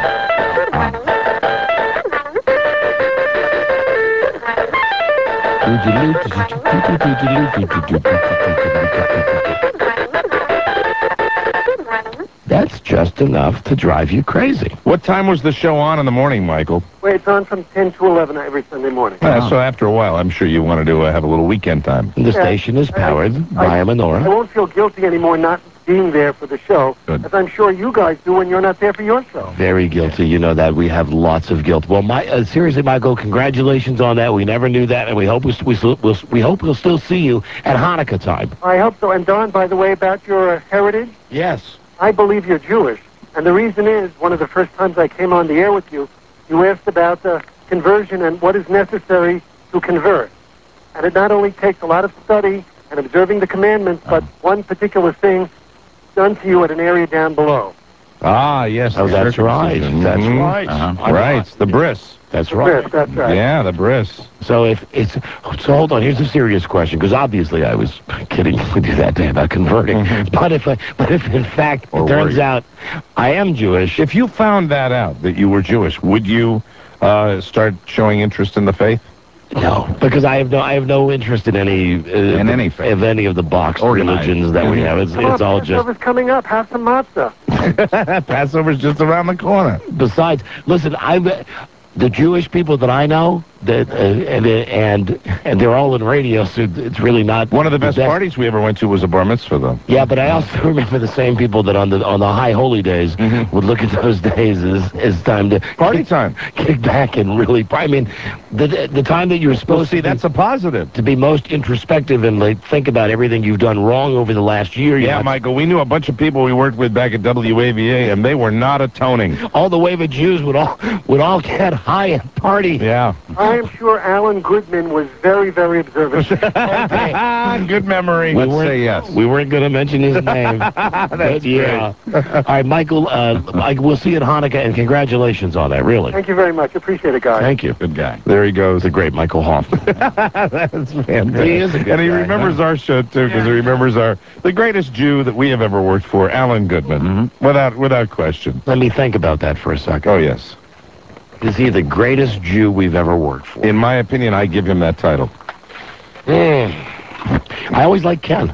That's just enough to drive you crazy. What time was the show on in the morning, Michael? Wait, it's on from ten to eleven every Sunday morning. Uh, so after a while, I'm sure you wanted to uh, have a little weekend time. The Yeah. station is powered by a I menorah. won't feel guilty anymore not being there for the show, Good. as I'm sure you guys do when you're not there for your show. Very guilty. You know that. We have lots of guilt. Well, my uh, seriously, Michael, congratulations on that. We never knew that, and we hope we, we, we'll, we hope we'll still see you at Hanukkah time. I hope so. And Don, by the way, about your uh, heritage, Yes. I believe you're Jewish. And the reason is, one of the first times I came on the air with you, you asked about uh, conversion and what is necessary to convert. And it not only takes a lot of study and observing the commandments, but one particular thing done to you at an area down below. Ah, yes. Oh, the that's right. circumcision. That's Mhm. right. Uh-huh. I'm Right, not- the bris. That's right. Yes, that's right. Yeah, the bris. So if it's so, hold on. Here's a serious question, because obviously I was kidding with you that day about converting. but if I, but if in fact Or it turns were you? out I am Jewish, If you found that out, that you were Jewish, would you uh, start showing interest in the faith? no, because I have no, I have no interest in any uh, In any faith. of any of the box Organized. religions that we have. It's, Come on, it's all just. Passover's coming up. Have some matzah. Passover's just around the corner. Besides, listen, I'm the Jewish people that I know that uh, and and and they're all in radio, so it's really not One of the best parties we ever went to was a bar mitzvah, though. Yeah, but I also remember the same people that on the on the high holy days would look at those days as as time to Party time. kick back and really. I mean, the the time that you're supposed Well, see, to that's a positive. to be most introspective and like think about everything you've done wrong over the last year. you Yeah, know, Michael, we knew a bunch of people we worked with back at W A V A, and they were not atoning. all the wave of Jews would all would all get high and party. Yeah. I am sure Alan Goodman was very, very observant. Good memory. We Let's weren't- say yes. We weren't going to mention his name. But yeah. All right, Michael, uh, I, we'll see you at Hanukkah, and congratulations on that, really. Thank you very much. Appreciate it, guys. Thank you. Good guy. There he goes. The great Michael Hoffman. That's fantastic. He is a good and he guy, remembers huh? our show, too, because he remembers our the greatest Jew that we have ever worked for, Alan Goodman, Mm-hmm. without without question. Let me think about that for a second. Oh, yes. Is he the greatest Jew we've ever worked for? In my opinion, I give him that title. Mm. I always liked Ken.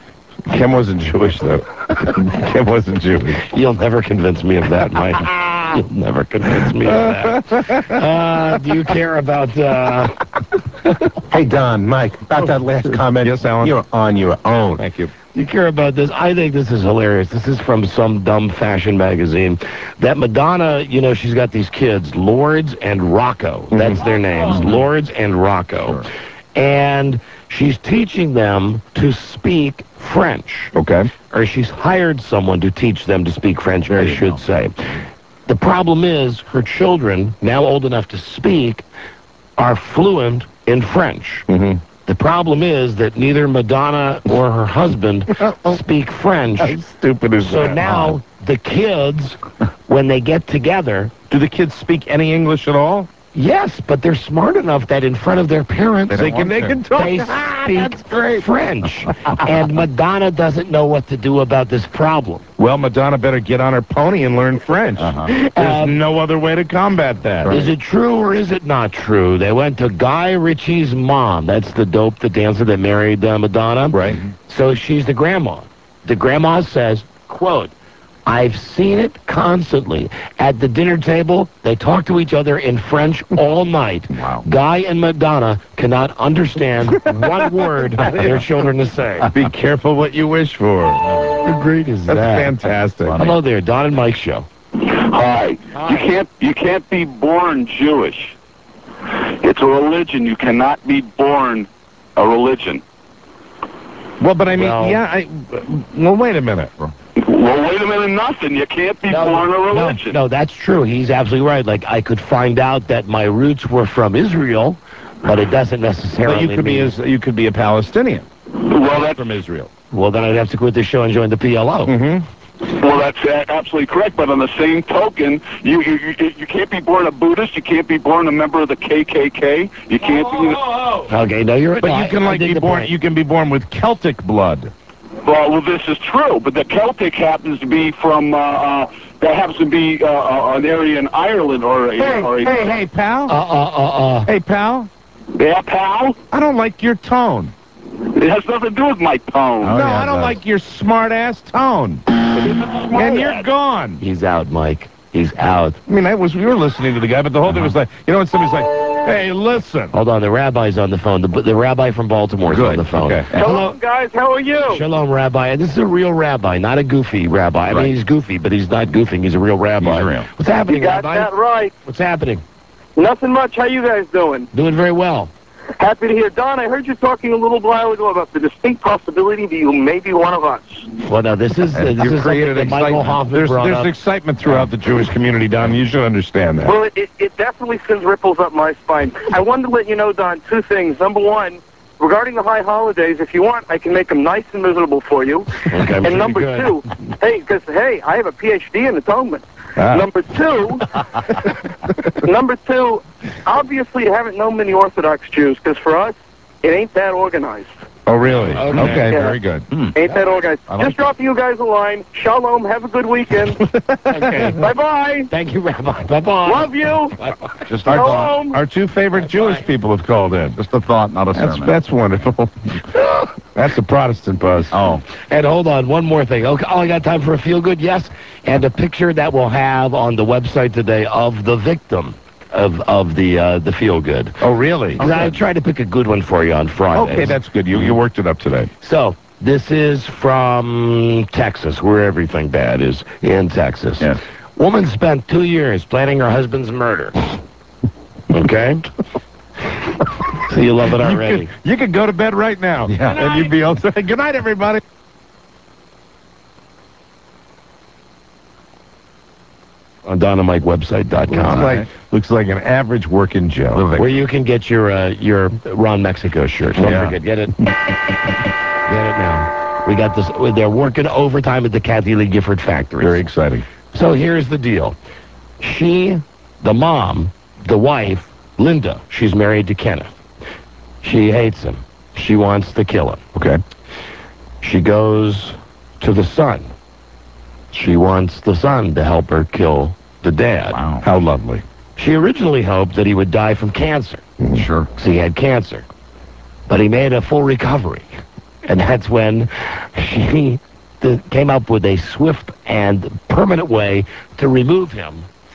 Ken wasn't Jewish, though. Ken wasn't Jewish. You'll never convince me of that, Mike. You'll never convince me of that. Uh, do you care about... Uh... Hey, Don, Mike, about that last comment. Yes, Alan? You're on your own. Thank you. You care about this? I think this is hilarious. This is from some dumb fashion magazine. That Madonna, you know, she's got these kids, Lourdes and Rocco. That's their names, Lourdes and Rocco. Sure. And she's teaching them to speak French. Okay. Or she's hired someone to teach them to speak French, There I you should go. say. The problem is her children, now old enough to speak, are fluent in French. Mm-hmm. The problem is that neither Madonna or her husband speak French. How stupid is So that? now the kids, when they get together... Do the kids speak any English at all? Yes, but they're smart enough that in front of their parents, They can, they can talk. they That's speak great. French. And Madonna doesn't know what to do about this problem. Well, Madonna better get on her pony and learn French. Uh-huh. There's Um, no other way to combat that. Is it true or is it not true? They went to Guy Ritchie's mom. That's the dope, the dancer that married uh, Madonna. Right. So she's the grandma. The grandma says, quote, I've seen it constantly. At the dinner table, they talk to each other in French all night. Wow. Guy and Madonna cannot understand one word their children is saying. Be careful what you wish for. How great is That's that? fantastic. Hello there, Don and Mike show. Hi. Hi. You can't you can't be born Jewish. It's a religion. You cannot be born a religion. Well, but I mean, Well- yeah, I... Well, wait a minute. Well, wait a minute, nothing. You can't be born a no, religion. no, that's true. He's absolutely right. Like, I could find out that my roots were from Israel, but it doesn't necessarily But you could be mean... as you could be a Palestinian Well, that's from Israel. Well, then I'd have to quit the show and join the P L O. Mm-hmm. well, that's uh, absolutely correct. But on the same token, you you you, you can't be born a Buddhist. You can't be born a member of the K K K. You can't be. Okay, no, you're... But no, you can I- I like dig be the born. point. You can be born with Celtic blood. Well, well, this is true, but the Celtic happens to be from, uh, uh, that happens to be uh, uh, an area in Ireland or a... Hey, or a hey, hey, pal. Uh, uh, uh, uh. Hey, pal. Yeah, pal? I don't like your tone. It has nothing to do with my tone. no, I don't like your smart-ass tone. And you're gone. He's out, Mike. He's out. I mean, I was we were listening to the guy, but the whole thing was like, you know, when somebody's like, hey, listen. Hold on, the rabbi's on the phone. The, the rabbi from Baltimore is on Good, the phone. okay. Hello, guys. How are you? Shalom, Rabbi. This is a real rabbi, not a goofy rabbi. I Right. mean, he's goofy, but he's not goofing. He's a real rabbi. He's real. What's happening, You got Rabbi? that right. What's happening? Nothing much. How you guys doing? Doing very well. Happy to hear. Don, I heard you talking a little while ago about the distinct possibility that you may be one of us. Well, now, this is, uh, this You've is something created that Michael excitement. Hoffman There's, brought there's up. excitement throughout the Jewish community, Don. You should understand that. Well, it, it, it definitely sends ripples up my spine. I wanted to let you know, Don, two things. Number one, regarding the high holidays, if you want, I can make them nice and miserable for you. Okay, and pretty number good. two, hey, because, hey, I have a P H D in atonement. Ah. Number two, number two, obviously you haven't known many Orthodox Jews, because for us, it ain't that organized. Oh, really? Okay. Okay, Yeah. very good. Ain't that organized. I like Just dropping you guys a line. Shalom. Have a good weekend. Okay. Bye-bye. Thank you, Rabbi. Bye-bye. Love you. Just our, Shalom. our two favorite Jewish people have called in. Just a thought, not a That's, sermon. that's wonderful. That's a Protestant buzz. Oh. And hold on, one more thing. Okay, oh, I got time for a feel-good? Yes. And a picture that we'll have on the website today of the victim of of the uh, the feel-good. Oh, really? I tried to pick a good one for you on Friday. Okay, that's good. You you worked it up today. So, this is from Texas, where everything bad is in Texas. Yes. Woman spent two years planning her husband's murder. Okay? So you love it already. You could, you could go to bed right now. Yeah. And you'd be able to. Good night, everybody. On dynamite website dot Looks com. like, looks like an average working Joe. Where you can get your uh, your Ron Mexico shirt. Don't Yeah. forget, get it. Get it now. We got this. They're working overtime at the Kathy Lee Gifford factory. Very exciting. So here's the deal. She, the mom, the wife, Linda, she's married to Kenneth. She hates him. She wants to kill him. Okay. She goes to the son. She wants the son to help her kill the dad. Wow. How lovely. She originally hoped that he would die from cancer. Sure. Because he had cancer. But he made a full recovery. And that's when she th- came up with a swift and permanent way to remove him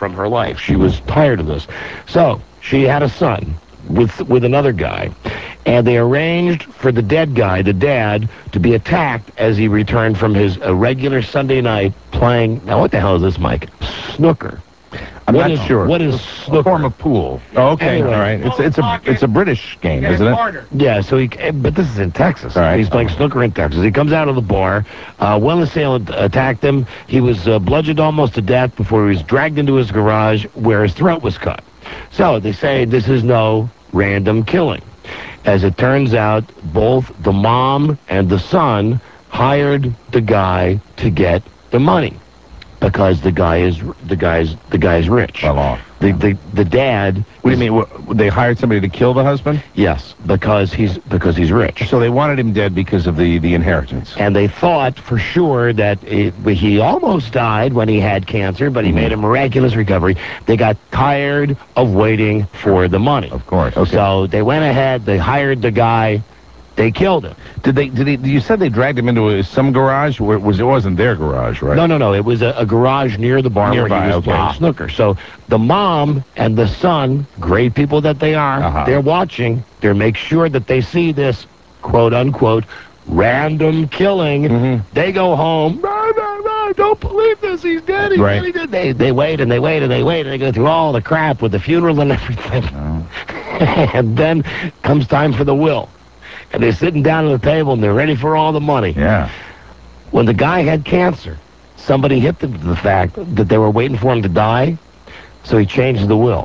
from her life. She was tired of this. So she had a son with with another guy, and they arranged for the dead guy, the dad, to be attacked as he returned from his uh, regular Sunday night playing. Now, what the hell is this, Mike? Snooker. I'm What not is- sure. what is a form of pool? Oh, okay, Anyway. all right. It's it's a it's a British game, isn't it? Yeah, so he, eh, but this is in Texas. All right. He's playing snooker in Texas. He comes out of the bar. Uh, one assailant attacked him. He was uh, bludgeoned almost to death before he was dragged into his garage where his throat was cut. So they say this is no random killing. As it turns out, both the mom and the son hired the guy to get the money because the guy is the guy's the guy's rich. Well off. The, the the dad. What do you mean? What, they hired somebody to kill the husband? Yes, because he's because he's rich. So they wanted him dead because of the, the inheritance. And they thought for sure that it, he almost died when he had cancer, but he Mm-hmm. made a miraculous recovery. They got tired of waiting for the money. Of course. Okay. So they went ahead. They hired the guy. They killed him. Did they? Did he? You said they dragged him into a, some garage? Where it was it wasn't their garage, right? No, no, no. It was a, a garage near the bar where Nearby, he was okay. playing snooker. So the mom and the son, great people that they are, Uh-huh. they're watching. They make sure that they see this quote unquote random killing. Mm-hmm. They go home. No, no, no! Don't believe this. He's dead. He's Right. dead. He's dead. They they wait and they wait and they wait and they go through all the crap with the funeral and everything. Oh. And then comes time for the will. And they're sitting down at the table and they're ready for all the money. Yeah. When the guy had cancer, somebody hit them to the fact that they were waiting for him to die, so he changed the will.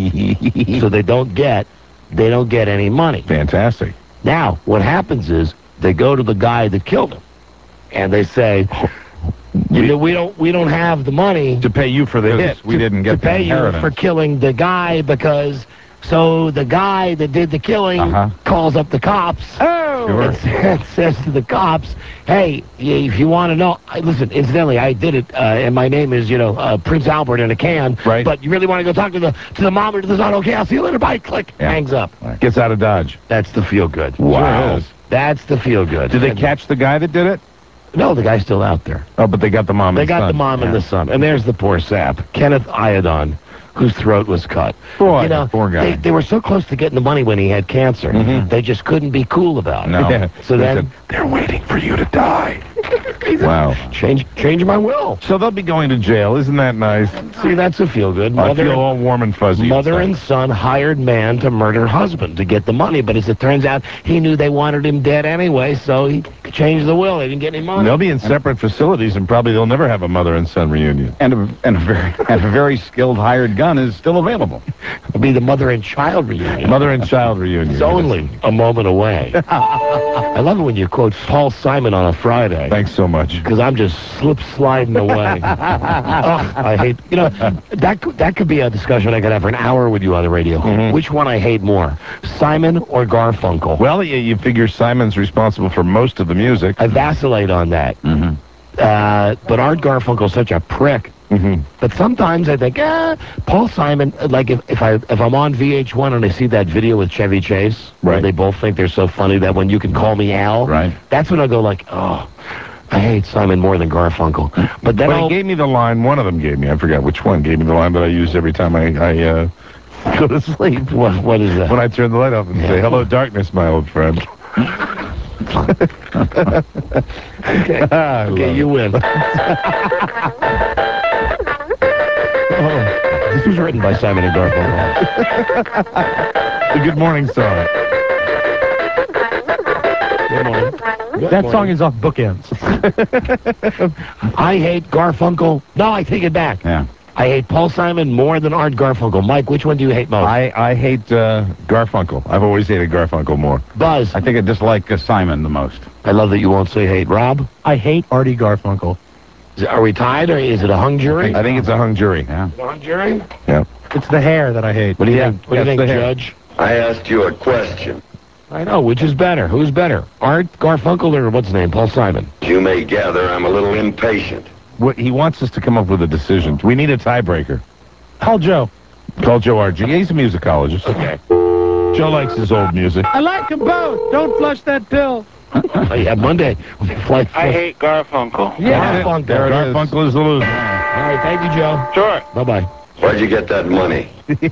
So they don't get, they don't get any money. Fantastic. Now, what happens is they go to the guy that killed him, and they say, you know, we don't, we don't have the money To pay you for the hit, we to, didn't to get the pay you inheritance. for killing the guy because. So the guy that did the killing Uh-huh. calls up the cops. Oh, sure. And says- says to the cops, "Hey, if you want to know, I, listen. Incidentally, I did it, uh, and my name is, you know, uh, Prince Albert in a can. Right. But you really want to go talk to the to the mom or to the son? Okay, I'll see you later. Bye." Click. Yeah. Hangs up. Gets out of Dodge. That's the feel good. Wow. Sure is. That's the feel good. Did they And- catch the guy that did it? No, the guy's still out there. Oh, but they got the mom They and got son. the mom and Yeah. the son. And there's the poor sap, Kenneth Iodon, whose throat was cut. Boy, you know, poor guy. They, they were so close to getting the money when he had cancer. Mhm. They just couldn't be cool about it. No. Yeah. So They then said, they're waiting for you to die. Wow. Change change my will. So they'll be going to jail. Isn't that nice? See, that's a feel good. I feel all warm and fuzzy. Mother inside. and son hired man to murder husband to get the money, but as it turns out, he knew they wanted him dead anyway, so he changed the will. They didn't get any money. They'll be in separate facilities, and probably they'll never have a mother and son reunion. And a, and a very and a very skilled hired gun is still available. It'll be the mother and child reunion. Mother and child reunion. It's only a moment away. I love it when you quote Paul Simon on a Friday. Thanks so much. Because I'm just slip sliding away. Ugh, I hate, you know, that could, that could be a discussion I could have for an hour with you on the radio. Mhm. Which one I hate more, Simon or Garfunkel? Well, you, you figure Simon's responsible for most of the music. I vacillate on that. Mm-hmm. Uh, but Art Garfunkel's such a prick. Mm-hmm. But sometimes I think, ah, Paul Simon. Like if, if I if I'm on V H one and I see that video with Chevy Chase, where Right. they both think they're so funny that when you can call me Al, Right. that's when I go like, oh, I hate Simon more than Garfunkel. But then But I'll, he gave me the line, one of them gave me, I forgot which one, gave me the line that I use every time I, I uh, go to sleep. what what is that? When I turn the light off and say, hello, darkness, my old friend. okay, I love okay, you win. Oh, this was written by Simon and Garfunkel. The Good Morning song. Good morning. Good That morning. song is off Bookends. I hate Garfunkel. No, I take it back. Yeah. I hate Paul Simon more than Art Garfunkel. Mike, which one do you hate most? I, I hate uh, Garfunkel. I've always hated Garfunkel more. Buzz. I think I dislike uh, Simon the most. I love that you won't say hate. Rob? I hate Artie Garfunkel. Is it- are we tied, or is it a hung jury? I think it's a hung jury. Yeah. A hung jury? Yeah. It's the hair that I hate. What do you Yeah, think? What do you yes, think, the hair. Judge? I asked you a question. I know. Which is better? Who's better? Art Garfunkel or what's his name? Paul Simon? You may gather I'm a little impatient. What, he wants us to come up with a decision. We need a tiebreaker. Call Joe. Call Joe R G. He's a musicologist. Okay. Joe likes his old music. I like them both. Don't flush that pill. Oh, yeah, Monday. Flight I hate Garfunkel. Yeah. Garfunkel. There it is. Garfunkel is the loser. All right, thank you, Joe. Sure. Bye-bye. Where'd you get that money?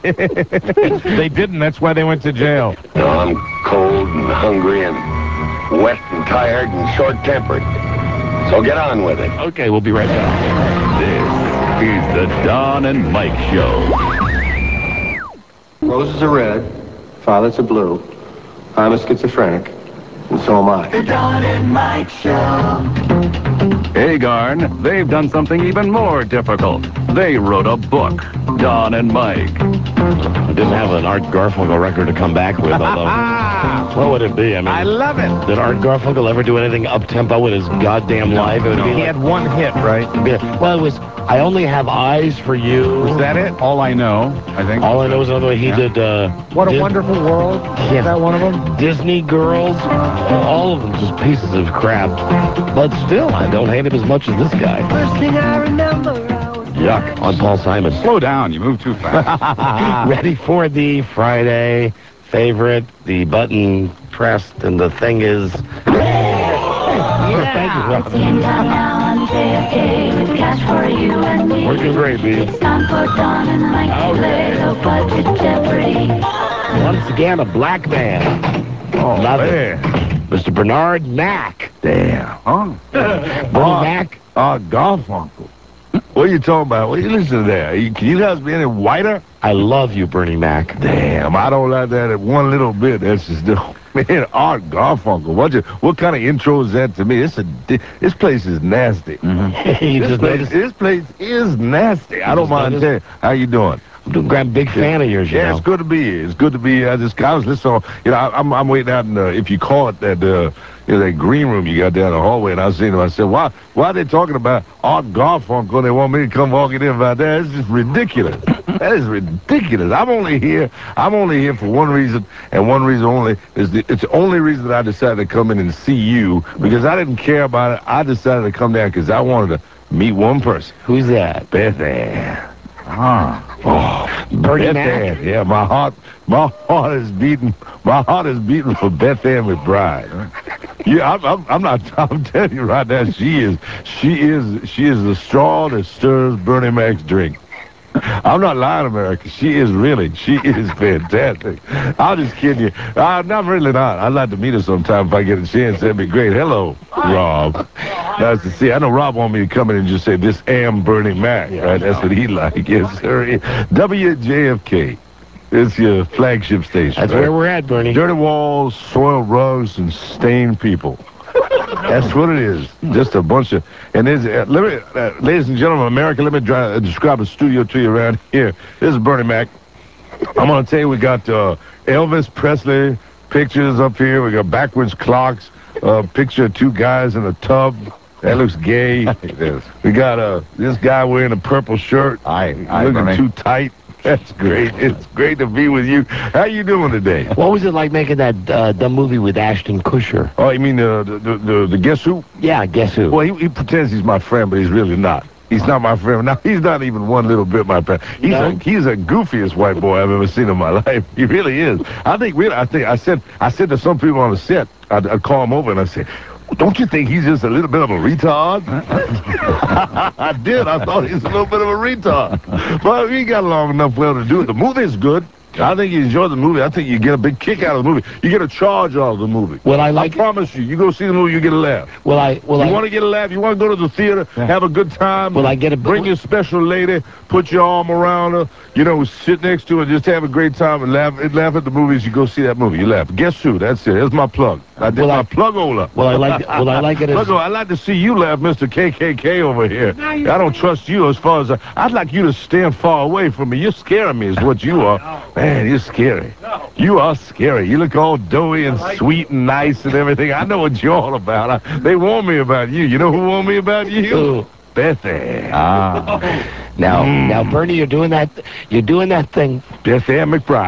They didn't. That's why they went to jail. No, I'm cold and hungry and wet and tired and short-tempered. So get on with it. Okay, we'll be right back. This is the Don and Mike Show. Roses are red, violets are blue. I'm a schizophrenic, and so am I. The Don and Mike Show. Hey, Garn, they've done something even more difficult. They wrote a book, Don and Mike. I didn't have an Art Garfunkel record to come back with, although, what would it be? I mean, I love it. Did Art Garfunkel ever do anything up-tempo in his goddamn life? It would No, be he like, had one hit, right? well, it was I Only Have Eyes for You. Was that it? All I Know, I think. All I Know is another one. He Yeah. did... Uh, What a Dis- Wonderful World. Yeah. Is that one of them? Disney Girls. All of them just pieces of crap. But still, I don't hate him as much as this guy. First thing I remember, I was Yuck. On Paul Simon. Slow down. You move too fast. Ready for the Friday favorite. The button pressed, and the thing is... Thank you, Rob. game time now on J F K with cash for you and me. Working great, B. It's time for Don and Mike to play the Budget Jeopardy. Once again, a black man. Oh, Love man. it. Mister Bernard Mack. Damn. Huh? Bernie Art- Mac. Art Garfunkel. What are you talking about? What are you listening to there? You, can you guys be any whiter? I love you, Bernie Mac. Damn, I don't like that one little bit. That's just... Man, Art Garfunkel. What, you, what kind of intro is that to me? It's a, di- this place is nasty. You This just place, noticed? this place is nasty. I don't just mind noticed? telling you. How you doing? I'm a big fan of yours, you Yeah, know. it's good to be here. It's good to be here. I just, I was listening. You know, I, I'm, I'm waiting out in the, if you call it that, uh, you know, that green room you got down the hallway, and I seen them. I said, why, why are they talking about Art Garfunkel? They want me to come walking in about that. It's just ridiculous. That is ridiculous. I'm only here. I'm only here for one reason, and one reason only is the, it's the only reason that I decided to come in and see you, because I didn't care about it. I decided to come down because I wanted to meet one person. Who's that? Beth Ann. Ah. Oh, Bernie Beth Mac? Ann. Yeah, my heart, my heart is beating. My heart is beating for Beth Ann McBride. Yeah, I'm, I'm, I'm not. I'm telling you right now, she is, she is, she is the straw that stirs Bernie Mac's drink. I'm not lying, America. She is really, she is fantastic. I'm just kidding you. I'm not really not. I'd like to meet her sometime if I get a chance. That'd be great. Hello, Rob. Nice to see you. I know Rob wanted me to come in and just say, this am Bernie Mac, right? That's what he like. Yes, sir. W J F K. It's your flagship station. That's right? where we're at, Bernie. Dirty walls, soiled rugs, and stained people. That's what it is. Just a bunch of... And there's... Uh, let me, uh, ladies and gentlemen of America, let me dry, uh, describe the studio to you around here. This is Bernie Mac. I'm going to tell you, we got uh, Elvis Presley pictures up here. We got backwards clocks. A uh, picture of two guys in a tub. That looks gay. We got uh, this guy wearing a purple shirt. Aye, aye, looking Bernie. too tight. That's great. It's great to be with you. How you doing today? What was it like making that uh, dumb movie with Ashton Kutcher? Oh, you mean the the the, the, the Guess Who? Yeah, Guess Who? Well, he, he pretends he's my friend, but he's really not. He's not my friend. Now, he's not even one little bit my friend. He's No? a he's a goofiest white boy I've ever seen in my life. He really is. I think really. I think I said I said to some people on the set, I'd, I'd call him over and I said, don't you think he's just a little bit of a retard? I did. I thought he's a little bit of a retard. But we got long enough well to do it. The movie's good. I think you enjoy the movie. I think you get a big kick out of the movie. You get a charge out of the movie. Well, I like I promise you. You go see the movie, you get a laugh. Well, I... Well, you I... want to get a laugh? You want to go to the theater, have a good time? Well, I get a... Bring your special lady, put your arm around her, you know, sit next to her, just have a great time and laugh and laugh at the movies. You go see that movie, you laugh. Guess who? That's it. That's my plug. I did Well, my I- plug-ola. Well, I like... Well, I like it as... Plug-ola. I'd like to see you laugh, Mister K K K over here. I don't trust you as far as... I, I'd like you to stand far away from me. You're scaring me is what you are. Man, you're scary. You are scary. You look all doughy and sweet and nice and everything. I know what you're all about. I, they warned me about you. You know who warned me about you? Who? Beth Ann. Ah. Now, Mm. now, Bernie, you're doing that... You're doing that thing... Beth Ann McBride.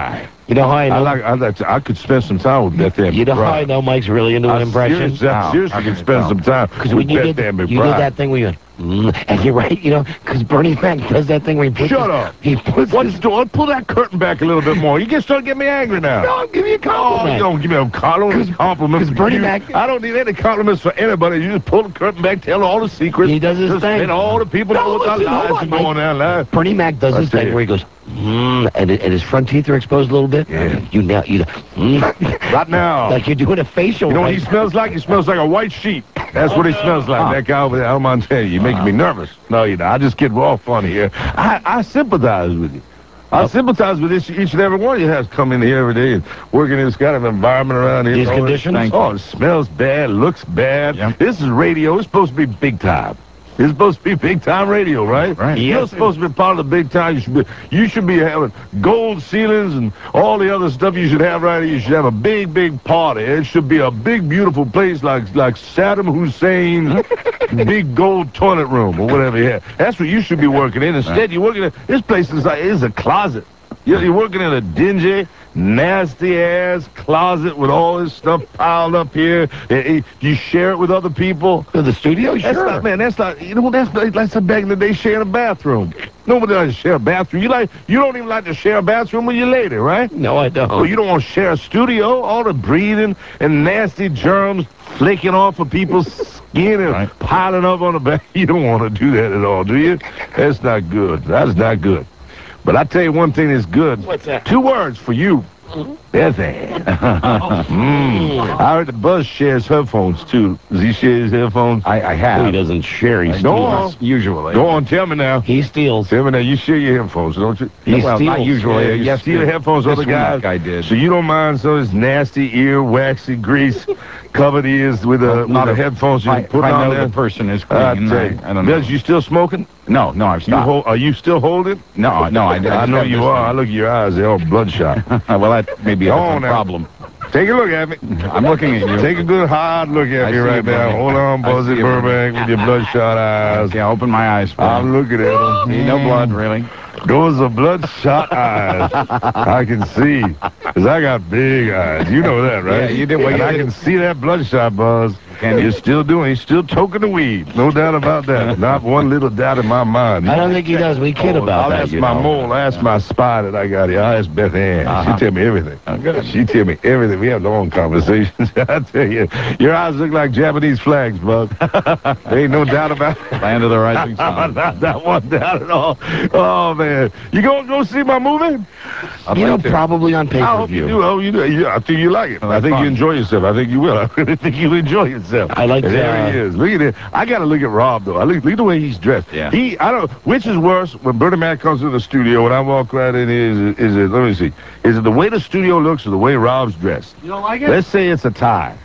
You know how I know? I like. I, like to, I could spend some time with Beth Ann You know how I McBride. know Mike's really into an I impression? seriously, I seriously could spend some time Because with when you Beth did, Ann you McBride. did that thing where you went, mm, and you're right, you know, because Bernie Mac does that thing where he puts Shut his, up. He puts What's his, doing? Pull that curtain back a little bit more. You can start getting me angry now. No, I'm giving you a Oh, compliment. you don't give me a compliment. Compliments. Because Bernie You- Mac- I don't need any compliments for anybody. You just pull the curtain back, tell all the secrets. He does his just thing. let all the people No, know what the listen, hold lies on, are going Mike. on there. Bernie Mac does I his tell thing you. where he goes, mm, and, it, and his front teeth are exposed a little bit. Yeah. You now, you mm, Right now. like you're doing a facial. You know what right? he smells like? He smells like a white sheep. That's what he smells like. That guy over there, I'm on tell you, you're making me nervous. No, you know, I just get raw fun here. I, I sympathize with you. I sympathize with each, each and every one of you has come in here every day and working in this kind of environment around here. These Oh, conditions? it- Oh, it smells bad, looks bad. Yep. This is radio. It's supposed to be big time. It's supposed to be big time radio, right? Right. You're Yes. supposed to be part of the big time. You should be. You should be having gold ceilings and all the other stuff you should have right here. You should have a big, big party. It should be a big, beautiful place like like Saddam Hussein's big gold toilet room or whatever. Yeah, that's what you should be working in. Instead, you're working in this place is like is a closet. You're, you're working in a dingy, nasty-ass closet with all this stuff piled up here. Eh, eh, Do you share it with other people? To the studio, That's sure. not, man, that's not, you know, that's not, that's like back in the day sharing a bathroom. Nobody likes to share a bathroom. You like, you don't even like to share a bathroom with your lady, right? No, I don't. Well, you don't want to share a studio. All the breathing and nasty germs flaking off of people's skin and Right. piling up on the back. You don't want to do that at all, do you? That's not good. That's not good. But I tell you one thing that's good. What's that? Two words for you. Beth Ann. mm. I heard the Buzz shares headphones, too. Does he share his headphones? I, I have. No, he doesn't share. He Go steals. on. Usually. Go on, tell me now. He steals. Tell me now, you share your headphones, don't you? He well, not steals. usually. Yeah, you yes, steal the headphones this other one, guys. that guy did. So you don't mind some of this nasty ear, waxy grease covered ears with, uh, Well, with not the if- headphones you if I, put if I on know there? the person is clean. I tell you. I, I don't know. Buzz, you still smoking? No, no, I've You stopped. hold, are you still holding? no, no, I, I, I just know have you this are. I thing. look at your eyes. They're all bloodshot. Well, that may be a Go different on now. problem. Take a look at me. I'm looking at you. Take a good hard look at I me see right you, now. Bernie. Hold on, I Buzzy see you, Bernie. Burbank, with your bloodshot eyes. Yeah, open my eyes. Bernie. I'm looking at them. Need no blood, really. Those are bloodshot eyes. I can see. Because I got big eyes. You know that, right? Yeah, you did. Well, and you I did. can see that bloodshot, Buzz. Can you? You're still doing. He's still toking the weed. No doubt about that. Not one little doubt in my mind. I don't think he does. We kid Oh, about I'll that, ask you my know. mole. I'll ask my spy that I got here. I'll ask Beth Ann. Uh-huh. She tell me everything. Oh, good. She tell me everything. We have long conversations. I tell you, your eyes look like Japanese flags, Buzz. There ain't no doubt about it. Land of the rising sun. Not that one doubt at all. Oh, man. You gonna go see my movie? I'd You know, like to. probably on I hope you pay-per-view. do. I hope you do. Yeah, I think you like it. Well, I that's think you fun. enjoy yourself. I think you will. I really think you'll enjoy yourself. I like And the, there he uh, is. Look at it. I got to look at Rob, though. I look, look at the way he's dressed. Yeah. He, I don't, which is worse, when Bernie Mac comes to the studio, when I walk right in here, is it, is it, let me see, is it the way the studio looks or the way Rob's dressed? You don't like it? Let's say it's a tie.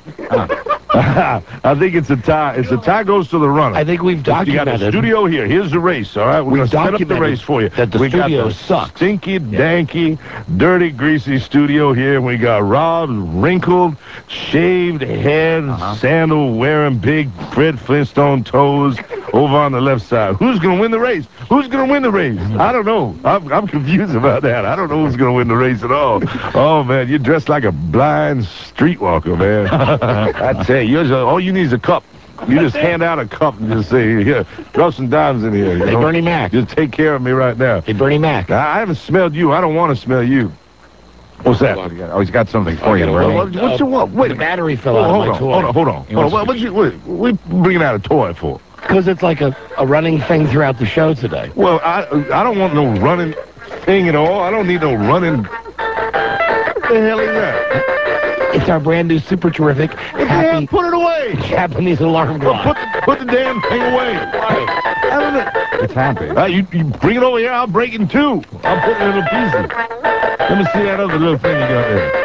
I think it's a tie. It's a tie goes to the runner. I think we've You got the documented studio here. Here's the race, all right? We're We've going to set up the documented race for you. that the we studio got the sucks. stinky, danky, dirty, greasy studio here. We got Rob's wrinkled, shaved head, Uh-huh. sandal-wearing, big Fred Flintstone toes over on the left side. Who's going to win the race? Who's going to win the race? I don't know. I'm, I'm confused about that. I don't know who's going to win the race at all. Oh, man, you're dressed like a blind streetwalker, man. I tell you, you're just, all you need is a cup. You just hand out a cup and just say, here, drop some dimes in here. You Hey, know? Bernie Mac. Just take care of me right now. Hey, Bernie Mac. Now, I haven't smelled you. I don't want to smell you. What's that? Oh, he's got something for you, Okay, Bernie. well, What, what you want? Wait a The minute. battery fell Oh, out hold of my on, toy. hold on, hold on, hold on. What, what you, what, what we bringing out a toy for? Because it's like a, a running thing throughout the show today. Well, I I don't want no running thing at all. I don't need no running. What the hell is that? It's our brand new super terrific What the hell? happy Put it away. Japanese alarm Put, clock. put, the, put the damn thing away. Haven't it? It's happy. Uh, you, you bring it over here, I'll break it in two. I'll put it in little pieces. Let me see that other little thing you got there.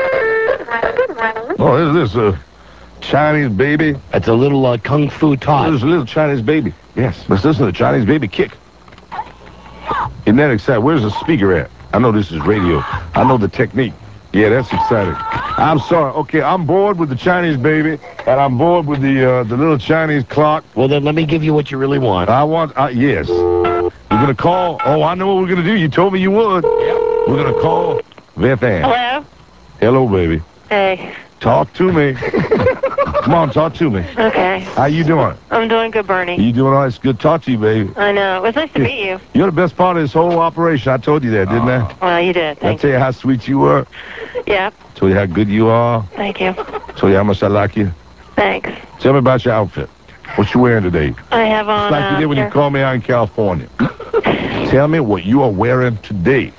Oh, this is this uh, Chinese baby. It's a little uh, kung fu This tot. is a little Chinese baby. Yes. Let's listen to the Chinese baby kick. Isn't that exciting? Where's the speaker at? I know this is radio. I know the technique. Yeah, that's exciting. I'm sorry. Okay, I'm bored with the Chinese baby, and I'm bored with the uh, the little Chinese clock. Well, then let me give you what you really want. I want, uh, yes. We're going to call. Oh, I know what we're going to do. You told me you would. We're going to call Beth Ann. Hello? Hello, baby. Hey. Talk to me. Come on, talk to me. Okay. How you doing? I'm doing good, Bernie. You doing all right? It's good to talk to you, baby. I know. It was nice to meet you. You're the best part of this whole operation. I told you that, didn't I? Well, you did. I Thank tell you how sweet you were. Yeah. Told you how good you are. Thank you. Told you how much I like you. Thanks. Tell me about your outfit. What you wearing today? I have on. Just like you uh, did when you here- called me out in California. Tell me what you are wearing today.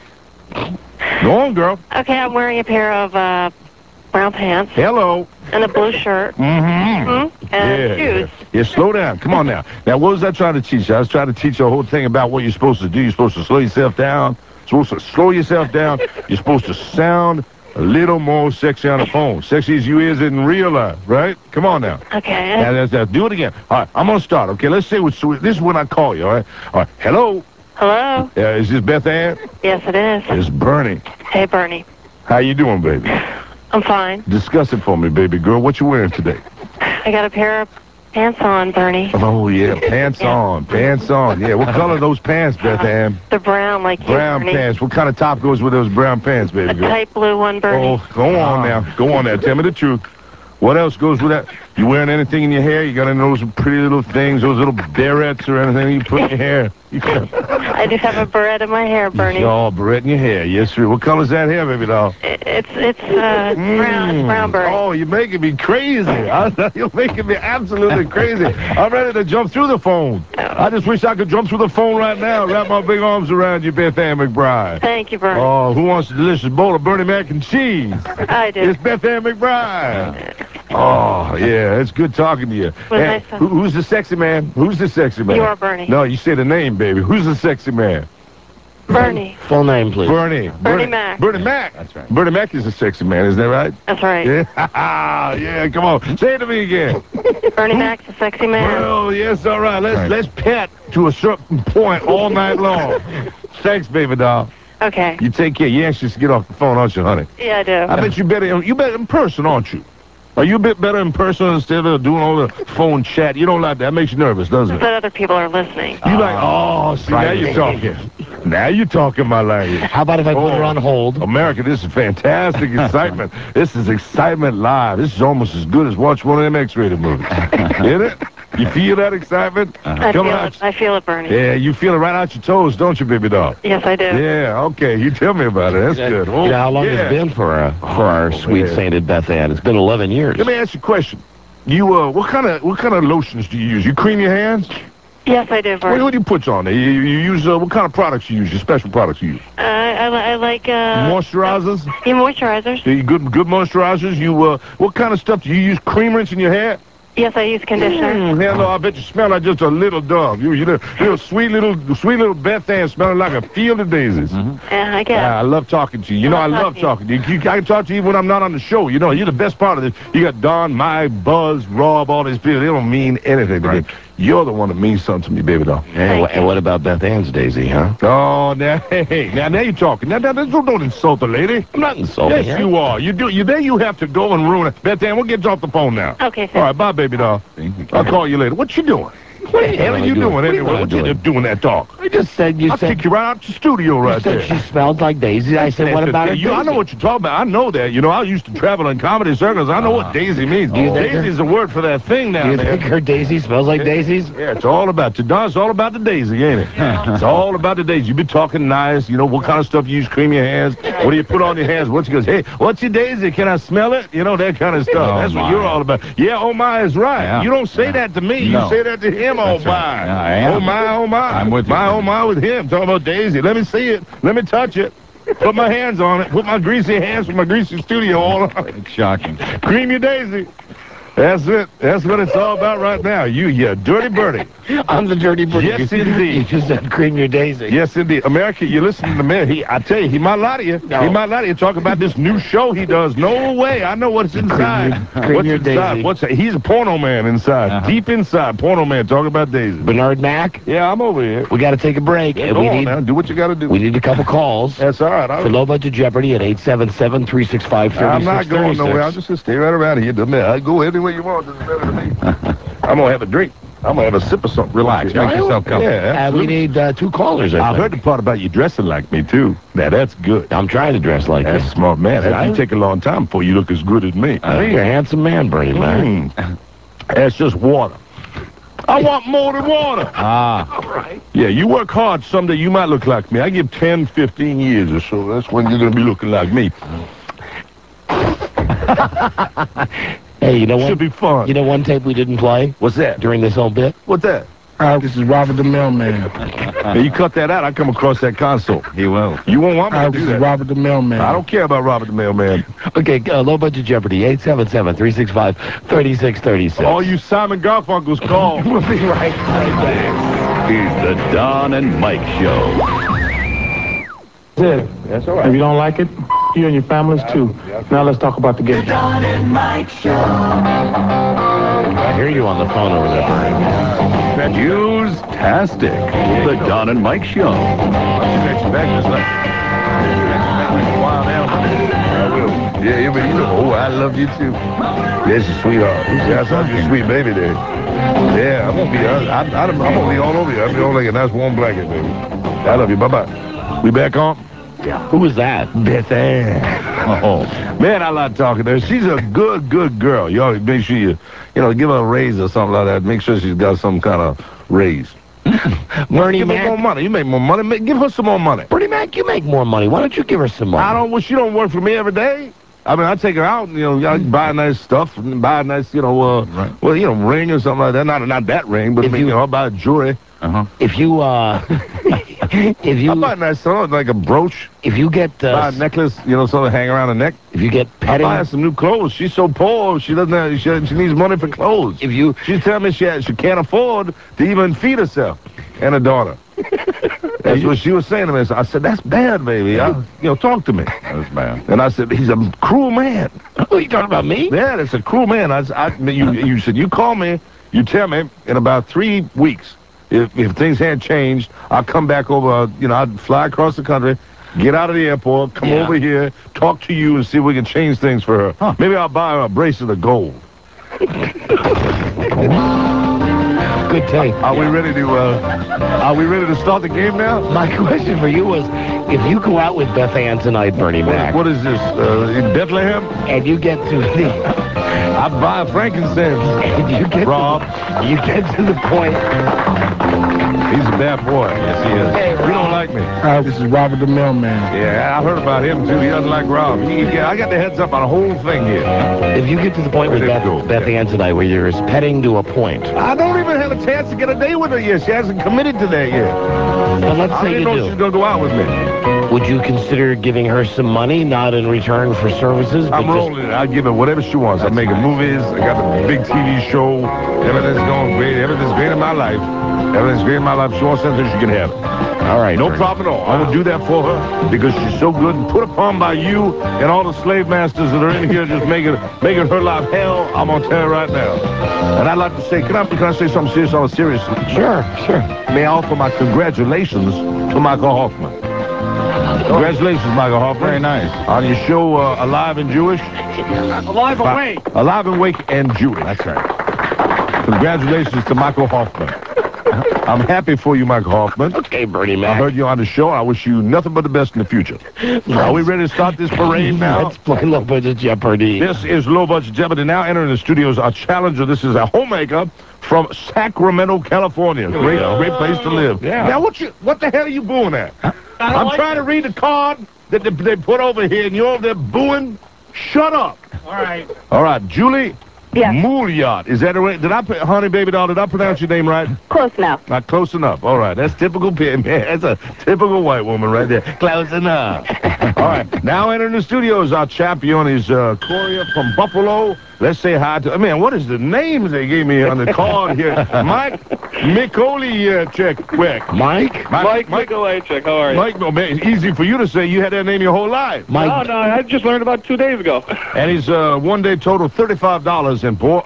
Go on, girl. Okay, I'm wearing a pair of uh, brown pants. Hello. And a blue shirt. Mm-hmm. Mm-hmm. And yeah, shoes. Yeah. yeah, slow down. Come on now. Now, what was I trying to teach you? I was trying to teach you a whole thing about what you're supposed to do. You're supposed to slow yourself down. You're supposed to slow yourself down. You're supposed to sound a little more sexy on the phone. Sexy as you is in real life, right? Come on now. Okay. Now, let's, uh, do it again. All right, I'm going to start, okay? Let's say what's, this is when I call you, all right? All right, hello? Hello? Uh, is this Beth Ann? Yes, it is. It's Bernie. Hey, Bernie. How you doing, baby? I'm fine. Discuss it for me, baby girl. What you wearing today? I got a pair of pants on, Bernie. Oh, yeah, pants Yeah. on, pants on. Yeah, what color are those pants, Beth Ann? They're brown like you, Brown Bernie. pants. What kind of top goes with those brown pants, baby A girl? tight blue one, Bernie. Oh, go on now. Go on now. Tell me the truth. What else goes with that? You wearing anything in your hair? You got any of those pretty little things, those little barrettes or anything you put in your hair? I do have a beret in my hair, Bernie. Oh, barrette in your hair. Yes, sir. What color's that hair, baby doll? It's it's uh, brown. It's brown, Bernie. Oh, you're making me crazy. I, you're making me absolutely crazy. I'm ready to jump through the phone. I just wish I could jump through the phone right now, wrap my big arms around you, Beth Ann McBride. Thank you, Bernie. Oh, who wants a delicious bowl of Bernie mac and cheese? I do. It's Beth Ann McBride. Oh, yeah, it's good talking to you. Was And nice to- who, who's the sexy man? Who's the sexy man? You are Bernie. No, you say the name, baby. Who's the sexy man? Bernie. Full name, please. Bernie. Bernie Mac. Bernie Mac. That's right. Bernie Mac is a sexy man, isn't that right? That's right. Yeah, yeah, come on. Say it to me again. Bernie Mac's a sexy man. Well, yes, all right. Let's Right. let's pet to a certain point all night long. Thanks, baby doll. Okay. You take care. You anxious to get off the phone, aren't you, honey? Yeah, I do. I bet you better you better in person, aren't you? Are you a bit better in person instead of doing all the phone chat? You don't like that. That makes you nervous, doesn't it? But other people are listening. You like, oh, see, now you're talking. Now you're talking my language. How about if I put her on hold? America, this is fantastic excitement. This is excitement live. This is almost as good as watch one of them X-rated movies. Isn't it? You feel that excitement? I Coming feel out- it. I feel it, Bernie. Yeah, you feel it right out your toes, don't you, baby doll? Yes, I do. Yeah, okay. You tell me about it. That's good. Oh, You know how long yeah. it's been for uh, for our Oh, sweet man. sainted Beth Ann? It's been eleven years. Let me ask you a question. You uh, what kind of what kind of lotions do you use? You cream your hands? Yes, I do, What, Bernie. what do you put on there? You, you use uh, what kind of products you use? Your special products you use? Uh, I, li- I like uh, Moisturizers? your moisturizers. Do you good good moisturizers? You uh, what kind of stuff do you use? Cream rinse in your hair? Yes, I use conditioner. Mm, hell no, I bet you smell like just a little dove. You, you little, little sweet little sweet little Beth Ann smelling like a field of daisies. Yeah, I guess. Ah, I love talking to you. You know, I love talking to you. you. I can talk to you even when I'm not on the show. You know, you're the best part of it. You got Don, Mike, Buzz, Rob, all these people. They don't mean anything to me. You're the one that means something to me, baby doll. And, wh- and what about Beth Ann's Daisy, huh? Oh, now, hey, hey, now, now you're talking. Now, now, don't, don't insult the lady. I'm not insulting Yes, her. you are. You do. You there. You have to go and ruin it. Beth Ann, we'll get you off the phone now. Okay, All right, bye, baby doll. I'll call you later. What you doing? What the hell are you doing What are you anyway? What you doing? doing that talk? I just said you I'll said kick you right out the studio you right said there. she smells like Daisy. I said, what That's about the her? thing. You, I know what you're talking about. I know that. You know, I used to travel in comedy circles. I know what Daisy means. Do you think her- Daisy's a word for that thing now, Do you man. think her Daisy smells like daisies? Yeah, it's all about to Don. It's all about the daisy, ain't it? It's all about the daisy. You been talking nice. You know what kind of stuff you use? Cream your hands. What do you put on your hands? What you goes? Hey, what's your daisy? Can I smell it? You know that kind of stuff. Oh, That's what my. you're all about. Yeah, oh my is right. Yeah. You don't say that to me. No. You say that to him. Oh That's my. right. Yeah, I am. Oh my. Oh my. I'm with you. My oh my with him. Talking about daisy. Let me see it. Let me touch it. Put my hands on it. Put my greasy hands from my greasy studio all on it. It's shocking. Cream your daisy. That's it. That's what it's all about right now. You, you dirty birdie. I'm the dirty bird. Yes, You indeed. just said cream your Daisy. Yes, indeed. America, you listen to me. He, I tell you, he might lie to you. No. He might lie to you. Talk about this new show he does. No way. I know what's inside. Cream what's your inside? Daisy. What's he's a porno man inside. Uh-huh. Deep inside, porno man. Talking about Daisy. Bernard Mac, Yeah, I'm over here. we got to take a break. and Go we on need now. Do what you got to do. we need a couple calls That's all right. for I'll, low budget Jeopardy at eight seven seven, three six five, three I'm six not going three six. nowhere. I'm just gonna stay right around here. Doesn't matter. I go anywhere you want. Doesn't matter to me. I'm gonna have a drink. I'm gonna have a sip of something. Relax. Make yourself comfortable. Yeah, Uh, we need uh, two callers, I, I think. heard the part about you dressing like me, too. Now, that's good. I'm trying to dress like That's you. smart, man. That, I- you take a long time before you look as good as me. I think you're a handsome man, Bernie Mac. Mm. That's just water. I want more than water. Ah. Yeah, you work hard, someday you might look like me. I give ten, fifteen years or so. That's when you're going to be looking like me. Hey, you know what? Should be fun. You know one tape we didn't play? What's that? During this whole bit? What's that? Hi, this is Robert the Mailman. Hey, you cut that out, I come across that console. He will. You won't want me Hi, to this do is that. Robert the Mailman. I don't care about Robert the Mailman. Okay, uh, low budget Jeopardy, eight seven seven, three six five, three six three six. All you Simon Garfunkels call. We'll be right back. Is the Don and Mike Show. That's it. That's all right. If you don't like it, you and your families too. Now let's talk about the game. Don and Mike Show. I hear you on the phone over there, Bernie. News-tastic. The Don and Mike Show. Yeah, you, you know, oh, I love you too. This is sweetheart. Yeah, I love you, sweet baby there. Yeah, I'm gonna be, I, I, I'm gonna be all over you. I'm gonna be like a nice warm blanket, baby. I love you. Bye-bye. We back on? Yeah. Who was that? Beth Ann. Oh, man, I like talking to her. She's a good, good girl. You always make sure you, you know, give her a raise or something like that. Make sure she's got some kind of raise. Bernie give Mac. her more money. You make more money. Make, give her some more money. Bernie Mac, you make more money. Why don't you give her some money? I don't. Well, she don't work for me every day. I mean, I take her out. You know, I buy nice stuff, and buy a nice, you know, uh, Right. well, you know, ring or something like that. Not not that ring, but I If mean, you- you know, I buy jewelry. Uh-huh. If you, uh, if I you, buy a nice something like a brooch. if you get, Buy uh, a necklace, you know, something to hang around her neck. if you get I petting, buy her some new clothes. She's so poor. She doesn't have, she, she needs money for clothes. if you, She's telling me she has, she can't afford to even feed herself and her daughter. That's what she was saying to me. So I said, that's bad, baby. I, you know, talk to me. That's bad. And I said, he's a cruel man. oh, you talking about me? Yeah, that's a cruel man. I, I, you, you said, you call me, you tell me in about three weeks, if, if things hadn't changed, I'll come back over, you know, I'd fly across the country, get out of the airport, come Yeah. over here, talk to you and see if we can change things for her. Huh. Maybe I'll buy her a bracelet of gold. Good tape. Are we ready to, uh, are we ready to start the game now? My question for you was, if you go out with Beth Ann tonight, Bernie Mac, What, what is this, uh, in Bethlehem? and you get to the, I buy frankincense. and you get Rob. to, you get to the point. He's a bad boy. Yes, he is. Hey, You don't like me. Hi, this is Robert the Mailman. Yeah, I heard about him, too. He doesn't like Rob. He, yeah, I got the heads up on the whole thing here. If you get to the point with Ready to Beth, go. Beth Ann tonight where you're petting to a point, I don't even have a chance to get a date with her yet. She hasn't committed to that yet. but let's I say didn't you know do. she's going to go out with me. Would you consider giving her some money, not in return for services? but I'm just- rolling it. I'll give her whatever she wants. I'm making movies. I got the big T V show. Everything's going great. Everything's great in my life. Everything's great in my life. She wants something, she can have it. All right. No Bernie. problem at all. I will do that for her because she's so good and put upon by you and all the slave masters that are in here just making making her life hell. I'm gonna tell you right now. And I'd like to say, can I can I say something serious on a serious? Sure, sure. May I offer my congratulations to Michael Hoffman. Congratulations, Michael Hoffman. Very nice. On your show, uh, Alive and Jewish. Alive Uh, away. Alive and Wake and Jewish. That's right. Congratulations to Michael Hoffman. I'm happy for you, Michael Hoffman. Okay, Bernie I Mac. heard you on the show. I wish you nothing but the best in the future. Are we ready to start this parade now? Let's play Low Budget Jeopardy. This is Low Budget Jeopardy. Now entering the studios, our challenger. This is a homemaker from Sacramento, California. Great, great place to live. Yeah. Now, what you, what the hell are you booing at? I'm trying to read the card that they, they put over here, and you're over there booing. Shut up. All right. All right, Julie. Yes. Mouliot. Is that right? Did I, put- honey, baby doll, did I pronounce your name right? Close enough. Not close enough. All right. That's typical, man. That's a typical white woman right there. Close enough. All right. Now entering the studios, our champion is uh, Coria from Buffalo. Let's say hi to... Man, what is the names they gave me on the card here? Mike Mikolichek. Quick. Mike? Mike, Mike Nikolajczyk, how are you? Mike, no, man, it's easy for you to say. You had that name your whole life. Mike. No, no, I just learned about two days ago. And he's uh, one day total thirty-five dollars in poor.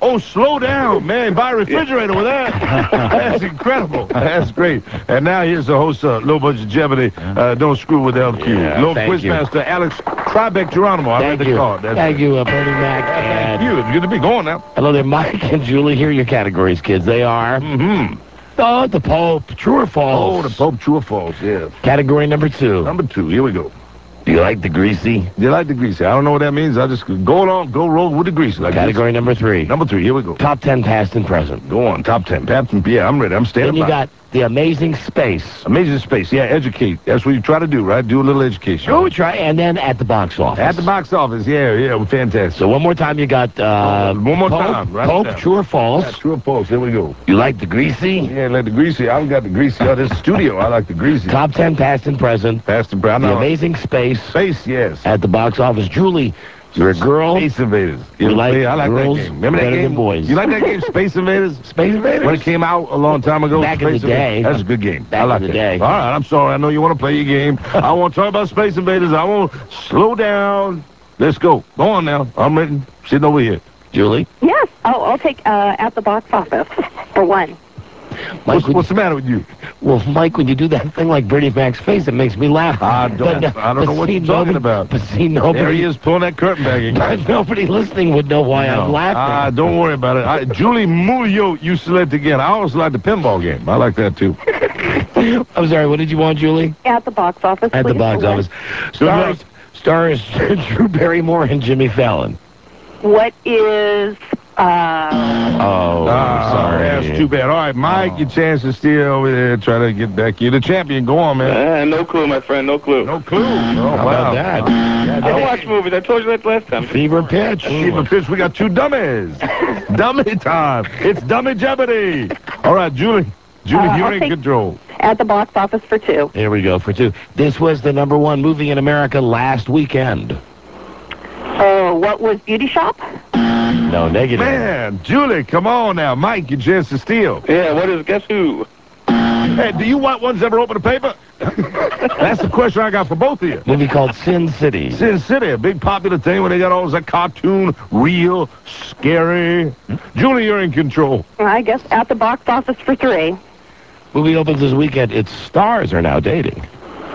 Oh, slow down, man. Buy a refrigerator with that. That's incredible. That's great. And now here's the host of Low Budget Jeopardy. Uh, don't screw with L Q. Yeah, Low thank you. Quizmaster Alex Tribeck Geronimo. I read Thank the you. card. That's Thank it. you, uh, Bernie Mac. Thank and you. It's good to be going now. Hello there, Mike and Julie. Here are your categories, kids. They are... Mm-hmm. Oh, the Pope. True or false? Oh, the Pope, true or false, yes. Category number two. Number two, here we go. Do you like the greasy? Do you like the greasy? I don't know what that means. I just go along, go roll with the greasy. Like Category this. number three. Number three, here we go. Top ten past and present. Go on, top ten. Captain, yeah, I'm ready. I'm standing Then you by. got the Amazing Space. Amazing Space, yeah, educate. That's what you try to do, right? Do a little education. Sure, we try. And then at the box office. At the box office, yeah, yeah, fantastic. So one more time, you got uh, One more Pope, time, right? Pope, down. true or false? Yeah, true or false, here we go. You like the greasy? Yeah, like the greasy. I've got the greasy. Oh, this studio, I like the greasy. Top ten past and present. Past and present. The Amazing Space. Space, yes. At the box office. Julie, you're a girl. Space Invaders. You Yeah, like I like girls that game. Remember that better game? than boys. You like that game, Space Invaders? Space Invaders? When it came out a long time ago. Back in Space the day. Invaders. That's a good game. Back I like in the that. day. All right, I'm sorry. I know you want to play your game. I want to talk about Space Invaders. I want to slow down. Let's go. Go on now. I'm ready. Sitting over here. Julie? Yes. Oh, I'll take uh, at the box office for one. Mike, What's, what's the matter with you? Well, Mike, when you do that thing like Bernie Mac's face, it makes me laugh. I don't, But, uh, I don't know but what see, you're talking nobody- about. But see, nobody... There he is pulling that curtain back again. But nobody listening would know why No. I'm laughing. Ah, don't worry about it. I, Julie Mulio used to select again. I always like the pinball game. I like that, too. I'm sorry, what did you want, Julie? At the box office. At the please, box for one. office. Stars, stars Drew Barrymore and Jimmy Fallon. What is... Uh, Oh, Ah, sorry. That's too bad. All right, Mike, your chance to steal over there. Try to get back. You're the champion. Go on, man. Uh, no clue, my friend. No clue. No clue. Oh, How wow. about that? I don't watch movies. I told you that last time. Fever pitch. Fever pitch. We got two dummies. Dummy time. It's Dummy Jeopardy. All right, Julie. Julie, Uh, you're I'll in take- control. at the box office for two. Here we go for two. This was the number one movie in America last weekend. Oh, what was Beauty Shop? No, negative. Man, Julie, come on now. Mike, your chance to steal. Yeah, what is, guess who? Hey, do you white ones ever open a paper? That's the question I got for both of you. Movie called Sin City. Sin City, a big popular thing when they got all that cartoon, real, scary. Julie, you're in control. I guess at the box office for three. Movie opens this weekend. Its stars are now dating.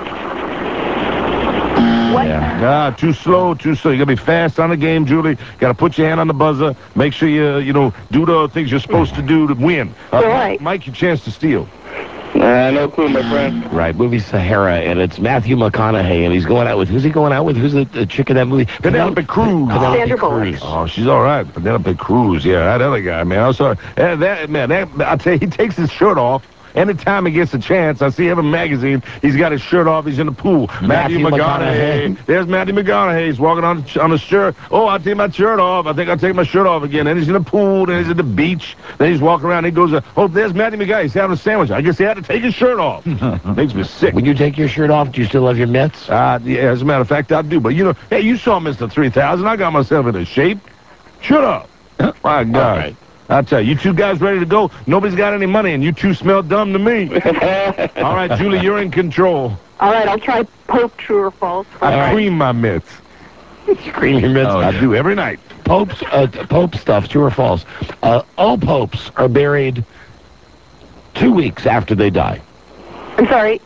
What? Yeah. Ah, too slow, too slow. You gotta be fast on the game, Julie. Gotta put your hand on the buzzer. Make sure you, you know, do the things you're supposed to do to win. Uh, Right. Mike, your chance to steal. Uh, no clue, my friend. Right, movie Sahara, and it's Matthew McConaughey, and he's going out with, who's he going out with? Who's the, the chick in that movie? Penelope Cruz. Penelope Sandra Bullock. Cruz. Oh, she's all right. Penelope Cruz, yeah, that other guy, man. I'm sorry. Uh, that man, that, I tell you, he takes his shirt off. Anytime he gets a chance, I see him in a magazine, he's got his shirt off, he's in the pool. Matthew, Matthew McConaughey. McConaughey. There's Matthew McConaughey. He's walking on, on the shirt. Oh, I'll take my shirt off. I think I'll take my shirt off again. Then he's in the pool, then he's at the beach. Then he's walking around, he goes, uh, oh, there's Matthew McConaughey. He's having a sandwich. I guess he had to take his shirt off. Makes me sick. When you take your shirt off, do you still have your mitts? Uh, yeah, as a matter of fact, I do. But, you know, hey, you saw Mister three thousand. I got myself into shape. Shut up. My God. All right. I tell you, you two guys ready to go? Nobody's got any money, and you two smell dumb to me. All right, Julie, you're in control. All right, I'll try Pope, true or false. I All right. cream my mitts. You cream your mitts. I do every night. Pope's, uh, Pope stuff, true or false? Uh, all popes are buried two weeks after they die. I'm sorry.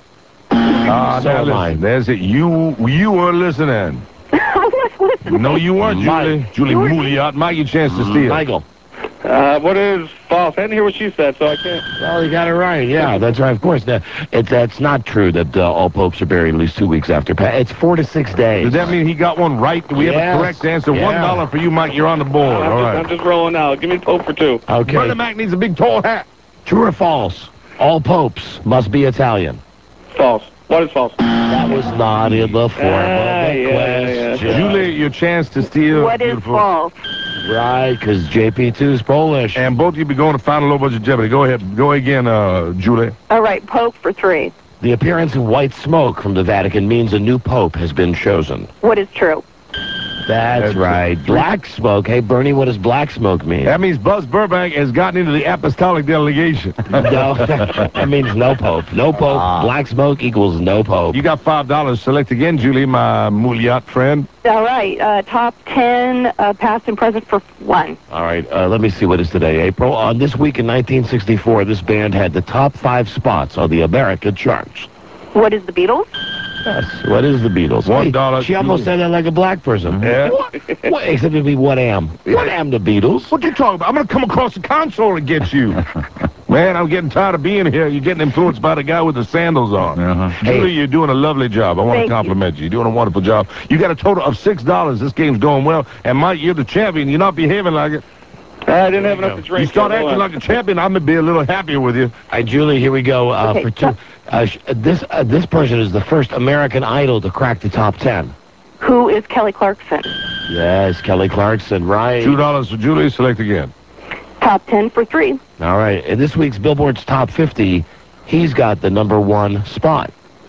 Ah, So now am I. listen, there's it. You, you were listening. I was listening. No, you weren't, Julie. Mike. Julie Mouliot. Mike, your chance to steal. Michael. Uh, what is false? I didn't hear what she said, so I can't. Well, you got it right. Yeah, that's right. Of course. Now, it's, that's not true that uh, all popes are buried at least two weeks after. Pa- it's four to six days. Does that mean he got one right? Do we have Yes. a correct answer? Yeah. One dollar for you, Mike. You're on the board. I'm, All just, right. I'm just rolling out. Give me Pope for two. Okay. Brother Mac needs a big tall hat. True or false? All popes must be Italian. False. What is false? That was not in the form Ah, of the yeah, yeah. question. Julie, your chance to steal. What is Beautiful. false? Right, because J P two is Polish. And both of you be going to final low budget Jeopardy. Go ahead. Go again, uh, Julie. All right, Pope for three. The appearance of white smoke from the Vatican means a new pope has been chosen. What is true? That's, That's right. Black smoke. Hey, Bernie, what does black smoke mean? That means Buzz Burbank has gotten into the apostolic delegation. No, that means no pope. No pope. Ah. Black smoke equals no pope. You got five dollars. Select again, Julie, my Mouliot friend. All right. Uh, top ten, uh, past and present for one. All right. Uh, let me see what is today, April. On this week in nineteen sixty-four, this band had the top five spots on the America charts. What is the Beatles? Yes. What is the Beatles? One dollar. She almost said that like a black person. Yeah. What? What? Except it'd be what am? What am the Beatles? What you talking about? I'm going to come across the console and get you. Man, I'm getting tired of being here. You're getting influenced by the guy with the sandals on. Uh-huh. Julie, you're doing a lovely job. I want to compliment you. You're doing a wonderful job. You got a total of six dollars. This game's going well. And Mike, you're the champion. You're not behaving like it. I didn't have enough to drink. You start acting like a champion, I'm going to be a little happier with you. All right, Julie, here we go uh, Okay. for two. Uh, sh- this uh, this person is the first American Idol to crack the top ten. Who is Kelly Clarkson? Yes, Kelly Clarkson, right. Two dollars for Julie. Select again. Top ten for three. All right, in this week's Billboard's Top fifty, he's got the number one spot.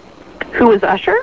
Who is Usher?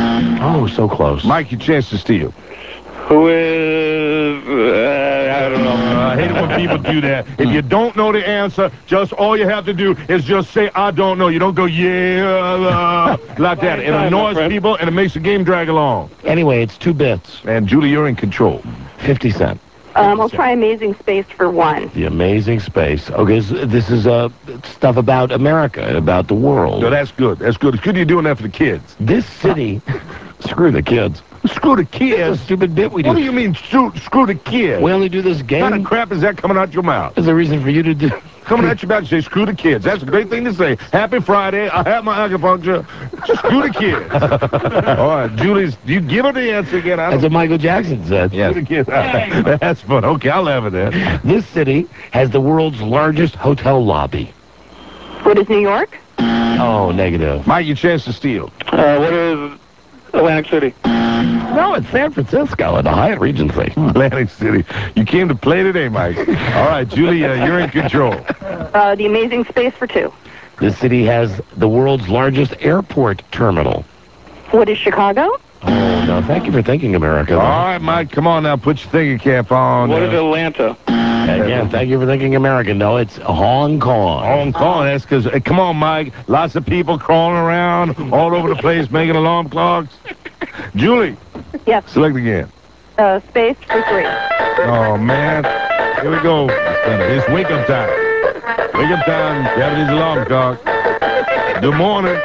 Oh, so close. Mike, your chance to steal. Who is... Uh, I don't know. Uh, I hate it when people do that. If you don't know the answer, just all you have to do is just say, I don't know. You don't go, yeah, uh, like that. It annoys people, and it makes the game drag along. Anyway, it's two bits. And, Julie, you're in control. fifty cent. Um, I'll try Amazing Space for one. The Amazing Space. Okay, so this is uh, stuff about America, about the world. No, that's good. That's good. It's good you're doing that for the kids. This city... Screw the kids. Screw the kids? That's a stupid bit we do. What do you mean, screw, screw the kids? We only do this game. What kind of crap is that coming out your mouth? There's a reason for you to do... Coming at your mouth and say, screw the kids. That's a great thing to say. Happy Friday. I have my acupuncture. Screw the kids. All right, Julie's... You give her the answer again. I That's what Michael Jackson said. Yes. Screw the kids. That's fun. Okay, I'll have it then. This city has the world's largest hotel lobby. What is New York? Oh, negative. Mike, your chance to steal. Uh, what is Atlantic City? No, it's San Francisco at the Hyatt Regency. Atlantic City. You came to play today, Mike. All right, Julie, uh, you're in control. Uh, the Amazing Space for two. This city has the world's largest airport terminal. What is Chicago? Oh, no, thank you for thinking, America. All right, Mike, come on now. Put your thinking cap on. What uh, is Atlanta? Again, thank you for thinking American. No, it's Hong Kong. Hong Kong, that's because, uh, come on, Mike. Lots of people crawling around all over the place making alarm clocks. Julie. Yes. Select again. Uh, space for three. Oh, man. Here we go. It's wake-up time. Wake-up time. Japanese alarm clock. Good morning.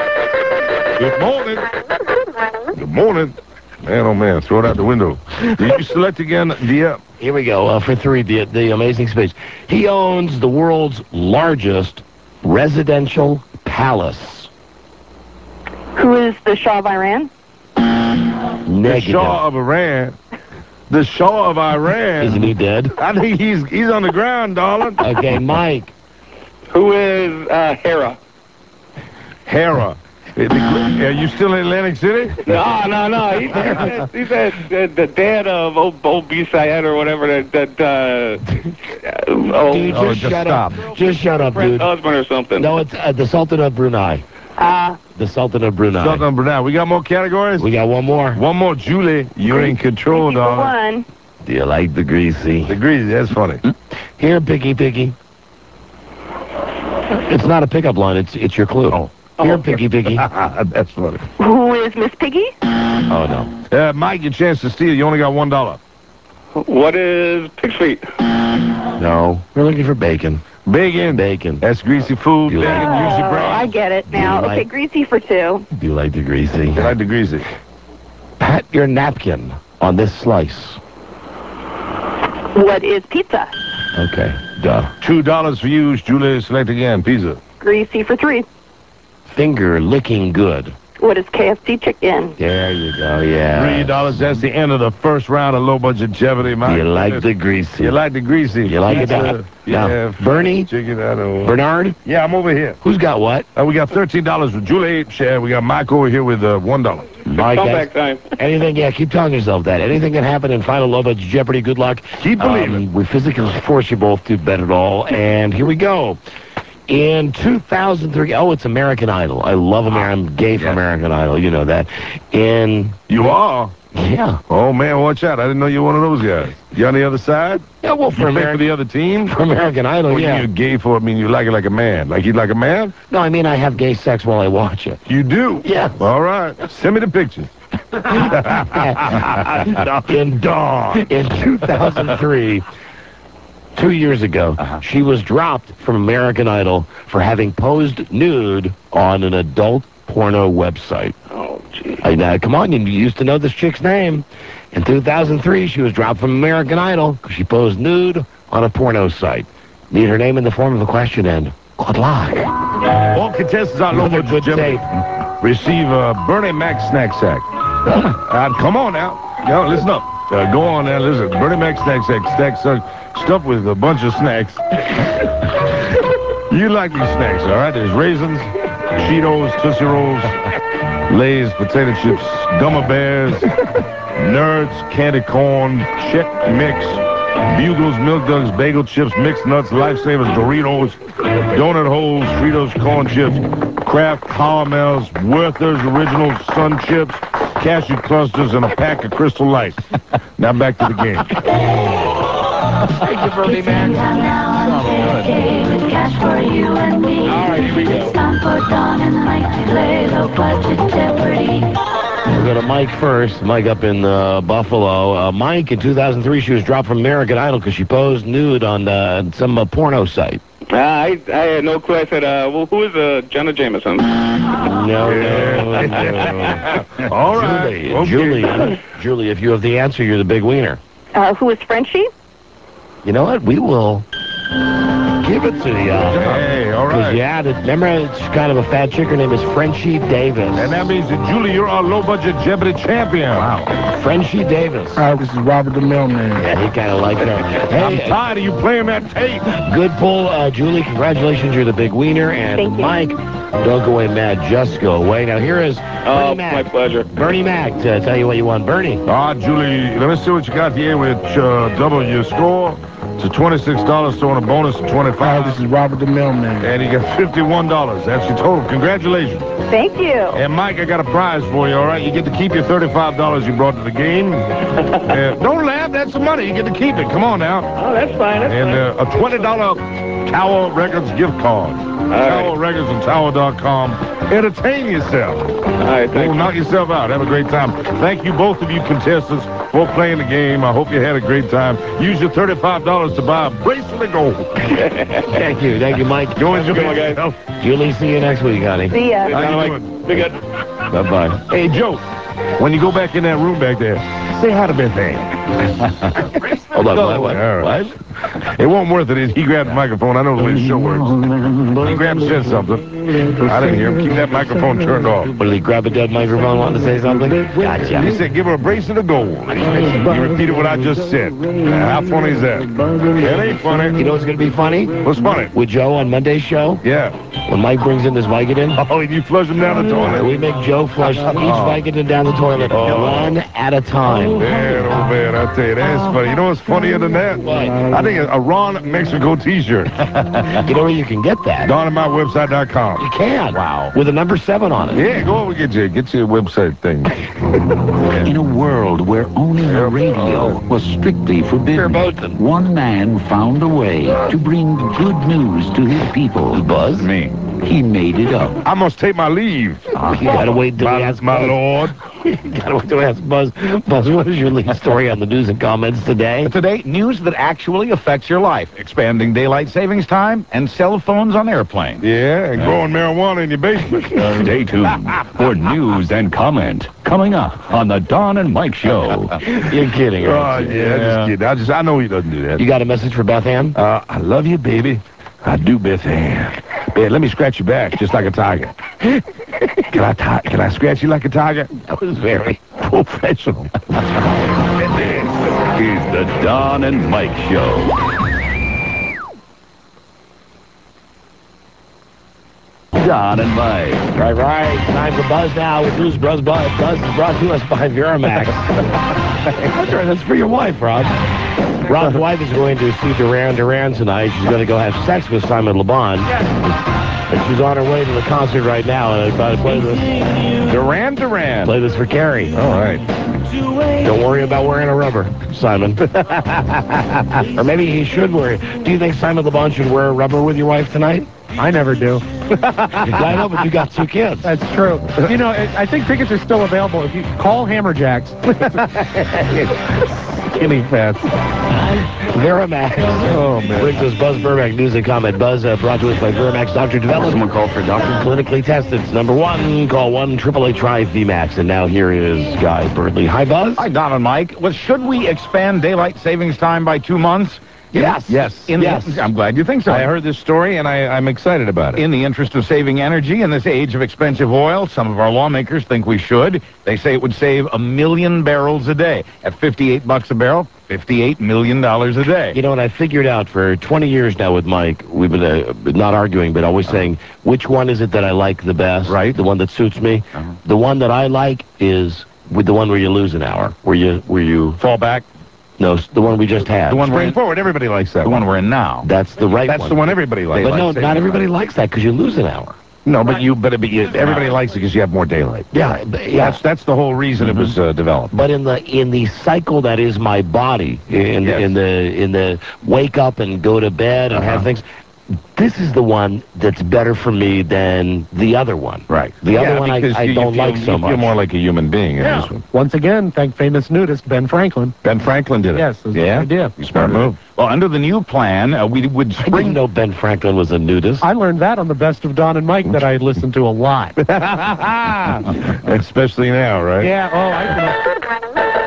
Good morning. Good morning. Man, oh, man. Throw it out the window. Did you select again, dear? Here we go. Uh, for three, the, the Amazing Space. He owns the world's largest residential palace. Who is the Shah of Iran? Negative. The Shah of Iran. The Shah of Iran. Isn't he dead? I think he's he's on the ground, darling. Okay, Mike. Who is uh, Hera? Hera. Are you still in Atlantic City? No, no, no. He's, he's, he's uh, the dad of old, old B-Syed or whatever that... that uh, oh, Dude, just, oh, just shut stop. up. Just shut up, dude. husband or something. No, it's uh, the Sultan of Brunei. Uh, The Sultan of Brunei. Sultan of Brunei. We got more categories? We got one more. One more, Julie. You're in control, for darling. one. Do you like the greasy? The greasy, that's funny. Here, Picky Picky. It's not a pickup line. It's it's your clue. Oh. Here, Picky Picky. That's funny. Who is Miss Piggy? Oh, no. Uh, Mike, your chance to steal. You only got one dollar. What is pig's feet? No. We're looking for bacon. Bacon. Bacon. That's greasy food. You Bacon, like- use your Oh, brain. I get it now. Do you Okay, like- Greasy for two. Do you like the greasy? I like the greasy. Pat your napkin on this slice. What is pizza? Okay. Duh. Two dollars for you, Julie. Select again. Pizza. Greasy for three. Finger licking good. What is K F C chicken? There you go. Yeah. Three dollars. That's the end of the first round of low budget Jeopardy, Mike. You like the greasy. You like the greasy. You like it Pizza. now? Yeah. Now, Bernie? Chicken, I don't Bernard? Yeah, I'm over here. Who's got what? Uh, we got thirteen dollars with Julie. Share. We got Mike over here with uh, one dollar. Mike, Comeback time. anything, yeah, keep telling yourself that. Anything can happen in Final Low Budget Jeopardy. Good luck. Keep believing. Um, we physically force you both to bet it all. And here we go. In two thousand three, oh, it's American Idol. I love American. I'm gay for Yes. American Idol. You know that. In You are. Yeah. Oh, man, watch out. I didn't know you were one of those guys. You on the other side? Yeah, well, for, you pick Ameri- for the other team? For American Idol, or yeah. You're gay for it, I mean you like it like a man. Like you like a man? No, I mean I have gay sex while I watch it. You do? Yeah. All right. Send me the pictures. in Dawn. In two thousand three, two years ago, uh-huh. she was dropped from American Idol for having posed nude on an adult porno website. Oh, gee. I, uh, come on, you used to know this chick's name. In two thousand three, she was dropped from American Idol because she posed nude on a porno site. Need her name in the form of a question, and good luck. All contestants on Low Budget Jeopardy receive a Bernie Mac snack sack. uh, come on now. Yo, listen up. Uh, go on now. Listen. Bernie Mac snack sack. Stack uh, stuffed with a bunch of snacks. You like these snacks, all right? There's raisins, Cheetos, Tootsie Rolls, Lay's, potato chips, Gummer Bears, Nerds, candy corn, Check Mix, Bugles, Milk Duds, Bagel Chips, Mixed Nuts, Lifesavers, Doritos, Donut Holes, Fritos, Corn Chips, Kraft Caramels, Werther's Original Sun Chips, Cashew Clusters, and a pack of Crystal Light. Now back to the game. Thank you, Bernie Mac. Cash for you and me. All right, here we go. It's time for Don and Mike to play Low Budget Jeopardy. We'll go to Mike first. Mike up in uh, Buffalo. Uh, Mike, in two thousand three, she was dropped from American Idol because she posed nude on uh, some uh, porno site. Uh, I, I had no clue. I said, uh, well, who is uh, Jenna Jameson? No, no, no. All right. Julie, Okay. Julie, Julie, if you have the answer, you're the big wiener. Uh, who is Frenchie? You know what? We will give it to you. Hey, all right. Because you added, remember, she's kind of a fat chick. Her name is Frenchie Davis. And that means that, Julie, you're our low-budget Jeopardy champion. Wow. Frenchie Davis. Hi, this is Robert the Mailman. Yeah, he kind of likes her. Hey, I'm tired of you playing that tape. Good pull, uh, Julie. Congratulations, you're the big wiener. And Thank you. Mike, don't go away mad, just go away. Now, here is Bernie Oh, Mac. my pleasure. Bernie Mac to tell you what you want. Bernie. Ah, Julie, let me see what you got here with uh, double your score to twenty-six dollars, throwing a bonus of twenty-five Hi, dollars. this is Robert the Mailman. And you got fifty-one dollars. That's your total. Congratulations. Thank you. And, Mike, I got a prize for you, all right? You get to keep your thirty-five dollars you brought to the game. uh, don't laugh. That's the money. You get to keep it. Come on now. Oh, that's fine. That's And fine. uh, a twenty dollars Tower Records gift card. Tower right. Records and Tower dot com. Entertain yourself. All right, Go thank you. knock yourself out. Have a great time. Thank you, both of you contestants, for playing the game. I hope you had a great time. Use your thirty-five dollars to buy a bracelet of gold. Thank you. Thank you, Mike. Go enjoy Good one, guys. yourself. Julie, see you next week, honey. See ya. How you Mike. doing? Be good. Bye-bye. Hey, Joe, when you go back in that room back there, say hi to Beth Ann. Hold on. No, What? What? all right. What? It wasn't worth it. He grabbed the microphone. I know the way the show works. He grabbed and said something. I didn't hear him. Keep that microphone turned off. What, did he grab a dead microphone, want to say something? Gotcha. He said, give her a bracelet of gold. He repeated what I just said. How funny is that? It ain't funny. You know what's going to be funny? What's funny? With Joe on Monday's show, Yeah. when Mike brings in this Vicodin, Oh, and you flush him down the toilet. we make Joe flush each Vicodin down the toilet one at a time. Man, oh man, I tell you, that's funny. You know what's funnier than that? What? I think a, a Ron Mexico t-shirt. You know where you can get that? Don and my website dot com. You can. Wow. With a number seven on it. Yeah, go over and get your, get your website thing. In a world where owning a radio was strictly forbidden, one man found a way to bring good news to his people. Buzz? Me. He made it up. I must take my leave. You gotta wait till my, we ask my Buzz. lord. You gotta wait till we ask Buzz. Buzz, what is your lead story on the news and comments today? Today, news that actually affects your life. Expanding daylight savings time and cell phones on airplanes. Yeah, and growing marijuana in your basement. Stay tuned for news and comment coming up on the Don and Mike Show. You're kidding, Oh, right? yeah, I just kidding. I just, I know he doesn't do that. You got a message for Beth Ann? Uh, I love you, baby. I do, Beth Ann. Yeah, let me scratch your back just like a tiger. Can I ti- Can I scratch you like a tiger? That was very professional. This is the Don and Mike Show. Don and Mike. Right, right. Time for Buzz now with News Buzz. Buzz, Buzz is brought to us by Viramax. That's right. That's for your wife, Rob. Rob's wife is going to see Duran Duran tonight. She's going to go have sex with Simon LeBon. She's on her way to the concert right now, and I'm about to play this. Duran Duran. Play this for Carrie. All right. Don't worry about wearing a rubber, Simon. Or maybe he should wear it. Do you think Simon LeBon should wear a rubber with your wife tonight? I never do. I know, but you got two kids. That's true. You know, I I think tickets are still available. If you call Hammerjacks. Skinny fats. Veramax. Oh, man. Brings us Buzz Burbank News and Comment. Buzz uh, brought to us by Veramax Doctor Development. Someone called for a doctor. Clinically tested. It's number one. Call one eight eight eight try V MAX. And now here is Guy Burnley. Hi, Buzz. Hi, Don and Mike. Well, should we expand daylight savings time by two months? Yes. Yes. In yes. The, I'm glad you think so. I heard this story, and I, I'm excited about it. In the interest of saving energy in this age of expensive oil, some of our lawmakers think we should. They say it would save a million barrels a day. At fifty-eight bucks a barrel, fifty-eight million dollars a day. You know what I figured out for twenty years now with Mike, we've been uh, not arguing, but always saying, which one is it that I like the best? Right. The one that suits me? Uh-huh. The one that I like is with the one where you lose an hour, where you where you fall back. No, the one we just had. The one we're Spring in. Forward, everybody likes that The one we're in now. That's the right That's one. the one everybody likes. But no, Daylight not saving everybody time. likes that because you lose an hour. No, but you, but, it, but you, everybody likes it because you have more daylight. Yeah, but- yeah. That's that's the whole reason Mhm. it was uh, developed. But in the in the cycle that is my body, in Yes. in the in the wake up and go to bed and have Uh-huh. things, this is the one that's better for me than the other one. Right. The Yeah, other one I, because I you, you don't feel, like so you much. feel more like a human being in Yeah. this one. Once again, thank famous nudist Ben Franklin. Ben Franklin did it. Yes, that's yeah. a good idea. Smart move. Well, under the new plan, uh, we would I didn't spring... know Ben Franklin was a nudist. I learned that on the Best of Don and Mike that I listened to a lot. Especially now, right? Yeah, oh, I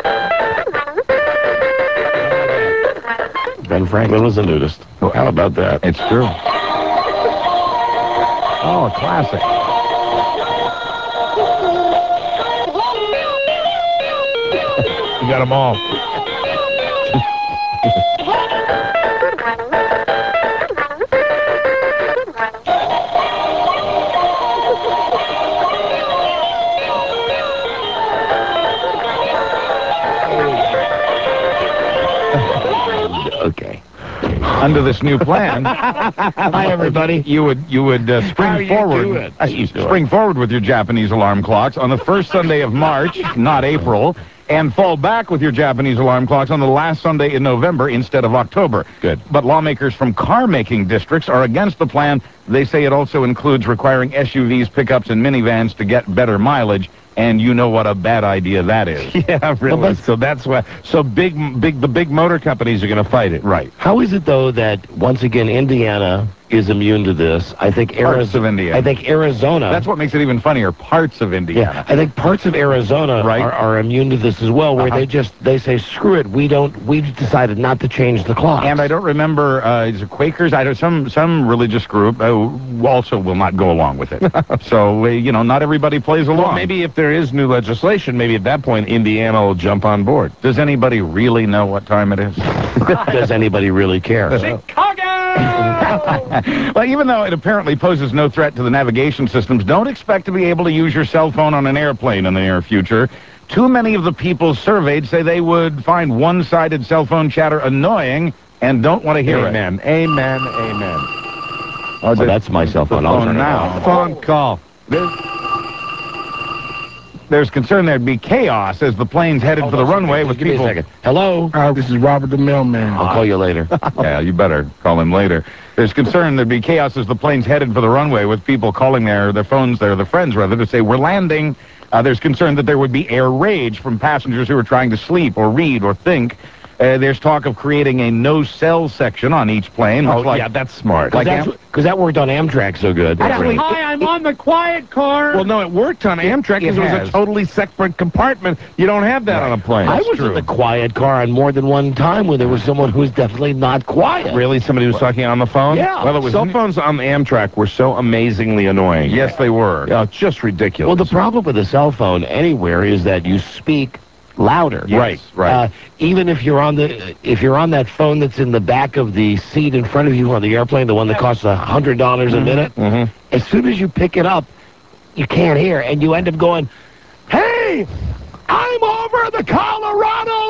Ben Franklin was a nudist. How about that? It's true. Oh, a classic. You got them all. Okay. Under this new plan... Hi, everybody. You would you would uh, spring How you forward doing? uh, you spring forward with your Japanese alarm clocks on the first Sunday of March, not April, and fall back with your Japanese alarm clocks on the last Sunday in November instead of October. Good. But lawmakers from car-making districts are against the plan. They say it also includes requiring S U Vs, pickups, and minivans to get better mileage. And you know what a bad idea that is. Yeah, really. So that's why. So big, big, the big motor companies are going to fight it. Right. How is it though that once again Indiana is immune to this? I think Parts Arizona. of Indiana. I think Arizona. That's what makes it even funnier. Parts of Indiana. Yeah, I think parts of Arizona Right. are, are immune to this as well, where Uh-huh. they just they say screw it, we don't we've decided not to change the clock. And I don't remember, uh, is it Quakers? I don't, some some religious group uh, also will not go along with it. So, uh, you know, not everybody plays along. Well, maybe if there is new legislation, maybe at that point Indiana will jump on board. Does anybody really know what time it is? Does anybody really care? Well, even though it apparently poses no threat to the navigation systems, don't expect to be able to use your cell phone on an airplane in the near future. Too many of the people surveyed say they would find one-sided cell phone chatter annoying and don't want to hear it. Amen. Amen. Amen. Oh, that's my cell phone. I'll phone turn it now. off. Phone call. There's concern there'd be chaos as the plane's headed Hold for the on a runway second. with Give me a people... second. Hello? Uh, this is Robert the mailman. I'll call you later. Yeah, you better call him later. There's concern there'd be chaos as the plane's headed for the runway with people calling their, their phones, their, their friends rather, to say, we're landing. Uh, there's concern that there would be air rage from passengers who are trying to sleep or read or think. Uh, there's talk of creating a no-cell section on each plane. Oh, much like, yeah, that's smart. Because Like that's- that worked on Amtrak so good. Actually, hi, I'm on the quiet car. Well, no, it worked on Amtrak because it, was has. a totally separate compartment. You don't have that on a plane. I That's was true. in the quiet car on more than one time where there was someone who was definitely not quiet. Really? Somebody was talking on the phone? Yeah. Well, it was cell phones on the Amtrak were so amazingly annoying. Yes, they were. Yeah, it's just ridiculous. Well, the problem with a cell phone anywhere is that you speak louder. Yes, Right, right. Uh, even if you're on the if you're on that phone that's in the back of the seat in front of you on the airplane, the one that costs a hundred dollars a minute, Mhm. as soon as you pick it up, you can't hear, and you end up going, "Hey, I'm over the Colorado Rockies."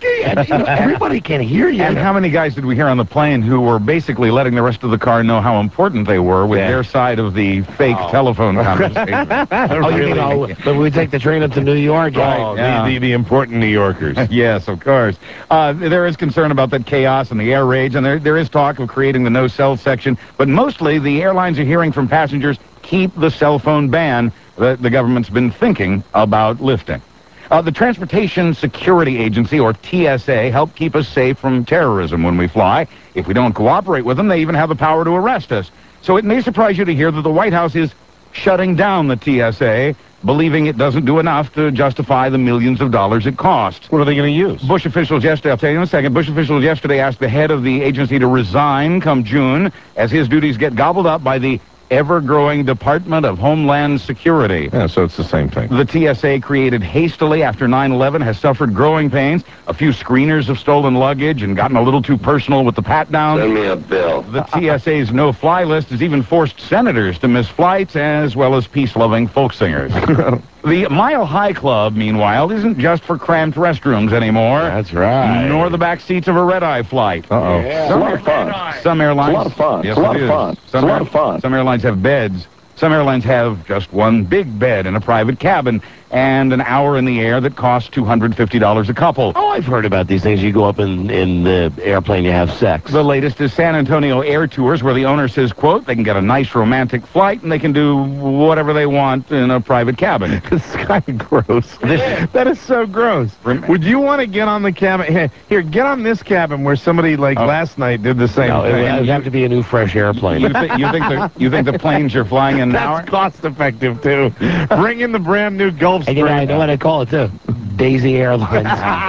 lucky. And, you know, everybody can hear you. And how many guys did we hear on the plane who were basically letting the rest of the car know how important they were with Yeah. their side of the fake Oh. telephone conversation? Oh, you mean, oh, when we take the train up to New York? Oh, yeah. the, the, the important New Yorkers. Yes, of course. Uh, there is concern about that chaos and the air rage, and there, there is talk of creating the no-cell section. But mostly, the airlines are hearing from passengers, keep the cell phone ban that the government's been thinking about lifting. Uh, the Transportation Security Agency, or T S A, help keep us safe from terrorism when we fly. If we don't cooperate with them, they even have the power to arrest us. So it may surprise you to hear that the White House is shutting down the T S A, believing it doesn't do enough to justify the millions of dollars it costs. What are they going to use? Bush officials yesterday, I'll tell you in a second, Bush officials yesterday asked the head of the agency to resign come June as his duties get gobbled up by the ever-growing Department of Homeland Security. Yeah, so it's the same thing. The T S A, created hastily after nine eleven, has suffered growing pains. A few screeners have stolen luggage and gotten a little too personal with the pat-down. Send me a bill. The T S A's no-fly list has even forced senators to miss flights, as well as peace-loving folk singers. The Mile High Club, meanwhile, isn't just for cramped restrooms anymore. That's right. Nor the back seats of a red-eye flight. Uh-oh. Yeah. It's a lot of fun. Some airlines... It's a lot of fun. Yes, It's a lot it of is. fun. Some It's a lot air- of fun. Some airlines have beds. Some airlines have just one big bed in a private cabin and an hour in the air that costs two hundred fifty dollars a couple. Oh, I've heard about these things. You go up in, in the airplane, you have sex. The latest is San Antonio Air Tours, where the owner says, quote, they can get a nice romantic flight and they can do whatever they want in a private cabin. This is kind of gross. This- that is so gross. Would you want to get on the cabin? Here, here, get on this cabin where somebody, like, Oh. last night did the same No, it thing. would, it would have to be a new fresh airplane. You, th- you think the you think the planes you're flying in now That's are... cost effective, too. Bring in the brand new Gulfstream. And you know, I know what I call it, too. Daisy Airlines.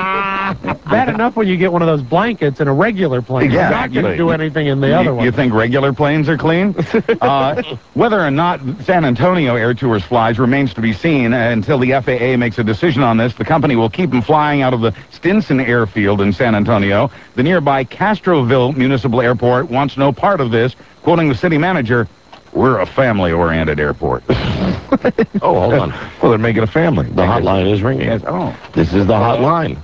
Bad enough when you get one of those blankets in a regular plane. You're not going to Exactly. do anything in the You- other one. You think regular planes are clean? uh, whether or not San Antonio Air Tours flies remains to be seen. Uh, until the F A A makes a decision on this, the company will keep them flying out of the Stinson Airfield in San Antonio. The nearby Castroville Municipal Airport wants no part of this, quoting the city manager, "We're a family-oriented airport." Oh, hold on. Well, they're making a family. The hotline is ringing. Yes. Oh. This is the hotline.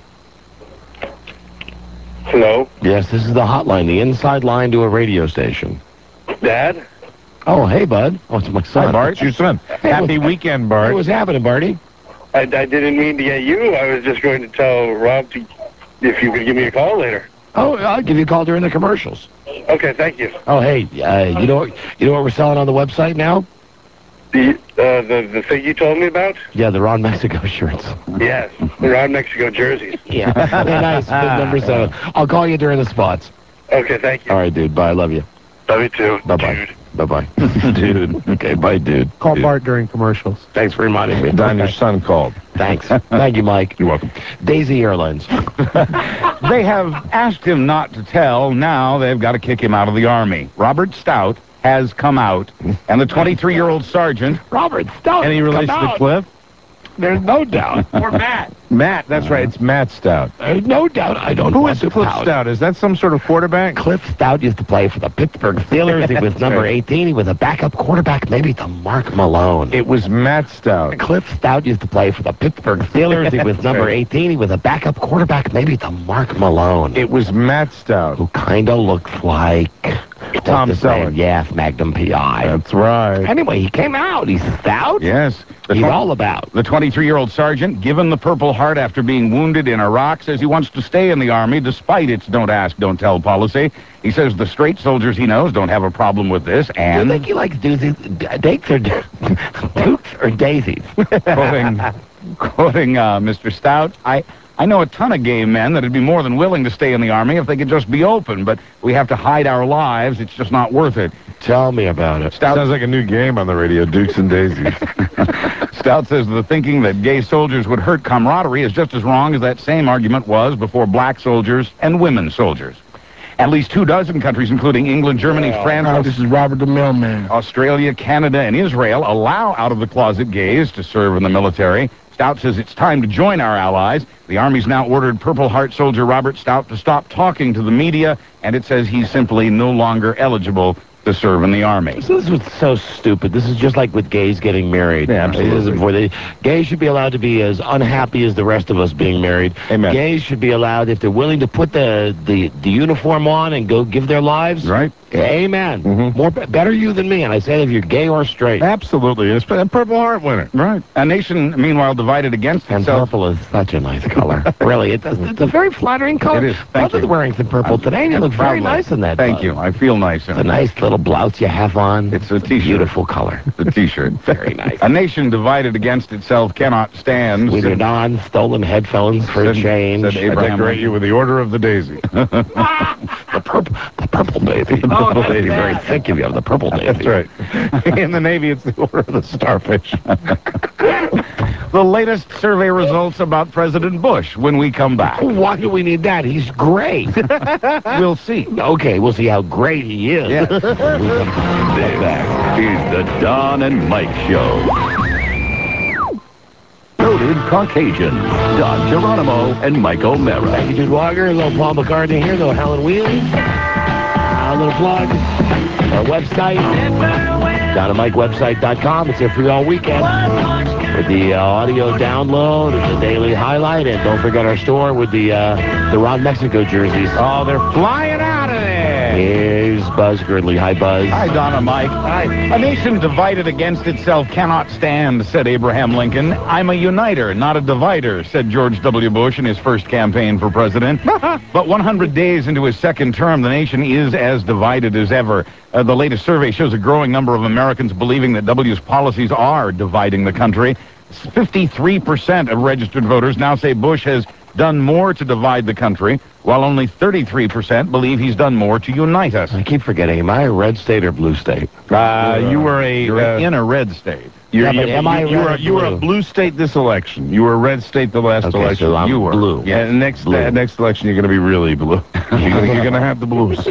Hello? Yes, this is the hotline, the inside line to a radio station. Dad? Oh, hey, bud. Oh, it's my son. Hi, Bart. It's your son. Happy weekend, Bart. Hey, what's happening, Barty? I, I didn't mean to get you. I was just going to tell Rob to, if you could give me a call later. Oh, I'll give you a call during the commercials. Okay, thank you. Oh, hey, uh, you know what, you know what we're selling on the website now? The, uh, the, the thing you told me about? Yeah, the Ron Mexico shirts. Yes, the Ron Mexico jerseys. Yeah, they're nice. Big number seven. I'll call you during the spots. Okay, thank you. All right, dude. Bye. I love you. Love you too. Bye-bye. Bye-bye. Dude. Okay, bye, dude. Call Dude. Bart during commercials. Thanks for reminding me. Don, your son called. Thanks. Thank you, Mike. You're welcome. Daisy Airlines. They have asked him not to tell. Now they've got to kick him out of the Army. Robert Stout has come out, and the twenty-three-year-old sergeant... Robert Stout. Any relation to Cliff? There's no doubt. Or Matt. Matt, that's right. It's Matt Stout. There's no doubt I don't Who want is to Cliff pout. Stout? Is that some sort of quarterback? Cliff Stout used to play for the Pittsburgh Steelers. He was number eighteen. He was a backup quarterback, maybe to Mark Malone. It was Matt Stout. Cliff Stout used to play for the Pittsburgh Steelers. He was number eighteen. He was a backup quarterback, maybe to Mark Malone. It was Matt Stout. Who kind of looks like... Tom what's his name? Selleck. Yes, Magnum P I. That's right. Anyway, he came out. He's stout. Yes. The He's twen- all about. The twenty-three-year-old sergeant, given the Purple Heart after being wounded in Iraq, says he wants to stay in the Army despite its don't ask, don't tell policy. He says the straight soldiers he knows don't have a problem with this, Do you and... think he likes doozies, d- dates or dukes or daisies? quoting, quoting uh, Mister Stout, I... I know a ton of gay men that'd be more than willing to stay in the Army if they could just be open, but we have to hide our lives. It's just not worth it. Tell me about it. Stout, Sounds like a new game on the radio, Dukes and Daisies. Stout says the thinking that gay soldiers would hurt camaraderie is just as wrong as that same argument was before black soldiers and women soldiers. At least two dozen countries, including England, Germany, France, Oh, this is Robert the Mailman. Australia, Canada, and Israel, allow out-of-the-closet gays to serve in the military. Stout says it's time to join our allies. The Army's now ordered Purple Heart soldier Robert Stout to stop talking to the media, and it says he's simply no longer eligible to serve in the Army. This is what's so stupid. This is just like with gays getting married. Yeah, absolutely. This is before they, gays should be allowed to be as unhappy as the rest of us being married. Amen. Gays should be allowed, if they're willing to put the, the, the uniform on and go give their lives. Right. Amen. Mm-hmm. More better you than me, and I say that if you're gay or straight. Absolutely. It's a Purple Heart winner. Right. A nation, meanwhile, divided against And itself. purple is such a nice color. Really, it does, it's a very flattering color. It is. Thank Both you. are wearing some purple today, and you look very Proudly. nice in that. Thank bud. you. I feel nice in It's a it. nice little blouse you have on. It's a T-shirt. Beautiful color. The T-shirt. Very nice. A nation divided against itself cannot stand. With your non-stolen headphones for a Said- change. said Abraham I decorate you with the Order of the Daisy. The purple, the purple daisy. Oh, purple daisy. Very thick of you, the purple daisy. That's right. In the Navy, it's the Order of the Starfish. The latest survey results about President Bush when we come back. Why do we need that? He's great. We'll see. Okay, we'll see how great he is. Yeah. This is the Don and Mike Show. Noted Caucasians, Don Geronimo and Mike O'Mara. Thank you, Jude Walker. A little Paul McCartney here, a little Helen Wheeling. A little plug. Our website, don and mike website dot com. It's here for you all weekend. With the uh, audio download and the daily highlight. And don't forget our store with the uh, the Ron Mexico jerseys. Oh, they're flying out of there. Here's Buzz Girdley. Hi, Buzz. Hi, Donna Mike. Hi. A nation divided against itself cannot stand, said Abraham Lincoln. I'm a uniter, not a divider, said George W. Bush in his first campaign for president. But one hundred days into his second term, the nation is as divided as ever. Uh, the latest survey shows a growing number of Americans believing that W's policies are dividing the country. fifty-three percent of registered voters now say Bush has done more to divide the country, while only thirty-three percent believe he's done more to unite us. I keep forgetting, am I a red state or blue state? Uh, you were a... You're uh, in a red state. You're, Yeah, but you- am I you, red were or you were a blue? blue state this election. You were a red state the last Okay, election. so I'm you were blue. Yeah, and next Blue. uh, next election you're going to be really blue. you're going you're to have the blues.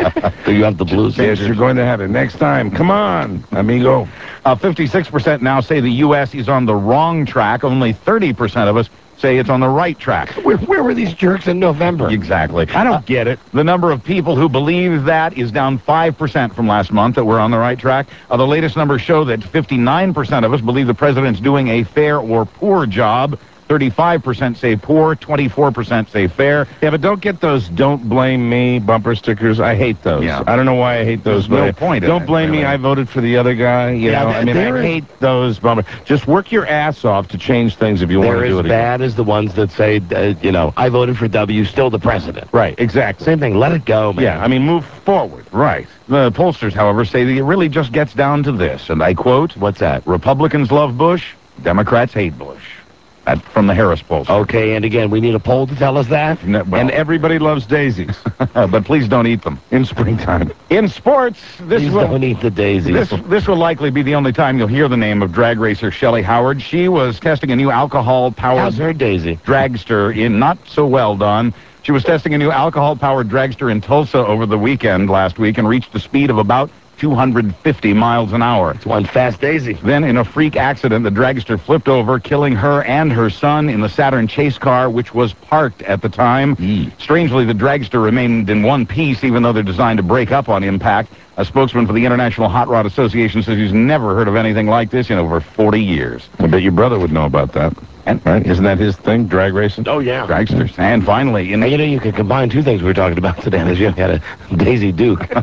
Do you have the blues? Yes, you're going to have it next time. Come on, amigo. Uh, fifty-six percent now say the U S is on the wrong track. Only thirty percent of us say it's on the right track. Where, where were these jerks in November? Exactly. I don't Uh, get it. The number of people who believe that is down five percent from last month, that we're on the right track. Uh, the latest numbers show that fifty-nine percent of us believe the president's doing a fair or poor job. thirty-five percent say poor, twenty-four percent say fair. Yeah, but don't get those "Don't blame me" bumper stickers. I hate those. Yeah. I don't know why I hate those. There's no but I- point in Don't it, blame me. really. I voted for the other guy. You Yeah, know, th- I mean, there I is- hate those bumper. Just work your ass off to change things if you want They're to do as it bad as the ones that say, uh, you know, I voted for W, still the president. again. Right. Exactly. Same thing. Let it go, man. Yeah. I mean, move forward. Right. The pollsters, however, say that it really just gets down to this, and I quote, What's that? Republicans love Bush, Democrats hate Bush. That from the Harris poll. Okay, and again, we need a poll to tell us that. No, well, And everybody loves daisies but please don't eat them. in springtime. In sports, this Please will don't eat the daisies. this this will likely be the only time you'll hear the name of drag racer Shelley Howard. She was testing a new alcohol-powered How's her daisy? dragster in not so well done. She was testing a new alcohol-powered dragster in Tulsa over the weekend last week and reached a speed of about two hundred fifty miles an hour. It's one fast daisy. Then, in a freak accident, the dragster flipped over, killing her and her son in the Saturn chase car, which was parked at the time. Strangely, the dragster remained in one piece, even though they're designed to break up on impact. A spokesman for the International Hot Rod Association says he's never heard of anything like this in over forty years. I bet your brother would know about that. And Right? Isn't that his thing, drag racing? Oh, yeah. dragsters. And finally, in And, you know, you could combine two things we were talking about today. As you had a Daisy Duke. You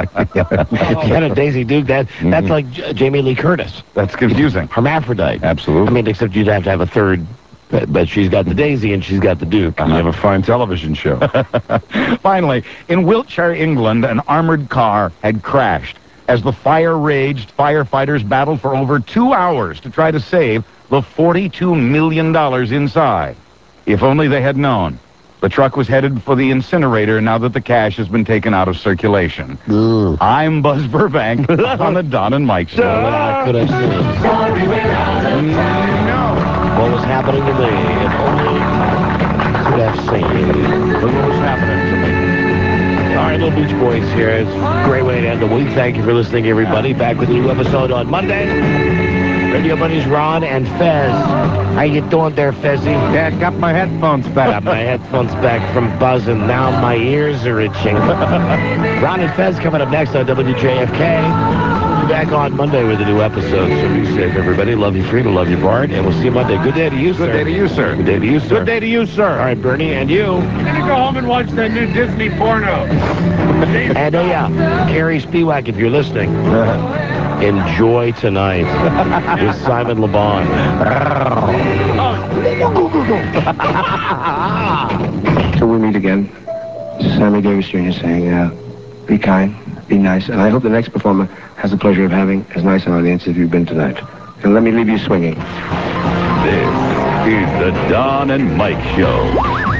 had a Daisy Duke. That That's like J- Jamie Lee Curtis. that's confusing. Hermaphrodite. Absolutely. I mean, except you'd have to have a third. But, but she's got the Daisy and she's got the Duke. You have a fine television show. Finally, in Wiltshire, England, an armored car had crashed. As the fire raged, firefighters battled for over two hours to try to save the forty-two million dollars inside. If only they had known. The truck was headed for the incinerator now that the cash has been taken out of circulation. I'm Buzz Burbank on the Don and Mike Show. Well, I could have seen. No. What was happening to me? If only I could have seen. Look what was happening to me. All right, little Beach Boys here. It's a great way to end the week. Thank you for listening, everybody. Back with a new episode on Monday. Radio Buddies Ron and Fez. How you doing there, Fezzy? Yeah, got my headphones back. Got my headphones back from buzzing. Now my ears are itching. Ron and Fez coming up next on W J F K. We'll be back on Monday with a new episode, so be safe, everybody. Love you, Frida. Love you, Bart. And we'll see you Monday. Good day to you, sir. Good day to you, sir. Good day to you, sir. Good day to you, sir. All right, Bernie, and you. I'm going to go home and watch that new Disney porno. And, uh, yeah, Carrie Spiewak, if you're listening, enjoy tonight with Simon LeBon. Till we meet again, Sammy Davis Junior saying, uh, be kind, be nice, and I hope the next performer has the pleasure of having as nice an audience as you've been tonight. And let me leave you swinging. This is the Don and Mike Show.